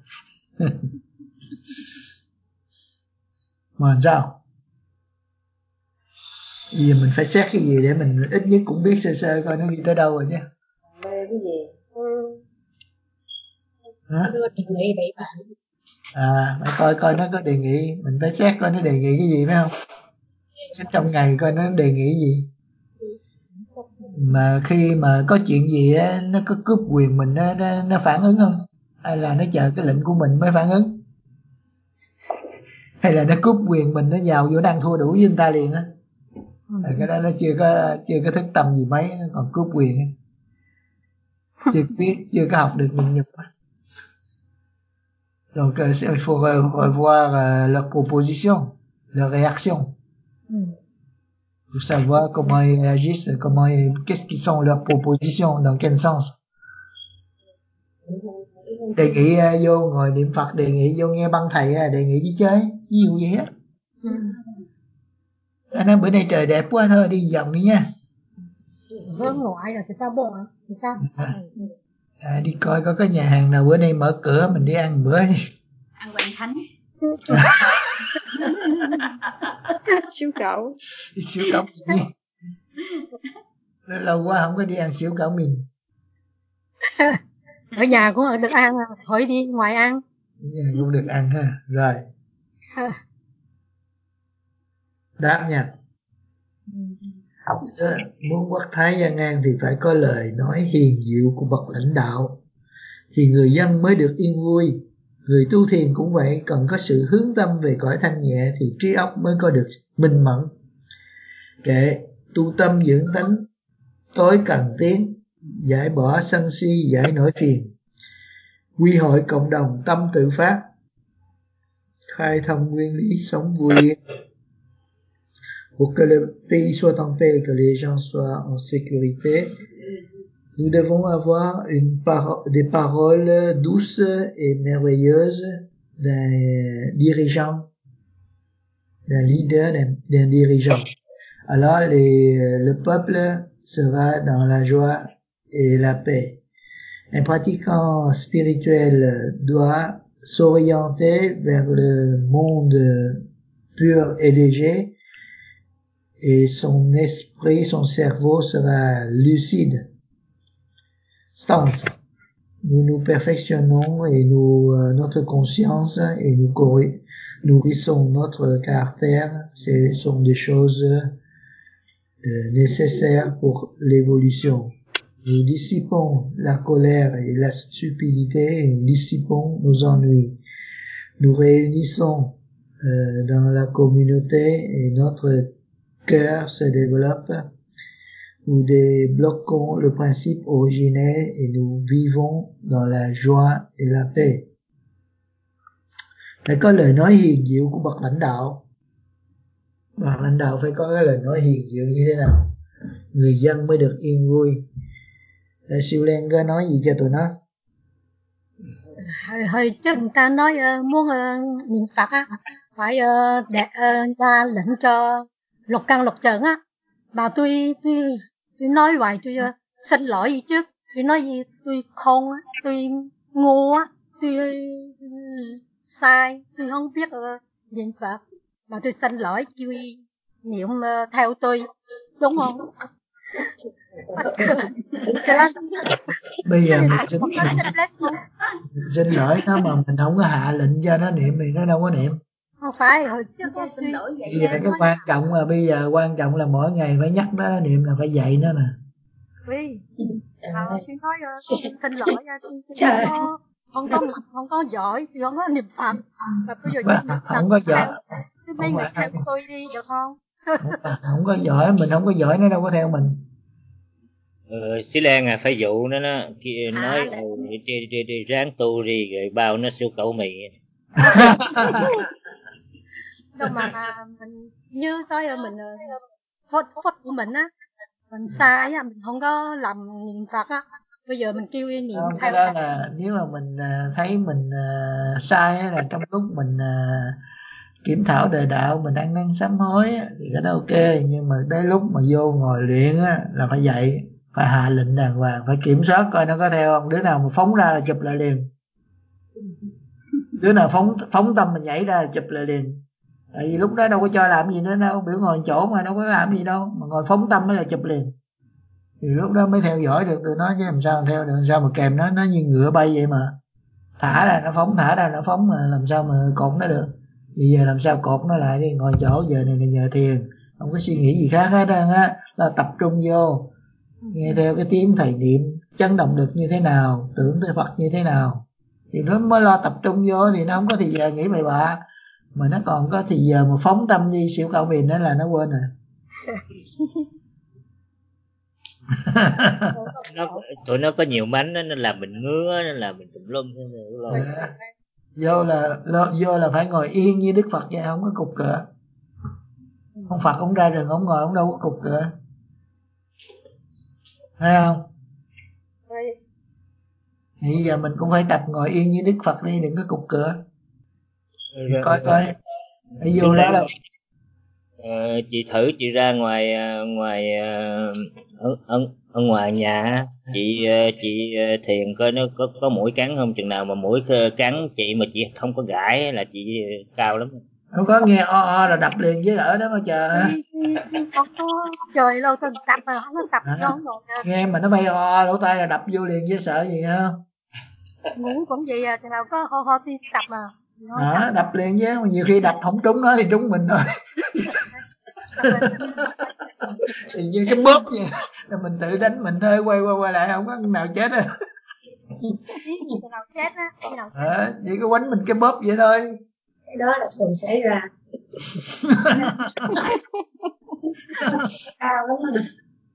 Mò sao? Bây giờ mình phải xét cái gì để mình ít nhất cũng biết sơ sơ coi nó đi tới đâu rồi chứ. Mê cái gì? Hả? Đưa đề nghị bậy bạ. À, phải coi coi nó có đề nghị, mình phải xét coi nó đề nghị cái gì phải không? Xét trong ngày coi nó đề nghị gì. Mà khi mà có chuyện gì á, nó có cướp quyền mình, nó, nó, nó phản ứng không? Hay là nó chờ cái lệnh của mình mới phản ứng? Hay là nó cướp quyền mình, nó vào vô đang thua đủ với người ta liền á? À, cái đó nó chưa có chưa có thức tâm gì mấy, nó còn cướp quyền á. Chưa biết, chưa có học được nhịn nhục á. Donc euh, il faut revoir euh, leurs propositions, leurs réactions, pour savoir comment ils réagissent, comment ils, qu'est-ce qui sont leurs propositions, dans quel sens. Đề nghị uh, vô ngồi niệm Phật, đề nghị vô nghe băng thầy, uh, đề nghị đi chơi, ví dụ vậy á. Anh nói bữa nay trời đẹp quá thôi, đi vòng đi nha. Hướng ngoại rồi sẽ sao bộ hả? Thì sao? À, à, đi coi có cái nhà hàng nào bữa nay mở cửa mình đi ăn bữa. Ăn Hoành Thánh. Xíu cậu. Đi xíu cảo mìn đi. Lâu quá không có đi ăn xíu cảo mìn. Ở nhà cũng được ăn, hỏi đi ngoài ăn. Ở nhà cũng được ăn ha. Rồi. Đáp nha. Ờ, muốn quốc thái gian nan thì phải có lời nói hiền diệu của bậc lãnh đạo, thì người dân mới được yên vui. Người tu thiền cũng vậy, cần có sự hướng tâm về cõi thanh nhẹ thì trí óc mới có được minh mẫn. Kệ tu tâm dưỡng tánh tối cần tiến, giải bỏ sân si, giải nỗi phiền, quy hội cộng đồng tâm tự phát, khai thông nguyên lý sống vui yên. Pour que le pays soit en paix et que les gens soient en sécurité, nous devons avoir une paro- des paroles douces et merveilleuses d'un dirigeant, d'un leader, d'un, d'un dirigeant. Alors les, le peuple sera dans la joie et la paix. Un pratiquant spirituel doit s'orienter vers le monde pur et léger, et son esprit, son cerveau sera lucide. Stance. Nous nous perfectionnons et nous, euh, notre conscience et nous corri- nourrissons notre caractère. Ce sont des choses euh, nécessaires pour l'évolution. Nous dissipons la colère et la stupidité, et nous dissipons nos ennuis. Nous réunissons euh, dans la communauté et notre cœur se développe. Nous débloquons le principe originel et nous vivons dans la joie et la paix. Phải có lời nói hiền diệu của bậc lãnh đạo. Bậc lãnh đạo phải có cái lời nói hiền diệu như thế nào? Người dân mới được yên vui. Để Siêu Len có nói gì cho tụi nó? Hồi, hồi trước người ta nói uh, muốn uh, niệm Phật á, phải uh, để uh, ra lệnh cho lục căn lục trần á. Mà tôi tôi tôi nói vậy, tôi uh, xin lỗi gì trước. Tôi nói gì tôi khôn á, tôi ngu á, tôi uh, sai, tôi không biết uh, niệm Phật. Mà tôi xin lỗi kêu niệm uh, theo tôi, đúng không? Bây giờ mình xin, mình, mình xin lỗi nó mà mình không có hạ lệnh cho nó niệm thì nó đâu có niệm. Không phải, hồi trước có xin lỗi vậy. Bây giờ cái quan trọng là bây giờ quan trọng là mỗi ngày phải nhắc nó, nó niệm là phải dạy nó nè. Vì à, xin nói uh, xin lỗi uh, không có không có không có giỏi thì không có niệm Phật, và bây giờ Bà, không có giỏi, mấy người theo tôi đi được không? không, không có giỏi, mình không có giỏi nó đâu có theo mình. Ờ, Xí Lan à, phải dụ nó nó kia nói à, đi, đi, đi, đi ráng tu đi rồi bao nó siêu cẩu mì. Đâu mà, mà mình như tới mình phốt phốt của mình á, mình sai á, mình không có làm niệm Phật á, bây giờ mình kêu niệm không, theo cái đó là nếu mà mình thấy mình uh, sai á, là trong lúc mình uh, kiểm thảo đời đạo, mình ăn năn sám hối á, thì cái đó ok, nhưng mà tới lúc mà vô ngồi luyện á, là phải dạy, phải hạ lệnh đàng hoàng, phải kiểm soát coi nó có theo không. Đứa nào mà phóng ra là chụp lại liền, đứa nào phóng phóng tâm mình nhảy ra là chụp lại liền. Tại vì lúc đó đâu có cho làm gì nữa đâu, biểu ngồi chỗ mà đâu có làm gì đâu, mà ngồi phóng tâm mới là chụp liền. Thì lúc đó mới theo dõi được tụi nó, chứ làm sao theo được, làm sao mà kèm nó, nó như ngựa bay vậy mà. Thả ra nó phóng, thả ra nó phóng, mà làm sao mà cột nó được. Bây giờ làm sao cột nó lại đi, ngồi chỗ giờ này là nhờ thiền, không có suy nghĩ gì khác hết á, là tập trung vô, nghe theo cái tiếng thầy niệm, chấn động lực như thế nào, tưởng tới Phật như thế nào, thì nó mới lo tập trung vô, thì nó không có thì giờ nghĩ bậy bạ. Mà nó còn có thì giờ mà phóng tâm đi xỉu cạo mìn nữa là nó quên rồi. nó, tụi nó có nhiều bánh đó, nên làm mình ngứa, nên làm mình tùm lum. À, vô là vô là phải ngồi yên như Đức Phật vậy, không có cục cựa. Ông Phật ông ra rừng ông ngồi ông đâu có cục cựa, thấy không? Thì giờ mình cũng phải tập ngồi yên như Đức Phật đi, đừng có cục cựa. Thì coi coi ở vô đó đâu. Ờ, chị thử chị ra ngoài ngoài ở, ở, ở ngoài nhà chị chị thiền coi nó có có mũi cắn không, chừng nào mà mũi cắn chị mà chị không có gãi là chị cao lắm. Không có nghe o o là đập liền với ở đó mà chờ. Không có trời lâu từng tập mà không có tập à, không rồi. Nghe mà nó bay o o lỗ tai là đập vô liền với sợ gì không? Ngủ cũng vậy à, chừng nào có ho ho đi tập mà. Đó, đập liền với, mà nhiều khi đập không trúng nó thì trúng mình thôi. Thì như cái bóp vậy là mình tự đánh mình thôi, quay qua quay lại không có nào chết á. Khi nào chết á, khi nào chết. À, chỉ có quánh mình cái bóp vậy thôi. Cái đó là thường xảy ra. Cao lắm rồi.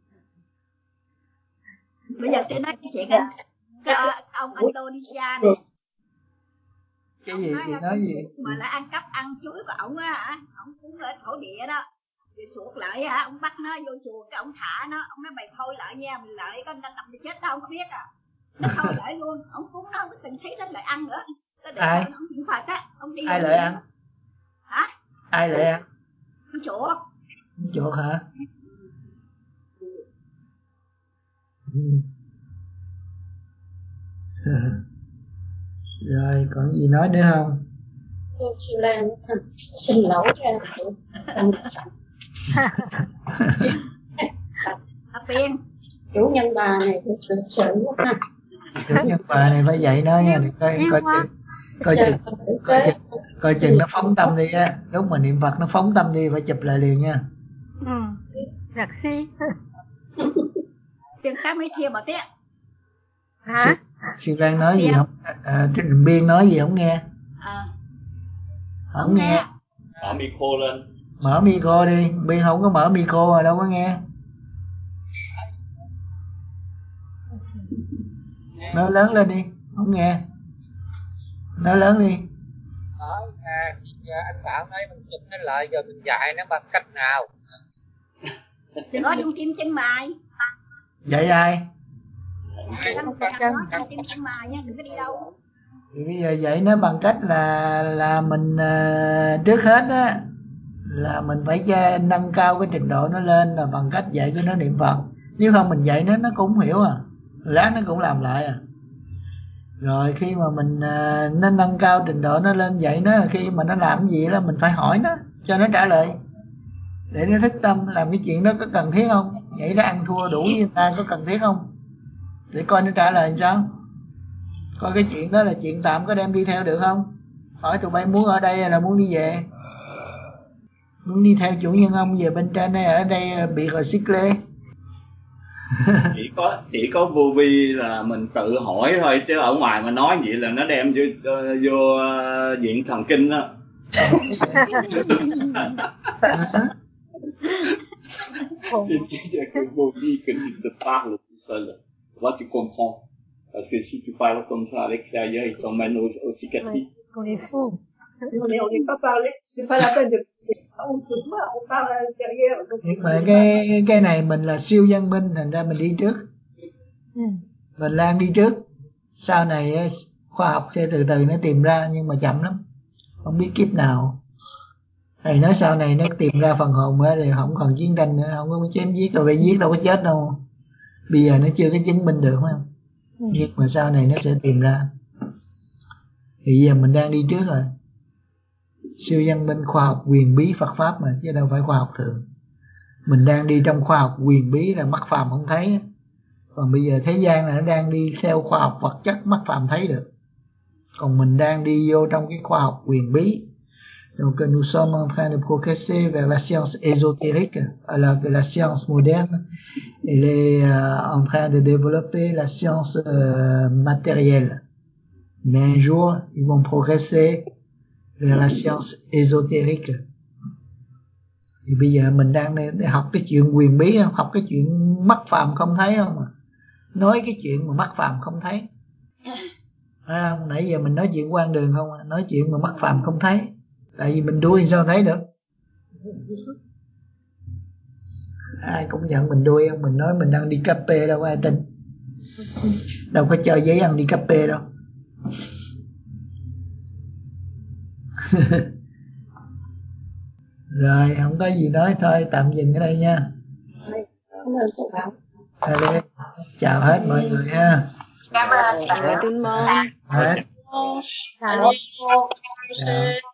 Bây giờ tôi nói cái chuyện anh cái ông Indonesia này. Cái gì thì nói gì mà lại ăn cắp ăn chuối của ổng á, ổng cũng ở thổ địa đó, rồi chuột lại á, ông bắt nó vô chùa cái ông thả nó, ông nói mày thôi lại nha, mình lại có năm mươi chết đâu không có biết à, nó thôi lại luôn, ông cúng nó không có từng thấy nó lại ăn nữa, nó để ai ông niệm Phật á, ông đi ai lại ăn hả, ai lại ăn chuột chuột hả? Ừ. Rồi còn gì nói nữa không? Cô Siêu Lan xin lỗi ra Phiên chủ nhân bà này thì thực sự quá. Chủ nhân bà này phải dạy nó nha, để coi coi chừng coi chừng coi chừng coi chừng nó phóng tâm đi á, lúc mà niệm Phật nó phóng tâm đi phải chụp lại liền nha. Ừ, đặc sĩ. Tiếng ta mới thiêu bảo tiết. Hả? Siêu Lan nói gì không? À, Trình Biên nói gì không nghe? À. Không, không nghe. nghe. Mở micro lên. Mở micro đi, Biên không có mở micro mà đâu có nghe. Nói lớn lên đi, không nghe. Nói lớn đi. Ở à, anh Bảo nói mình chụp nó lại rồi mình dạy nó bằng cách nào? Có trong kim chân mày. Dạy ai? Trong trong kim chân mày nha, đừng có đi đâu. Thì bây giờ dạy nó bằng cách là là mình uh, trước hết á là mình phải nâng cao cái trình độ nó lên, là bằng cách dạy cho nó niệm Phật. Nếu không mình dạy nó nó cũng hiểu à, lát nó cũng làm lại à. Rồi khi mà mình uh, nó nâng cao trình độ nó lên, dạy nó khi mà nó làm gì đó mình phải hỏi nó cho nó trả lời. để nó thức tâm. Làm cái chuyện đó có cần thiết không? Nhảy ra ăn thua đủ với người ta có cần thiết không? Để coi nó trả lời làm sao. Coi cái chuyện đó là chuyện tạm có đem đi theo được không? Hỏi tụi bay muốn ở đây hay là muốn đi về? Muốn đi theo chủ nhân ông về bên trên hay ở đây bị rồi xích lê? chỉ có chỉ có vô vi là mình tự hỏi thôi, chứ ở ngoài mà nói vậy là nó đem vô vô viện thần kinh đó. Vô vi que tu te parles tout seul, toi tu comprends, parce que si tu parles comme ça à l'extérieur, ils t'emmènent au, au psychiatrique. On est fou. Non, mais on n'est pas parlé, c'est pas la peine de on peut pas, on parle à l'intérieur. Nhưng mà cái cái này mình là siêu văn minh, thành ra mình đi trước. Ừ. Mình đang đi trước. Sau này khoa học sẽ từ từ nó tìm ra, nhưng mà chậm lắm. Không biết kiếp nào. Thầy nói sau này nó tìm ra phần hồn mới rồi không còn chiến tranh nữa, không có chém giết rồi, phải giết đâu có chết đâu. Bây giờ nó chưa có chứng minh được, phải không? Ừ. Nhưng mà sau này nó sẽ tìm ra. Thì giờ mình đang đi trước rồi. Siêu văn minh khoa học quyền bí Phật pháp mà, chứ đâu phải khoa học thường. Mình đang đi trong khoa học quyền bí là mắt phàm không thấy. Còn bây giờ thế gian là nó đang đi theo khoa học vật chất, mắt phàm thấy được. Còn mình đang đi vô trong cái khoa học quyền bí. Donc nous sommes en train de progresser vers la science ésotérique, alors que la science moderne, elle est euh, en train de développer la science euh, matérielle. Mais un jour, ils vont progresser vers la science ésotérique. Thì bây giờ mình đang để học cái chuyện quyền bí không? Học cái chuyện mắt phàm không thấy không à? Nói cái chuyện mà mắt phàm không thấy. À, nãy giờ mình nói chuyện quan đường không à? Nói chuyện mà mắt phàm không thấy. Tại vì mình đuôi sao thấy được? Ai cũng nhận mình đuôi không? Mình nói mình đang đi cà phê đâu có ai tin. Đâu có chơi giấy ăn đi cà phê đâu. Rồi, không có gì nói thôi, tạm dừng ở đây nha. Allez, chào hết mọi người ha. Cảm ơn. Hết. Chào.